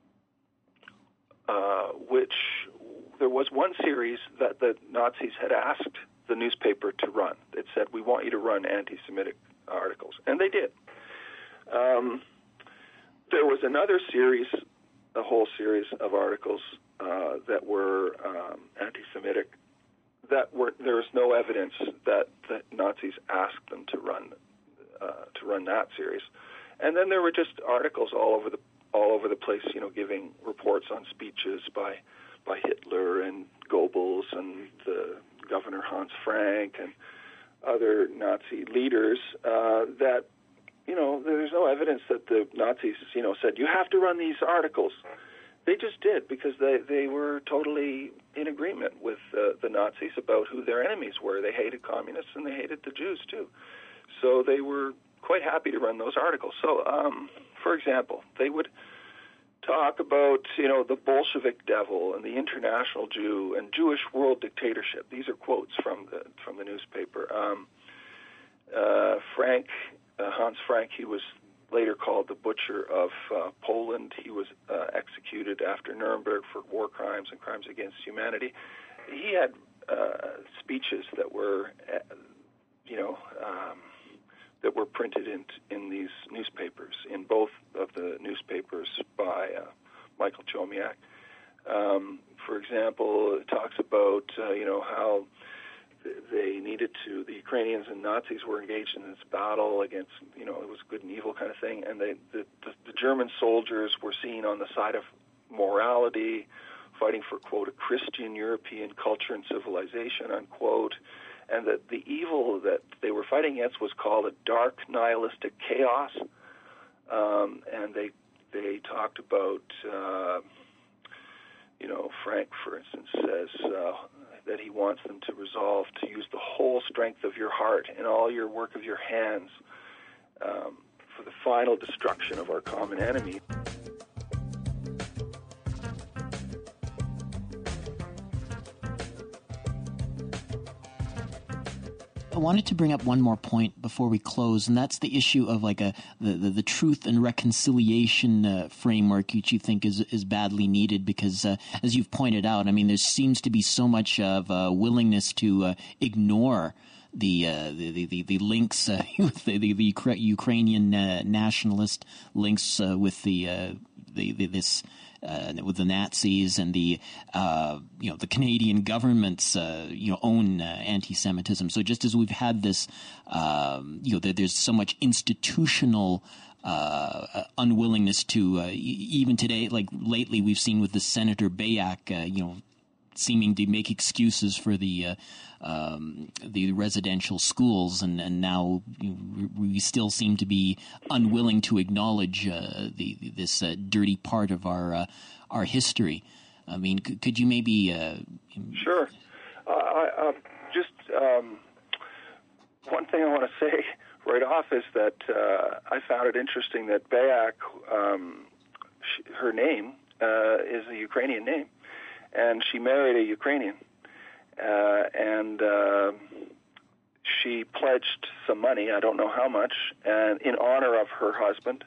uh, which there was one series that the Nazis had asked the newspaper to run. It said, we want you to run anti-Semitic articles. And they did. Um, there was another series, a whole series of articles uh, that were um, anti-Semitic, that were there was no evidence that the Nazis asked them to run uh, to run that series. And then there were just articles all over the all over the place, you know, giving reports on speeches by by Hitler and Goebbels and the Governor Hans Frank and other Nazi leaders uh, that, you know, there's no evidence that the Nazis, you know, said, you have to run these articles. They just did because they, they were totally in agreement with uh, the Nazis about who their enemies were. They hated communists and they hated the Jews, too. So they were quite happy to run those articles. So, um, for example, they would talk about, you know, the Bolshevik devil and the international Jew and Jewish world dictatorship. These are quotes from the from the newspaper. Um, uh, Frank uh, Hans Frank, he was later called the Butcher of uh, Poland. He was uh, executed after Nuremberg for war crimes and crimes against humanity. He had uh, speeches that were, uh, you know, um, that were printed in in these newspapers, in both of the newspapers by uh, Michael Chomiak. Um, for example, it talks about, uh, you know, how they needed to, the Ukrainians and Nazis were engaged in this battle against, you know, it was good and evil kind of thing, and they, the, the, the German soldiers were seen on the side of morality, fighting for, quote, a Christian European culture and civilization, unquote, and that the evil that they were fighting against was called a dark nihilistic chaos, um, and they they talked about, uh, you know, Frank, for instance, says uh, that he wants them to resolve to use the whole strength of your heart and all your work of your hands um, for the final destruction of our common enemy. I wanted to bring up one more point before we close, and that's the issue of like a the, the, the truth and reconciliation uh, framework, which you think is is badly needed because, uh, as you've pointed out, I mean, there seems to be so much of uh, willingness to uh, ignore the, uh, the the the links uh, with the, the, the Ukrainian uh, nationalist links uh, with the, uh, the, the this. Uh, with the Nazis and the uh, you know the Canadian government's uh, you know own uh, anti-Semitism. So just as we've had this, um, you know, there, there's so much institutional uh, unwillingness to uh, even today, like lately, we've seen with the Senator Bayak, uh, you know, seeming to make excuses for the uh, um, the residential schools, and, and now you know, we still seem to be unwilling to acknowledge uh, the this uh, dirty part of our uh, our history. I mean, could, could you maybe? Uh, sure. Uh, I, uh, just um, one thing I want to say right off is that uh, I found it interesting that Bayak, um, she, her name uh, is a Ukrainian name. And she married a Ukrainian, uh, and uh, she pledged some money, I don't know how much, and in honor of her husband,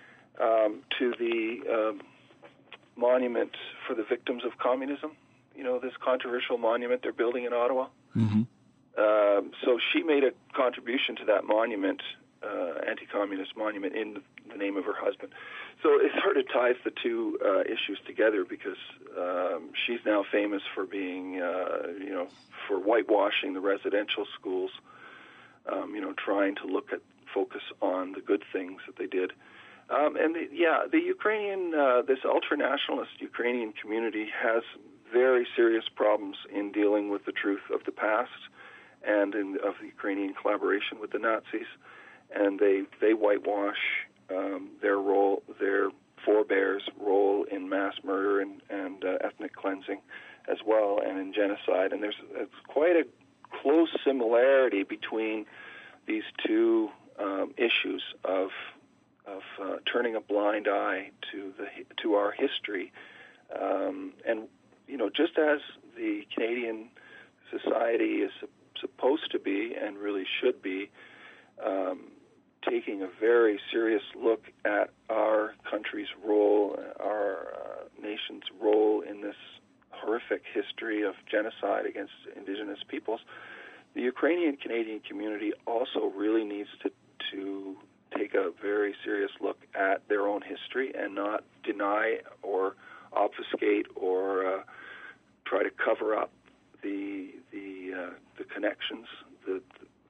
um, to the uh, monument for the victims of communism. You know, this controversial monument they're building in Ottawa. Mm-hmm. Uh, so she made a contribution to that monument, uh, anti-communist monument, in the name of her husband. So it sort of ties the two uh, issues together because um, she's now famous for being, uh, you know, for whitewashing the residential schools, um, you know, trying to look at, focus on the good things that they did. Um, and, the, yeah, the Ukrainian, uh, this ultra-nationalist Ukrainian community has very serious problems in dealing with the truth of the past and in, of the Ukrainian collaboration with the Nazis. And they, they whitewash Um, their role, their forebears' role in mass murder and, and uh, ethnic cleansing as well, and in genocide. And there's it's quite a close similarity between these two um, issues of of uh, turning a blind eye to the to our history. Um, and you know, just as the Canadian society is supposed to be and really should be. Um, taking a very serious look at our country's role, our uh, nation's role in this horrific history of genocide against indigenous peoples, the Ukrainian Canadian community also really needs to, to take a very serious look at their own history and not deny or obfuscate or uh, try to cover up the the uh, the connections, the,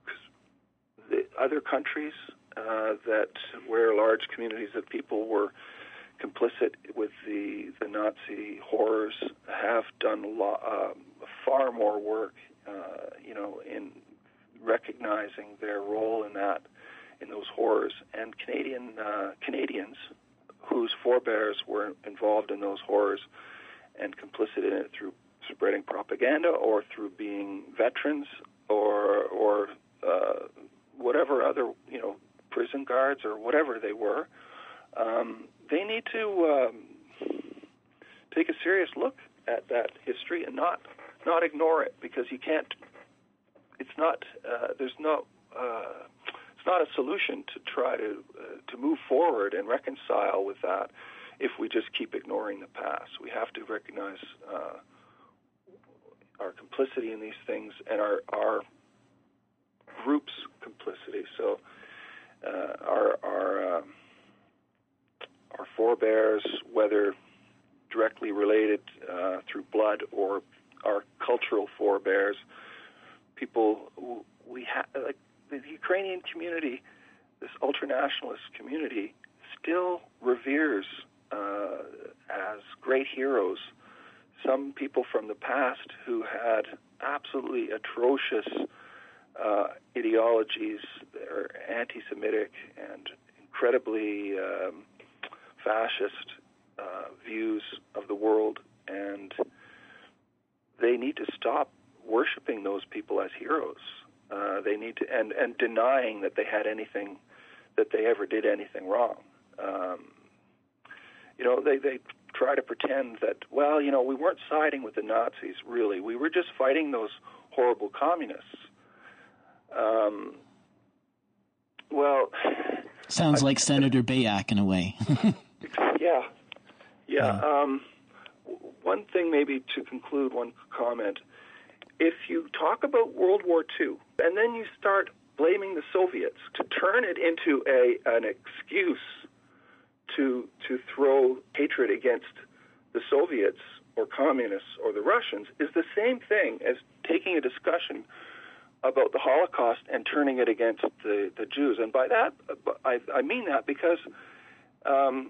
the, the other countries Uh, that where large communities of people were complicit with the, the Nazi horrors have done a lot, uh, far more work, uh, you know, in recognizing their role in that, in those horrors. And Canadian uh, Canadians whose forebears were involved in those horrors and complicit in it through spreading propaganda or through being veterans or or uh, whatever other, you know, prison guards or whatever they were, um, they need to um, take a serious look at that history and not not ignore it, because you can't. It's not. Uh, there's no. Uh, it's not a solution to try to uh, to move forward and reconcile with that if we just keep ignoring the past. We have to recognize uh, our complicity in these things and our our group's complicity. So uh, our our um, our forebears, whether directly related uh, through blood or our cultural forebears, people who we have, like the Ukrainian community, this ultranationalist community, still reveres uh, as great heroes some people from the past who had absolutely atrocious uh, ideologies that are anti-Semitic and incredibly um, fascist uh, views of the world, and they need to stop worshiping those people as heroes. Uh, they need to, and, and denying that they had anything, that they ever did anything wrong. Um, you know, they, they try to pretend that, well, you know, we weren't siding with the Nazis, really. We were just fighting those horrible communists. Um, well... Sounds I, like Senator Bayak in a way. yeah. Yeah. Um, one thing maybe to conclude, one comment. If you talk about World War Two and then you start blaming the Soviets to turn it into a an excuse to to throw hatred against the Soviets or communists or the Russians is the same thing as taking a discussion about the Holocaust and turning it against the, the Jews. And by that, I, I mean that because, um,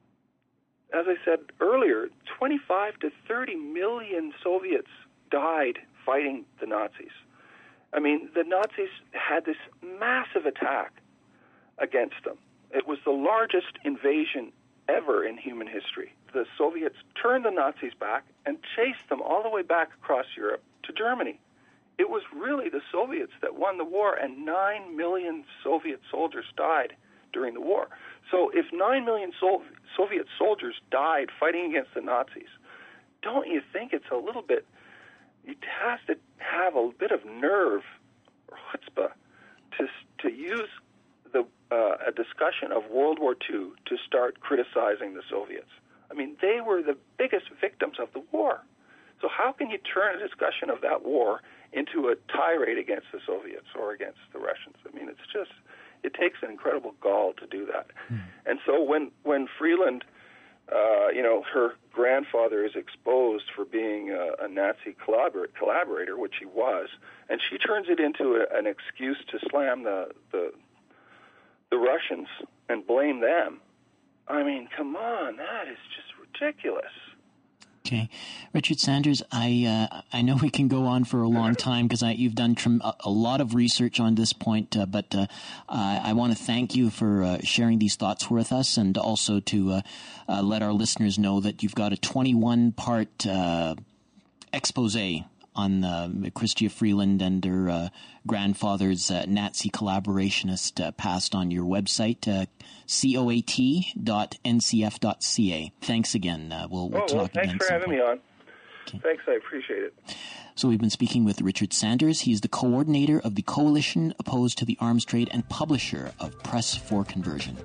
as I said earlier, twenty-five to thirty million Soviets died fighting the Nazis. I mean, the Nazis had this massive attack against them. It was the largest invasion ever in human history. The Soviets turned the Nazis back and chased them all the way back across Europe to Germany. It was really the Soviets that won the war, and nine million Soviet soldiers died during the war. So if nine million Sol- Soviet soldiers died fighting against the Nazis, don't you think it's a little bit, it has to have a bit of nerve or chutzpah to, to use the uh, a discussion of World War Two to start criticizing the Soviets? I mean, they were the biggest victims of the war. So how can you turn a discussion of that war into a tirade against the Soviets or against the Russians? I mean, it's just, it takes an incredible gall to do that. Mm. And so when, when Freeland, uh, you know, her grandfather is exposed for being a, a Nazi collabor- collaborator, which he was, and she turns it into a, an excuse to slam the, the the Russians and blame them. I mean, come on, that is just ridiculous. Okay, Richard Sanders, I uh, I know we can go on for a long time because you've done trim, a, a lot of research on this point, uh, but uh, uh, I want to thank you for uh, sharing these thoughts with us, and also to uh, uh, let our listeners know that you've got a twenty-one part uh, expose on uh, Chrystia Freeland and her uh, grandfather's uh, Nazi collaborationist uh, past on your website, uh, coat dot n c f dot c a. Thanks again. Uh, we'll, we'll oh, talk well, thanks again. Thanks for having point. me on. Okay. Thanks, I appreciate it. So we've been speaking with Richard Sanders. He's the coordinator of the Coalition Opposed to the Arms Trade and publisher of Press for Conversion.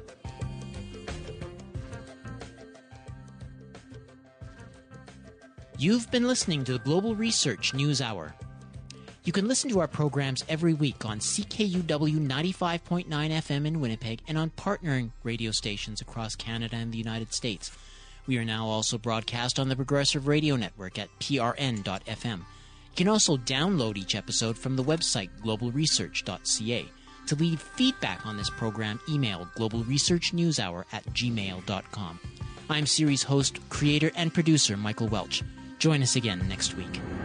You've been listening to the Global Research News Hour. You can listen to our programs every week on C K U W ninety-five point nine F M in Winnipeg and on partnering radio stations across Canada and the United States. We are now also broadcast on the Progressive Radio Network at p r n dot f m. You can also download each episode from the website global research dot c a. To leave feedback on this program, email global research news hour at gmail dot com. I'm series host, creator, and producer Michael Welch. Join us again next week.